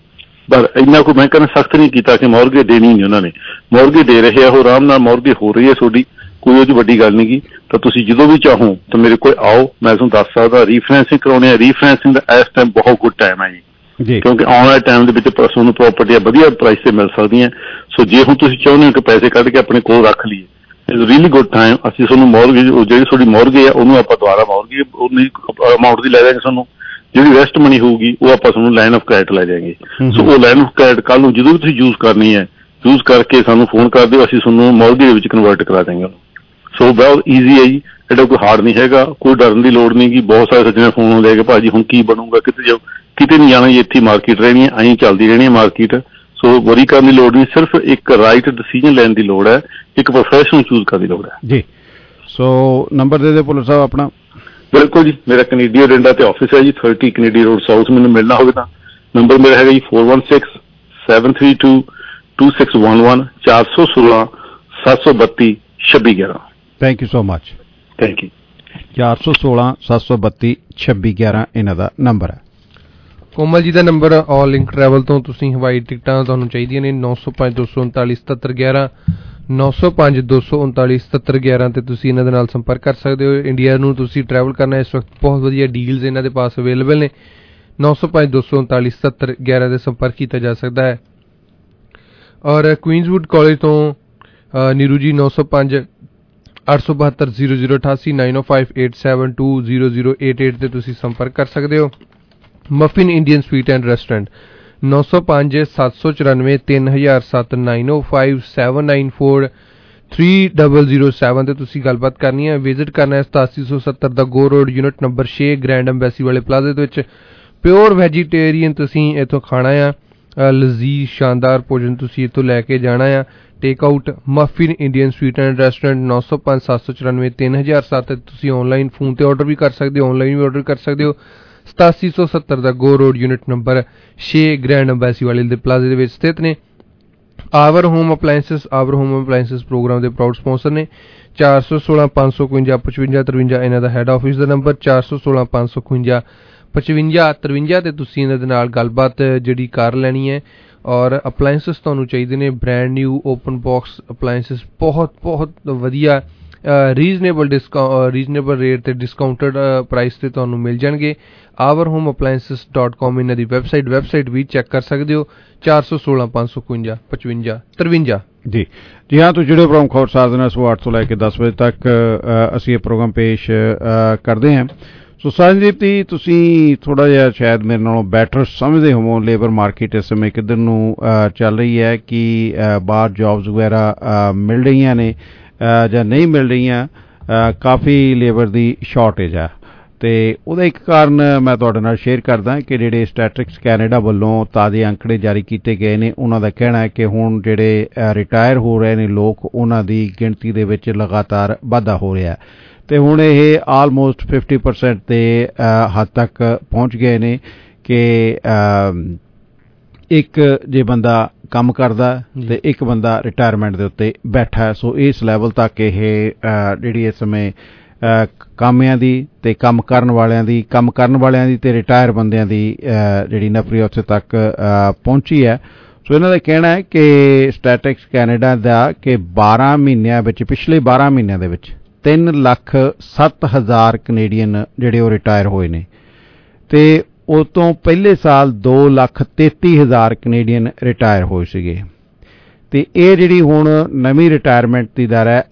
ਪਰ ਇੰਨਾ ਕੋਈ ਮੈਂ ਕਹਿੰਦਾ ਸਖਤ ਨਹੀਂ ਕੀਤਾ ਕਿ ਮੌਰਗੇਜ ਦੇਣੀ ਨਹੀਂ ਉਹਨਾਂ ਨੇ। ਮੌਰਗੇਜ ਦੇ ਰਹੇ ਆ, ਉਹ ਆਰਾਮ ਨਾਲ ਮੌਰਗੇਜ ਹੋ ਰਹੀ ਹੈ ਤੁਹਾਡੀ, ਕੋਈ ਉਹ 'ਚ ਵੱਡੀ ਗੱਲ ਨਹੀਂ ਗੀ। ਤਾਂ ਤੁਸੀਂ ਜਦੋਂ ਵੀ ਚਾਹੋ ਤਾਂ ਮੇਰੇ ਕੋਲ ਆਓ, ਮੈਂ ਤੁਹਾਨੂੰ ਦੱਸ ਸਕਦਾ। ਰੀਫਾਈਨੈਂਸਿੰਗ ਕਰਾਉਣੀ ਹੈ, ਰੀਫਾਈਨੈਂਸਿੰਗ ਦਾ ਇਸ ਟਾਈਮ ਬਹੁਤ ਗੁੱਡ ਟਾਈਮ ਹੈ ਜੀ, ਕਿਉਂਕਿ ਆਉਣ ਵਾਲੇ ਟਾਈਮ ਦੇ ਵਿੱਚ ਤੁਹਾਨੂੰ ਪ੍ਰਾਪਰਟੀਆਂ ਵਧੀਆ ਪ੍ਰਾਈਸ ਤੇ ਮਿਲ ਸਕਦੀਆਂ। ਸੋ ਜੇ ਹੁਣ ਤੁਸੀਂ ਚਾਹੁੰਦੇ ਹੋ ਕਿ ਪੈਸੇ ਕੱਢ ਕੇ ਆਪਣੇ ਕੋਲ ਰੱਖ ਲਈਏ, ਇਟਸ ਰੀਲੀ ਗੁੱਡ ਟਾਈਮ। ਅਸੀਂ ਤੁਹਾਨੂੰ ਮੌਰਗੇਜ, ਜਿਹੜੀ ਤੁਹਾਡੀ ਮੌਰਗੇਜ ਹੈ ਉਹਨੂੰ ਆਪਾਂ ਦੁਬਾਰਾ ਮੌਰਗੇਜ ਉਨੀ ਅਮਾਊਂਟ ਦੀ ਲੈ ਜਾਵਾਂਗੇ ਤੁਹਾਨੂੰ। ਜਿਹੜੀ ਰੈਸਟ ਮਨੀ ਹੋਊਗੀ ਉਹ ਆਪਾਂ ਤੁਹਾਨੂੰ ਲਾਈਨ ਆਫ ਕ੍ਰੈਡਿਟ ਲੈ ਜਾਵਾਂਗੇ। ਸੋ ਉਹ ਲਾਈਨ ਆਫ ਕ੍ਰੈਡਿਟ ਕੱਲ੍ਹ ਨੂੰ ਜਦੋਂ ਵੀ ਤੁਸੀਂ ਯੂਜ਼ ਕਰਨੀ ਹੈ, ਯੂਜ਼ ਕਰਕੇ ਸਾਨੂੰ ਫੋਨ ਕਰ ਦਿਓ, ਅਸੀਂ ਤੁਹਾਨੂੰ ਮੌਰਗੇਜ ਦੇ ਵਿੱਚ ਕਨਵਰਟ ਕਰਾ ਦੇਵਾਂਗੇ। ਸੋ ਬਹੁਤ ਈਜ਼ੀ ਹੈ ਜੀ, ਇਹਦਾ ਕੋਈ ਹਾਰਡ ਨਹੀਂ ਹੈਗਾ, ਕੋਈ ਡਰਨ ਦੀ ਲੋੜ ਨਹੀਂ ਗੀ। ਬਹੁਤ ਸਾਰੇ ਸੱਜਣੇ ਫੋਨ ਹੁੰਦੇ ਕਿ ਭਾਜੀ ਹੁਣ ਕੀ ਬਣੂਗਾ, ਕਿਤੇ ਨਹੀਂ ਜਾਣਾ ਜੀ, ਇੱਥੇ ਮਾਰਕੀਟ ਰਹਿਣੀ ਹੈ, ਐਂ ਚੱਲਦੀ ਰਹਿਣੀ ਹੈ ਮਾਰਕੀਟ। ਸੋ ਵਰੀ ਕਰਨ ਦੀ ਲੋੜ ਨਹੀਂ, ਸਿਰਫ ਇੱਕ ਰਾਈਟ ਡਿਸੀਜਨ ਲੈਣ ਦੀ ਲੋੜ ਹੈ, ਇੱਕ ਪ੍ਰੋਫੈਸ਼ਨਲ ਚੂਜ਼ ਕਰਨ ਦੀ ਲੋੜ ਹੈ ਜੀ। ਸੋ ਨੰਬਰ ਦੇ ਦਿਓ ਪੁੱਲਰ ਸਾਹਿਬ ਆਪਣਾ। ਬਿਲਕੁਲ ਜੀ, ਮੇਰਾ ਕੈਨੇਡੀਆ ਡੰਡਾ ਤੇ ਆਫਿਸ ਹੈ ਜੀ, 30 ਕੈਨੇਡੀ ਰੋਡ ਸਾਊਥ। ਮੈਨੂੰ ਮਿਲਣਾ ਹੋਵੇ ਤਾਂ ਨੰਬਰ ਮੇਰਾ ਹੈਗਾ ਜੀ 4167322611 416-732-2611। Thank you so much. Thank you. 416-732-2611 ਇਹਨਾਂ ਦਾ ਨੰਬਰ ਹੈ। ਕੋਮਲ ਜੀ ਦਾ ਨੰਬਰ ਆਲ ਲਿੰਕ ਟਰੈਵਲ ਤੋਂ ਤੁਸੀਂ ਹਵਾਈ ਟਿਕਟਾਂ ਤੁਹਾਨੂੰ ਚਾਹੀਦੀਆਂ ਨੇ 905-239-7711 905-239-7711 ਤੇ ਤੁਸੀਂ ਇਹਨਾਂ ਦੇ ਨਾਲ ਸੰਪਰਕ ਕਰ ਸਕਦੇ ਹੋ। ਇੰਡੀਆ ਨੂੰ ਤੁਸੀਂ ਟਰੈਵਲ ਕਰਨਾ ਇਸ ਵਕਤ ਬਹੁਤ ਵਧੀਆ ਡੀਲਸ ਇਹਨਾਂ ਦੇ ਪਾਸ ਅਵੇਲੇਬਲ ਨੇ। 905-239-7711 ਦੇ ਸੰਪਰਕ ਕੀਤਾ ਜਾ ਸਕਦਾ ਹੈ। ਔਰ ਕੁਈਨਜ਼ਵੁੱਡ ਕਾਲਜ ਤੋਂ ਨੀਰੂ ਜੀ 905-872-0088 905-872-0088 ਤੇ ਤੁਸੀਂ ਸੰਪਰਕ ਕਰ ਸਕਦੇ ਹੋ। Muffin Indian Sweet and Restaurant 905-794-3007 905-794-3007 ਤੇ ਤੁਸੀਂ ਗੱਲਬਾਤ ਕਰਨੀ ਹੈ। ਵਿਜ਼ਿਟ ਕਰਨਾ ਹੈ 8770 ਦਾ Gore Road unit number 6 Grand Embassy ਵਾਲੇ ਪਲਾਜ਼ੇ ਦੇ ਵਿੱਚ। ਪਿਓਰ ਵੈਜੀਟੇਰੀਅਨ ਤੁਸੀਂ ਇੱਥੋਂ ਖਾਣਾ ਆ, ਲਜ਼ੀਜ਼ ਸ਼ਾਨਦਾਰ ਭੋਜਨ ਤੁਸੀਂ ਇੱਥੋਂ ਲੈ ਕੇ ਜਾਣਾ ਆ। Take out Muffin Indian Sweet and Restaurant 905-794-3007 ਤੁਸੀਂ ਆਨਲਾਈਨ ਫੋਨ ਤੇ ਆਰਡਰ ਵੀ ਕਰ ਸਕਦੇ ਹੋ, ਆਨਲਾਈਨ ਵੀ ਆਰਡਰ ਕਰ ਸਕਦੇ ਹੋ। 8770 ਦਾ Gore Road unit number 6 Grand Embassy ਵਾਲੇ ਦੇ ਪਲਾਜ਼ੇ ਦੇ ਵਿੱਚ ਸਥਿਤ ਨੇ। ਆਵਰ ਹੋਮ ਅਪਲਾਇੰਸਸ ਪ੍ਰੋਗਰਾਮ ਦੇ ਪ੍ਰਾਊਡ ਸਪਾਂਸਰ ਨੇ। 416-555-5553 ਇਹਨਾਂ ਦਾ ਹੈੱਡ ਆਫਿਸ ਦਾ ਨੰਬਰ 416-555-5553 ਤੇ ਤੁਸੀਂ ਇਹਨਾਂ ਦੇ ਨਾਲ ਗੱਲਬਾਤ ਜਿਹੜੀ ਕਰ ਲੈਣੀ ਹੈ। ਔਰ ਅਪਲਾਇੰਸਸ ਤੁਹਾਨੂੰ ਚਾਹੀਦੇ ਨੇ brand new open box appliances, ਬਹੁਤ ਵਧੀਆ ਰੀਜ਼ਨੇਬਲ ਰੇਟ ਤੇ ਡਿਸਕਾਊਂਟਡ ਪ੍ਰਾਈਸ ਤੇ ਤੁਹਾਨੂੰ ਮਿਲ ਜਾਣਗੇ। ourhomeappliances.com ਇਹਨਾਂ ਦੀ ਵੈਬਸਾਈਟ ਵੀ ਚੈੱਕ ਕਰ ਸਕਦੇ ਹੋ। 416-555-5553 ਜੀ ਹਾਂ। ਤੁਸੀਂ ਜਿਹੜੇ ਪ੍ਰੋਗਰਾਮ ਖਬਰ ਸਾਰ ਦੇਣਾ ਸੁਬਹ 8 ਤੋਂ ਲੈ ਕੇ 10 ਵਜੇ ਤੱਕ ਅਸੀਂ ਇਹ ਪ੍ਰੋਗਰਾਮ ਪੇਸ਼ ਕਰਦੇ ਹਾਂ। ਸੋ ਸੰਦੀਪ ਜੀ, ਤੁਸੀਂ ਥੋੜ੍ਹਾ ਜਿਹਾ ਸ਼ਾਇਦ ਮੇਰੇ ਨਾਲੋਂ ਬੈਟਰ ਸਮਝਦੇ ਹੋਵੋ ਲੇਬਰ ਮਾਰਕੀਟ ਇਸ ਸਮੇਂ ਕਿੱਧਰ ਨੂੰ ਚੱਲ ਰਹੀ ਹੈ, ਕਿ ਬਾਹਰ ਜੌਬਸ ਵਗੈਰਾ ਮਿਲ ਰਹੀਆਂ ਨੇ ਜਾਂ ਨਹੀਂ ਮਿਲ ਰਹੀਆਂ। ਕਾਫੀ ਲੇਬਰ ਦੀ ਸ਼ਾਰਟੇਜ ਆ ਤੇ ਉਹਦਾ ਇੱਕ ਕਾਰਨ ਮੈਂ ਤੁਹਾਡੇ ਨਾਲ ਸ਼ੇਅਰ ਕਰਦਾ ਕਿ ਜਿਹੜੇ ਸਟੈਟਿਸਟਿਕਸ ਕੈਨੇਡਾ ਵੱਲੋਂ ਤਾਜ਼ੇ ਅੰਕੜੇ ਜਾਰੀ ਕੀਤੇ ਗਏ ਨੇ, ਉਹਨਾਂ ਦਾ ਕਹਿਣਾ ਹੈ ਕਿ ਹੁਣ ਜਿਹੜੇ ਰਿਟਾਇਰ ਹੋ ਰਹੇ ਨੇ ਲੋਕ, ਉਹਨਾਂ ਦੀ ਗਿਣਤੀ ਦੇ ਵਿੱਚ ਲਗਾਤਾਰ ਵਾਧਾ ਹੋ ਰਿਹਾ ਤੇ ਹੁਣ ਇਹ ਆਲਮੋਸਟ 50% ਦੇ ਹੱਦ ਤੱਕ ਪਹੁੰਚ ਗਏ ਨੇ ਕਿ ਇੱਕ ਜੇ ਬੰਦਾ ਕੰਮ ਕਰਦਾ ਤੇ ਇੱਕ ਬੰਦਾ ਰਿਟਾਇਰਮੈਂਟ ਦੇ ਉੱਤੇ ਬੈਠਾ। ਸੋ ਇਸ ਲੈਵਲ ਤੱਕ ਇਹ ਜਿਹੜੀ ਇਸ ਸਮੇਂ ਕਾਮਿਆਂ ਦੀ ਤੇ ਕੰਮ ਕਰਨ ਵਾਲਿਆਂ ਦੀ ਤੇ ਰਿਟਾਇਰ ਬੰਦਿਆਂ ਦੀ ਜਿਹੜੀ ਨੌਕਰੀ ਉੱਥੇ ਤੱਕ ਪਹੁੰਚੀ ਹੈ। ਸੋ ਇਹਨਾਂ ਦਾ ਕਹਿਣਾ ਹੈ ਕਿ ਸਟੈਟਿਸਟਿਕਸ ਕੈਨੇਡਾ ਦਾ ਕਿ 12 ਮਹੀਨਿਆਂ ਵਿੱਚ, ਪਿਛਲੇ 12 ਮਹੀਨਿਆਂ ਦੇ ਵਿੱਚ 3,07,000 ਕੈਨੇਡੀਅਨ ਜਿਹੜੇ ਉਹ ਰਿਟਾਇਰ ਹੋਏ ਨੇ ਤੇ ਉਹ ਤੋਂ ਪਹਿਲੇ ਸਾਲ 2,33,000 ਕੈਨੇਡੀਅਨ ਰਿਟਾਇਰ ਹੋਏ ਸੀਗੇ। ਤੇ ਇਹ ਜਿਹੜੀ ਹੁਣ ਨਵੀਂ ਰਿਟਾਇਰਮੈਂਟ ਦੀ ਦਰ ਹੈ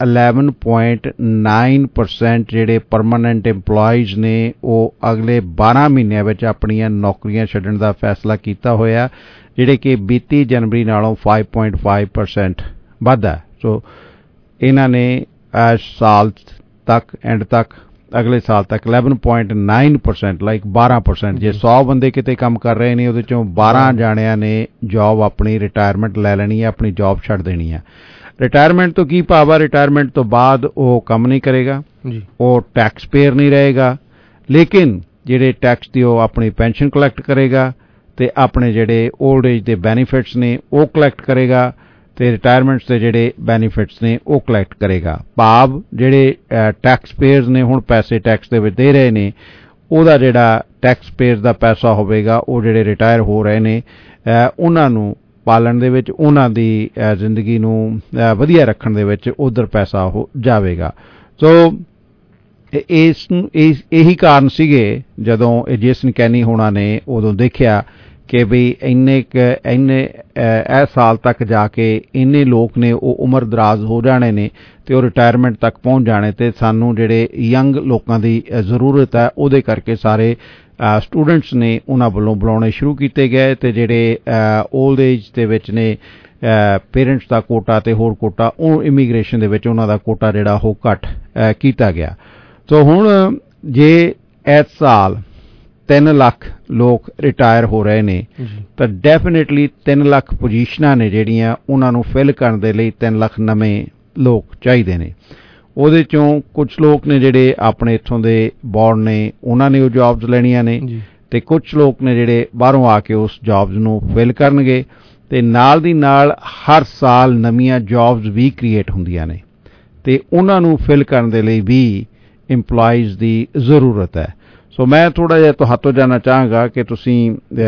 11.9% ਜਿਹੜੇ ਪਰਮਾਨੈਂਟ EMPLOYEES ਨੇ ਉਹ ਅਗਲੇ 12 ਮਹੀਨਿਆਂ ਵਿੱਚ ਆਪਣੀਆਂ ਨੌਕਰੀਆਂ ਛੱਡਣ ਦਾ ਫੈਸਲਾ ਕੀਤਾ ਹੋਇਆ, ਜਿਹੜੇ ਕਿ ਬੀਤੀ ਜਨਵਰੀ ਨਾਲੋਂ 5.5% ਵੱਧ ਹੈ। ਸੋ ਇਹਨਾਂ ਨੇ ਸਾਲ ਤੱਕ ਐਂਡ ਤੱਕ ਅਗਲੇ ਸਾਲ ਤੱਕ 11.9% ਲਾਈਕ 12%, ਜੇ 100 ਬੰਦੇ ਕਿਤੇ ਕੰਮ ਕਰ ਰਹੇ ਨੇ ਉਹਦੇ ਚੋਂ 12 ਜਾਣਿਆਂ ਨੇ ਜੌਬ ਆਪਣੀ ਰਿਟਾਇਰਮੈਂਟ ਲੈ ਲੈਣੀ ਹੈ, ਆਪਣੀ ਜੌਬ ਛੱਡ ਦੇਣੀ ਹੈ। ਰਿਟਾਇਰਮੈਂਟ ਤੋਂ ਕੀ ਭਾਵ ਆ? ਰਿਟਾਇਰਮੈਂਟ ਤੋਂ ਬਾਅਦ ਉਹ ਕੰਮ ਨਹੀਂ ਕਰੇਗਾ, ਉਹ ਟੈਕਸ ਪੇਅਰ ਨਹੀਂ ਰਹੇਗਾ, ਲੇਕਿਨ ਜਿਹੜੇ ਟੈਕਸ ਦੀ ਉਹ ਆਪਣੀ ਪੈਨਸ਼ਨ ਕਲੈਕਟ ਕਰੇਗਾ ਤੇ ਆਪਣੇ ਜਿਹੜੇ ਓਲਡ ਏਜ ਦੇ ਬੈਨੀਫਿਟਸ ਨੇ ਉਹ ਕਲੈਕਟ ਕਰੇਗਾ ਤੇ ਰਿਟਾਇਰਮੈਂਟਸ ਦੇ ਜਿਹੜੇ ਬੈਨੀਫਿਟਸ ਨੇ ਉਹ ਕਲੈਕਟ ਕਰੇਗਾ। ਭਾਵ ਜਿਹੜੇ ਟੈਕਸ ਪੇਅਰਸ ਨੇ ਹੁਣ ਪੈਸੇ ਟੈਕਸ ਦੇ ਵਿੱਚ ਦੇ ਰਹੇ ਨੇ ਉਹਦਾ ਜਿਹੜਾ ਟੈਕਸ ਪੇਅਰ ਦਾ ਪੈਸਾ ਹੋਵੇਗਾ ਉਹ ਜਿਹੜੇ ਰਿਟਾਇਰ ਹੋ ਰਹੇ ਨੇ ਉਹਨਾਂ ਨੂੰ ਪਾਲਣ ਦੇ ਵਿੱਚ, ਉਹਨਾਂ ਦੀ ਜ਼ਿੰਦਗੀ ਨੂੰ ਵਧੀਆ ਰੱਖਣ ਦੇ ਵਿੱਚ ਉੱਧਰ ਪੈਸਾ ਉਹ ਜਾਵੇਗਾ। ਸੋ ਇਹੀ ਕਾਰਨ ਸੀਗੇ ਜਦੋਂ ਜੇਸਨ ਕੈਨੀ ਹੋਣਾ ਨੇ ਉਦੋਂ ਦੇਖਿਆ ਕਿ ਵੀ ਇੰਨੇ ਇਹ ਸਾਲ ਤੱਕ ਜਾ ਕੇ ਇੰਨੇ ਲੋਕ ਨੇ ਉਹ ਉਮਰ ਦਰਾਜ਼ ਹੋ ਜਾਣੇ ਨੇ ਅਤੇ ਉਹ ਰਿਟਾਇਰਮੈਂਟ ਤੱਕ ਪਹੁੰਚ ਜਾਣੇ, ਅਤੇ ਸਾਨੂੰ ਜਿਹੜੇ ਯੰਗ ਲੋਕਾਂ ਦੀ ਜ਼ਰੂਰਤ ਹੈ ਉਹਦੇ ਕਰਕੇ ਸਾਰੇ ਸਟੂਡੈਂਟਸ ਨੇ ਉਹਨਾਂ ਵੱਲੋਂ ਬੁਲਾਉਣੇ ਸ਼ੁਰੂ ਕੀਤੇ ਗਏ, ਅਤੇ ਜਿਹੜੇ ਓਲਡ ਏਜ ਦੇ ਵਿੱਚ ਨੇ ਪੇਰੈਂਟਸ ਦਾ ਕੋਟਾ ਅਤੇ ਹੋਰ ਕੋਟਾ ਉਹ ਇਮੀਗ੍ਰੇਸ਼ਨ ਦੇ ਵਿੱਚ ਉਹਨਾਂ ਦਾ ਕੋਟਾ ਜਿਹੜਾ ਉਹ ਘੱਟ ਕੀਤਾ ਗਿਆ। ਸੋ ਹੁਣ ਜੇ ਇਸ ਸਾਲ 3 ਲੱਖ ਲੋਕ ਰਿਟਾਇਰ ਹੋ ਰਹੇ ਨੇ ਤਾਂ ਡੈਫੀਨੇਟਲੀ 3 ਲੱਖ ਪੋਜੀਸ਼ਨਾਂ ਨੇ ਜਿਹੜੀਆਂ ਉਹਨਾਂ ਨੂੰ ਫਿਲ ਕਰਨ ਦੇ ਲਈ 3 ਲੱਖ ਨਵੇਂ ਲੋਕ ਚਾਹੀਦੇ ਨੇ। ਉਹਦੇ ਚੋਂ ਕੁਝ ਲੋਕ ਨੇ ਜਿਹੜੇ ਆਪਣੇ ਇੱਥੋਂ ਦੇ ਬੌਰਨ ਨੇ ਉਹਨਾਂ ਨੇ ਉਹ ਜੌਬਸ ਲੈਣੀਆਂ ਨੇ, ਅਤੇ ਕੁਝ ਲੋਕ ਨੇ ਜਿਹੜੇ ਬਾਹਰੋਂ ਆ ਕੇ ਉਸ ਜੌਬਸ ਨੂੰ ਫਿਲ ਕਰਨਗੇ, ਅਤੇ ਨਾਲ ਦੀ ਨਾਲ ਹਰ ਸਾਲ ਨਵੀਆਂ ਜੌਬਸ ਵੀ ਕ੍ਰੀਏਟ ਹੁੰਦੀਆਂ ਨੇ ਅਤੇ ਉਹਨਾਂ ਨੂੰ ਫਿਲ ਕਰਨ ਦੇ ਲਈ ਵੀ ਇੰਪਲਾਈਜ਼ ਦੀ ਜ਼ਰੂਰਤ ਹੈ। ਸੋ ਮੈਂ ਥੋੜ੍ਹਾ ਜਿਹਾ ਤੁਹਾਤੋਂ ਜਾਣਨਾ ਚਾਹਾਂਗਾ ਕਿ ਤੁਸੀਂ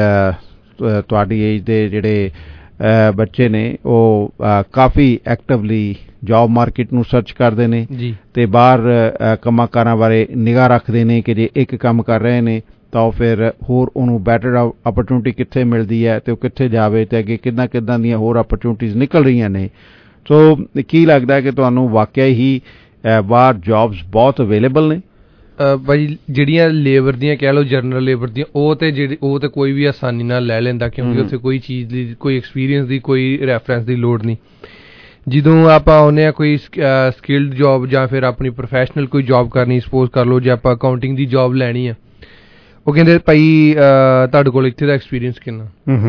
ਤੁਹਾਡੀ ਏਜ ਦੇ ਜਿਹੜੇ ਬੱਚੇ ਨੇ ਉਹ ਕਾਫੀ ਐਕਟਿਵਲੀ ਜੌਬ ਮਾਰਕੀਟ ਨੂੰ ਸਰਚ ਕਰਦੇ ਨੇ ਅਤੇ ਬਾਹਰ ਕੰਮਾਂ ਕਾਰਾਂ ਬਾਰੇ ਨਿਗਾਹ ਰੱਖਦੇ ਨੇ ਕਿ ਜੇ ਇੱਕ ਕੰਮ ਕਰ ਰਹੇ ਨੇ ਤਾਂ ਉਹ ਫਿਰ ਹੋਰ ਉਹਨੂੰ ਬੈਟਰ ਓਪਰਚੁਨਿਟੀ ਕਿੱਥੇ ਮਿਲਦੀ ਹੈ ਅਤੇ ਉਹ ਕਿੱਥੇ ਜਾਵੇ ਅਤੇ ਅੱਗੇ ਕਿੱਦਾਂ ਦੀਆਂ ਹੋਰ ਓਪਰਚੁਨਿਟੀਜ਼ ਨਿਕਲ ਰਹੀਆਂ ਨੇ। ਸੋ ਕੀ ਲੱਗਦਾ ਕਿ ਤੁਹਾਨੂੰ ਵਾਕਿਆ ਹੀ ਬਾਹਰ ਜੌਬਸ ਬਹੁਤ ਅਵੇਲੇਬਲ ਨੇ? ਭਾਈ ਜਿਹੜੀਆਂ ਲੇਬਰ ਦੀਆਂ ਕਹਿ ਲਓ ਜਨਰਲ ਲੇਬਰ ਦੀਆਂ ਉਹ ਤੇ ਕੋਈ ਵੀ ਆਸਾਨੀ ਨਾਲ ਲੈ ਲੈਂਦਾ, ਕਿਉਂਕਿ ਉੱਥੇ ਕੋਈ ਚੀਜ਼ ਦੀ ਕੋਈ ਐਕਸਪੀਰੀਅੰਸ ਦੀ ਕੋਈ ਰੈਫਰੈਂਸ ਦੀ ਲੋੜ ਨਹੀਂ। ਜਦੋਂ ਆਪਾਂ ਆਉਂਦੇ ਹਾਂ ਕੋਈ ਸਕਿਲਡ ਜੌਬ ਜਾਂ ਫਿਰ ਆਪਣੀ ਪ੍ਰੋਫੈਸ਼ਨਲ ਕੋਈ ਜੌਬ ਕਰਨੀ, ਸਪੋਜ਼ ਕਰ ਲਓ ਜੇ ਆਪਾਂ ਅਕਾਊਂਟਿੰਗ ਦੀ ਜੌਬ ਲੈਣੀ ਆ, ਉਹ ਕਹਿੰਦੇ ਭਾਈ ਤੁਹਾਡੇ ਕੋਲ ਇੱਥੇ ਦਾ ਐਕਸਪੀਰੀਅੰਸ ਕਿੰਨਾ,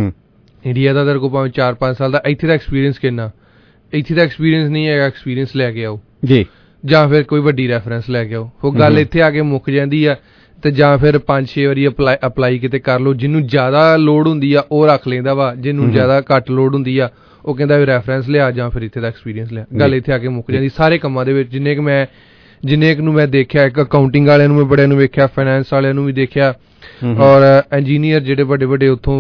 ਇੰਡੀਆ ਦਾ ਤੁਹਾਡੇ ਕੋਲ ਭਾਵੇਂ 4-5 ਸਾਲ ਦਾ, ਇੱਥੇ ਦਾ ਐਕਸਪੀਰੀਅੰਸ ਕਿੰਨਾ, ਇੱਥੇ ਦਾ ਐਕਸਪੀਰੀਅੰਸ ਨਹੀਂ ਹੈਗਾ, ਐਕਸਪੀਰੀਅੰਸ ਲੈ ਕੇ ਆਓ ਜੀ, ਜਾਂ ਫਿਰ ਕੋਈ ਵੱਡੀ ਰੈਫਰੈਂਸ ਲੈ ਕੇ ਆਓ। ਉਹ ਗੱਲ ਇੱਥੇ ਆ ਕੇ ਮੁੱਕ ਜਾਂਦੀ ਆ, ਅਤੇ ਜਾਂ ਫਿਰ 5-6 ਵਾਰੀ ਅਪਲਾਈ ਕਿਤੇ ਕਰ ਲਓ। ਜਿਹਨੂੰ ਜ਼ਿਆਦਾ ਲੋੜ ਹੁੰਦੀ ਆ ਉਹ ਰੱਖ ਲੈਂਦਾ ਵਾ, ਜਿਹਨੂੰ ਜ਼ਿਆਦਾ ਘੱਟ ਲੋੜ ਹੁੰਦੀ ਆ ਉਹ ਕਹਿੰਦਾ ਵੀ ਰੈਫਰੈਂਸ ਲਿਆ ਜਾਂ ਫਿਰ ਇੱਥੇ ਦਾ ਐਕਸਪੀਰੀਅੰਸ ਲਿਆ। ਗੱਲ ਇੱਥੇ ਆ ਕੇ ਮੁੱਕ ਜਾਂਦੀ ਸਾਰੇ ਕੰਮਾਂ ਦੇ ਵਿੱਚ। ਜਿੰਨੇ ਕੁ ਨੂੰ ਮੈਂ ਦੇਖਿਆ, ਇੱਕ ਅਕਾਊਂਟਿੰਗ ਵਾਲਿਆਂ ਨੂੰ ਮੈਂ ਬੜਿਆਂ ਨੂੰ ਵੇਖਿਆ, ਫਾਈਨੈਂਸ ਵਾਲਿਆਂ ਨੂੰ ਵੀ ਦੇਖਿਆ, ਔਰ ਇੰਜੀਨੀਅਰ ਜਿਹੜੇ ਵੱਡੇ ਉੱਥੋਂ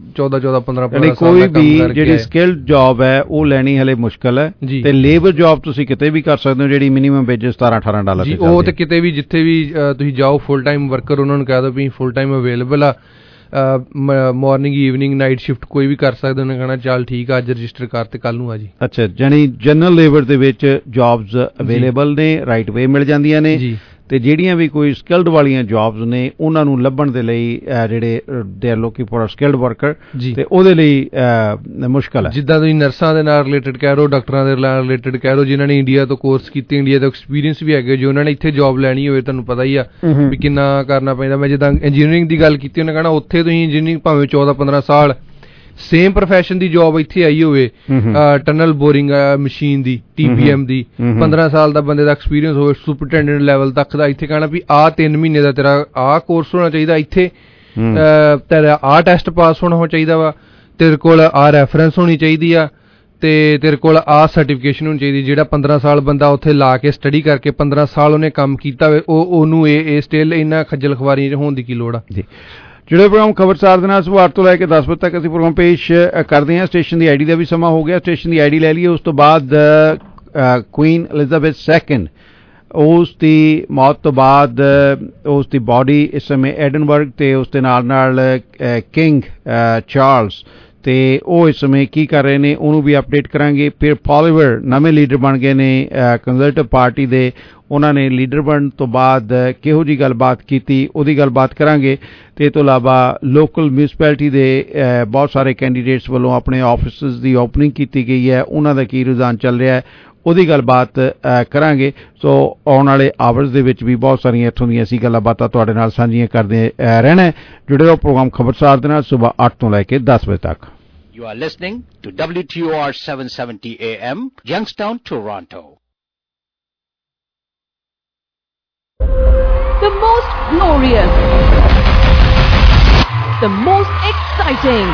14-15 ਕੋਈ ਵੀ ਜਿਹੜੀ ਸਕਿਲਡ ਜੌਬ ਹੈ ਉਹ ਲੈਣੀ ਹਲੇ ਮੁਸ਼ਕਲ ਹੈ, ਤੇ ਲੇਬਰ ਜੌਬ ਤੁਸੀਂ ਕਿਤੇ ਵੀ ਕਰ ਸਕਦੇ ਹੋ ਜਿਹੜੀ ਮਿਨੀਮਮ ਵੇਜ $17-18 ਜੀ, ਉਹ ਤੇ ਕਿਤੇ ਵੀ ਜਿੱਥੇ ਵੀ ਤੁਸੀਂ ਜਾਓ ਫੁੱਲ ਟਾਈਮ ਵਰਕਰ ਉਹਨਾਂ ਨੂੰ ਕਹਿ ਦਿਓ ਵੀ ਫੁੱਲ ਟਾਈਮ ਅਵੇਲੇਬਲ ਆ, ਮਾਰਨਿੰਗ ਈਵਨਿੰਗ ਨਾਈਟ ਸ਼ਿਫਟ ਕੋਈ ਵੀ ਕਰ ਸਕਦੇ। ਉਹਨੇ ਕਹਿਣਾ ਚੱਲ ਠੀਕ ਆ ਅੱਜ ਰਜਿਸਟਰ ਕਰ ਤੇ ਕੱਲ ਨੂੰ ਆ ਜੀ। ਅੱਛਾ, ਜਾਣੀ ਜਨਰਲ ਲੇਬਰ ਦੇ ਵਿੱਚ ਜੌਬਸ ਅਵੇਲੇਬਲ ਨੇ, ਰਾਈਟ ਵੇ ਮਿਲ ਜਾਂਦੀਆਂ ਨੇ, ਤੇ ਜਿਹੜੀਆਂ ਵੀ ਕੋਈ ਸਕਿਲਡ ਵਾਲੀਆਂ ਜੌਬਸ ਨੇ ਉਹਨਾਂ ਨੂੰ ਲੱਭਣ ਦੇ ਲਈ ਜਿਹੜੇ they are looking for a skilled worker ਤੇ ਉਹਦੇ ਲਈ ਮੁਸ਼ਕਲ ਹੈ। ਜਿੱਦਾਂ ਤੁਸੀਂ ਨਰਸਾਂ ਦੇ ਨਾਲ ਰਿਲੇਟਡ ਕਹਿ ਰਹੋ, ਡਾਕਟਰਾਂ ਦੇ ਨਾਲ ਰਿਲੇਟਡ ਕਹਿ ਰਹੋ, ਜਿਨ੍ਹਾਂ ਨੇ ਇੰਡੀਆ ਤੋਂ ਕੋਰਸ ਕੀਤੇ, ਇੰਡੀਆ ਦਾ ਐਕਸਪੀਰੀਅੰਸ ਵੀ ਹੈਗੇ, ਜੋ ਉਹਨਾਂ ਨੇ ਇੱਥੇ ਜੌਬ ਲੈਣੀ ਹੋਵੇ ਤੁਹਾਨੂੰ ਪਤਾ ਹੀ ਆ ਵੀ ਕਿੰਨਾ ਕਰਨਾ ਪੈਂਦਾ। ਮੈਂ ਜਿੱਦਾਂ ਇੰਜੀਨੀਅਰਿੰਗ ਦੀ ਗੱਲ ਕੀਤੀ, ਉਹਨੇ ਕਹਿਣਾ ਉੱਥੇ ਤੁਸੀਂ ਇੰਜੀਨੀਅਰਿੰਗ ਭਾਵੇਂ 14-15 ਸਾਲ ਸੇਮ ਪ੍ਰੋਫੈਸ਼ਨ ਦੀ ਜੌਬ ਇੱਥੇ ਆਈ ਹੋਵੇ, ਟਨਲ ਬੋਰਿੰਗ ਮਸ਼ੀਨ ਦੀ, TPM ਦੀ, 15 ਸਾਲ ਦਾ ਬੰਦੇ ਦਾ ਐਕਸਪੀਰੀਅੰਸ ਹੋਵੇ ਸੁਪਰਟੈਂਡੈਂਟ ਲੈਵਲ ਤੱਕ ਦਾ, ਇੱਥੇ ਕਹਿਣਾ ਵੀ ਆਹ 3 ਮਹੀਨੇ ਦਾ ਤੇਰਾ ਆਹ ਕੋਰਸ ਹੋਣਾ ਚਾਹੀਦਾ, ਇੱਥੇ ਤੇਰਾ ਆਹ ਟੈਸਟ ਪਾਸ ਹੋਣਾ ਚਾਹੀਦਾ ਵਾ, ਤੇਰੇ ਕੋਲ ਆਹ ਰੈਫਰੈਂਸ ਹੋਣੀ ਚਾਹੀਦੀ ਆ, ਤੇ ਤੇਰੇ ਕੋਲ ਆਹ ਸਰਟੀਫਿਕੇਸ਼ਨ ਹੋਣੀ ਚਾਹੀਦੀ। ਜਿਹੜਾ 15 ਸਾਲ ਬੰਦਾ ਉੱਥੇ ਲਾ ਕੇ ਸਟੱਡੀ ਕਰਕੇ 15 ਸਾਲ ਉਹਨੇ ਕੰਮ ਕੀਤਾ ਹੋਵੇ, ਉਹਨੂੰ ਇਹ ਸਟਿਲ ਇਹਨਾਂ ਖੱਜਲ ਖਵਾਰੀ ਹੋਣ ਦੀ ਕੀ ਲੋੜ ਆ ਜੀ। ਜਿਹੜੇ ਪ੍ਰੋਗਰਾਮ ਖਬਰਸਾਰ ਦੇ ਨਾਲ ਸੁਬਾਹ 8 ਤੋਂ ਲੈ ਕੇ 10 ਵਜੇ ਤੱਕ ਅਸੀਂ ਪ੍ਰੋਗਰਾਮ ਪੇਸ਼ ਕਰਦੇ ਹਾਂ। ਸਟੇਸ਼ਨ ਦੀ ਆਈਡੀ ਦਾ ਵੀ ਸਮਾਂ ਹੋ ਗਿਆ, ਸਟੇਸ਼ਨ ਦੀ ਆਈਡੀ ਲੈ ਲਈਏ। ਉਸ ਤੋਂ ਬਾਅਦ ਕੁਈਨ ਐਲਿਜ਼ਾਬੈਥ II ਉਸ ਦੀ ਮੌਤ ਤੋਂ ਬਾਅਦ ਉਸ ਦੀ ਬਾਡੀ ਇਸ ਸਮੇਂ ਐਡਨਬਰਗ ਤੇ ਉਸ ਦੇ ਨਾਲ ਕਿੰਗ ਚਾਰਲਸ ਤੇ ਉਹ ਇਸ ਸਮੇਂ ਕੀ ਕਰ ਰਹੇ ਨੇ ਉਹਨੂੰ ਵੀ ਅਪਡੇਟ ਕਰਾਂਗੇ। ਫਿਰ ਪੋਲੀਵਰ ਨਵੇਂ ਲੀਡਰ ਬਣ ਗਏ ਨੇ ਕੰਜ਼ਰਵੇਟਿਵ ਪਾਰਟੀ ਦੇ, ਉਹਨਾਂ ਨੇ ਲੀਡਰ ਬਣਨ ਤੋਂ ਬਾਅਦ ਕਿਹੋ ਜਿਹੀ ਗੱਲਬਾਤ ਕੀਤੀ ਉਹਦੀ ਗੱਲਬਾਤ ਕਰਾਂਗੇ। ਤੇ ਇਸ ਤੋਂ ਇਲਾਵਾ ਲੋਕਲ ਮਿਊਨਿਸਪੈਲਿਟੀ ਦੇ ਬਹੁਤ ਸਾਰੇ ਕੈਂਡੀਡੇਟਸ ਵੱਲੋਂ ਆਪਣੇ ਆਫਿਸਿਸ ਦੀ ਓਪਨਿੰਗ ਕੀਤੀ ਗਈ ਹੈ, ਉਹਨਾਂ ਦਾ ਕੀ ਰੁਝਾਨ ਚੱਲ ਰਿਹਾ ਹੈ ਉਹਦੀ ਗੱਲਬਾਤ ਕਰਾਂਗੇ। ਸੋ ਆਉਣ ਵਾਲੇ ਆਵਰਸ ਦੇ ਵਿੱਚ ਵੀ ਬਹੁਤ ਸਾਰੀਆਂ ਇੱਥੋਂ ਦੀਆਂ ਅਸੀਂ ਗੱਲਾਂ ਬਾਤਾਂ ਤੁਹਾਡੇ ਨਾਲ ਸਾਂਝੀਆਂ ਕਰਦੇ ਰਹਿਣਾ। ਜੁੜੇ ਰਹੋ ਪ੍ਰੋਗਰਾਮ ਖਬਰਸਾਰ ਦੇ ਨਾਲ ਸੁਬਾਹ 8 ਤੋਂ ਲੈ ਕੇ 10 ਵਜੇ ਤੱਕ। You are listening to WTOR 770 AM, Youngstown, Toronto. The most glorious, the most exciting,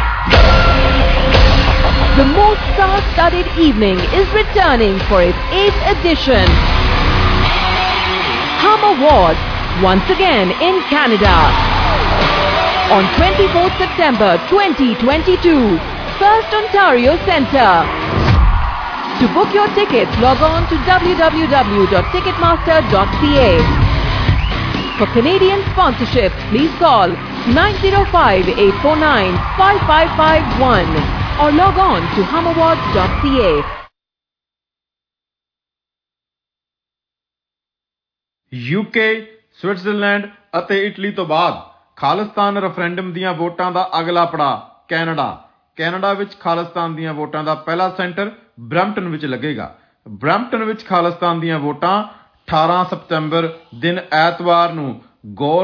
the most star-studded evening is returning for its 8th edition. Hum Awards once again in Canada. On 24th September 2022, First Ontario Centre. To book your tickets, log on to www.ticketmaster.ca. For Canadian sponsorship, please call 905-849-5551 or log on to humawards.ca. UK, Switzerland ਅਤੇ Italy ਤੋਂ ਬਾਅਦ Khalistan referendum ਦੀਆਂ ਵੋਟਾਂ ਦਾ ਅਗਲਾ ਪੜਾਅ Canada ਵਿੱਚ ਖਾਲਿਸਤਾਨ ਦੀਆਂ ਵੋਟਾਂ ਦਾ ਪਹਿਲਾ ਸੈਂਟਰ ਬਰੈਂਪਟਨ ਵਿੱਚ ਲੱਗੇਗਾ। ਬਰੈਂਪਟਨ ਵਿੱਚ ਖਾਲਿਸਤਾਨ ਦੀਆਂ ਵੋਟਾਂ 18 ਸਤੰਬਰ ਦਿਨ ਐਤਵਾਰ ਨੂੰ ਗੌਰ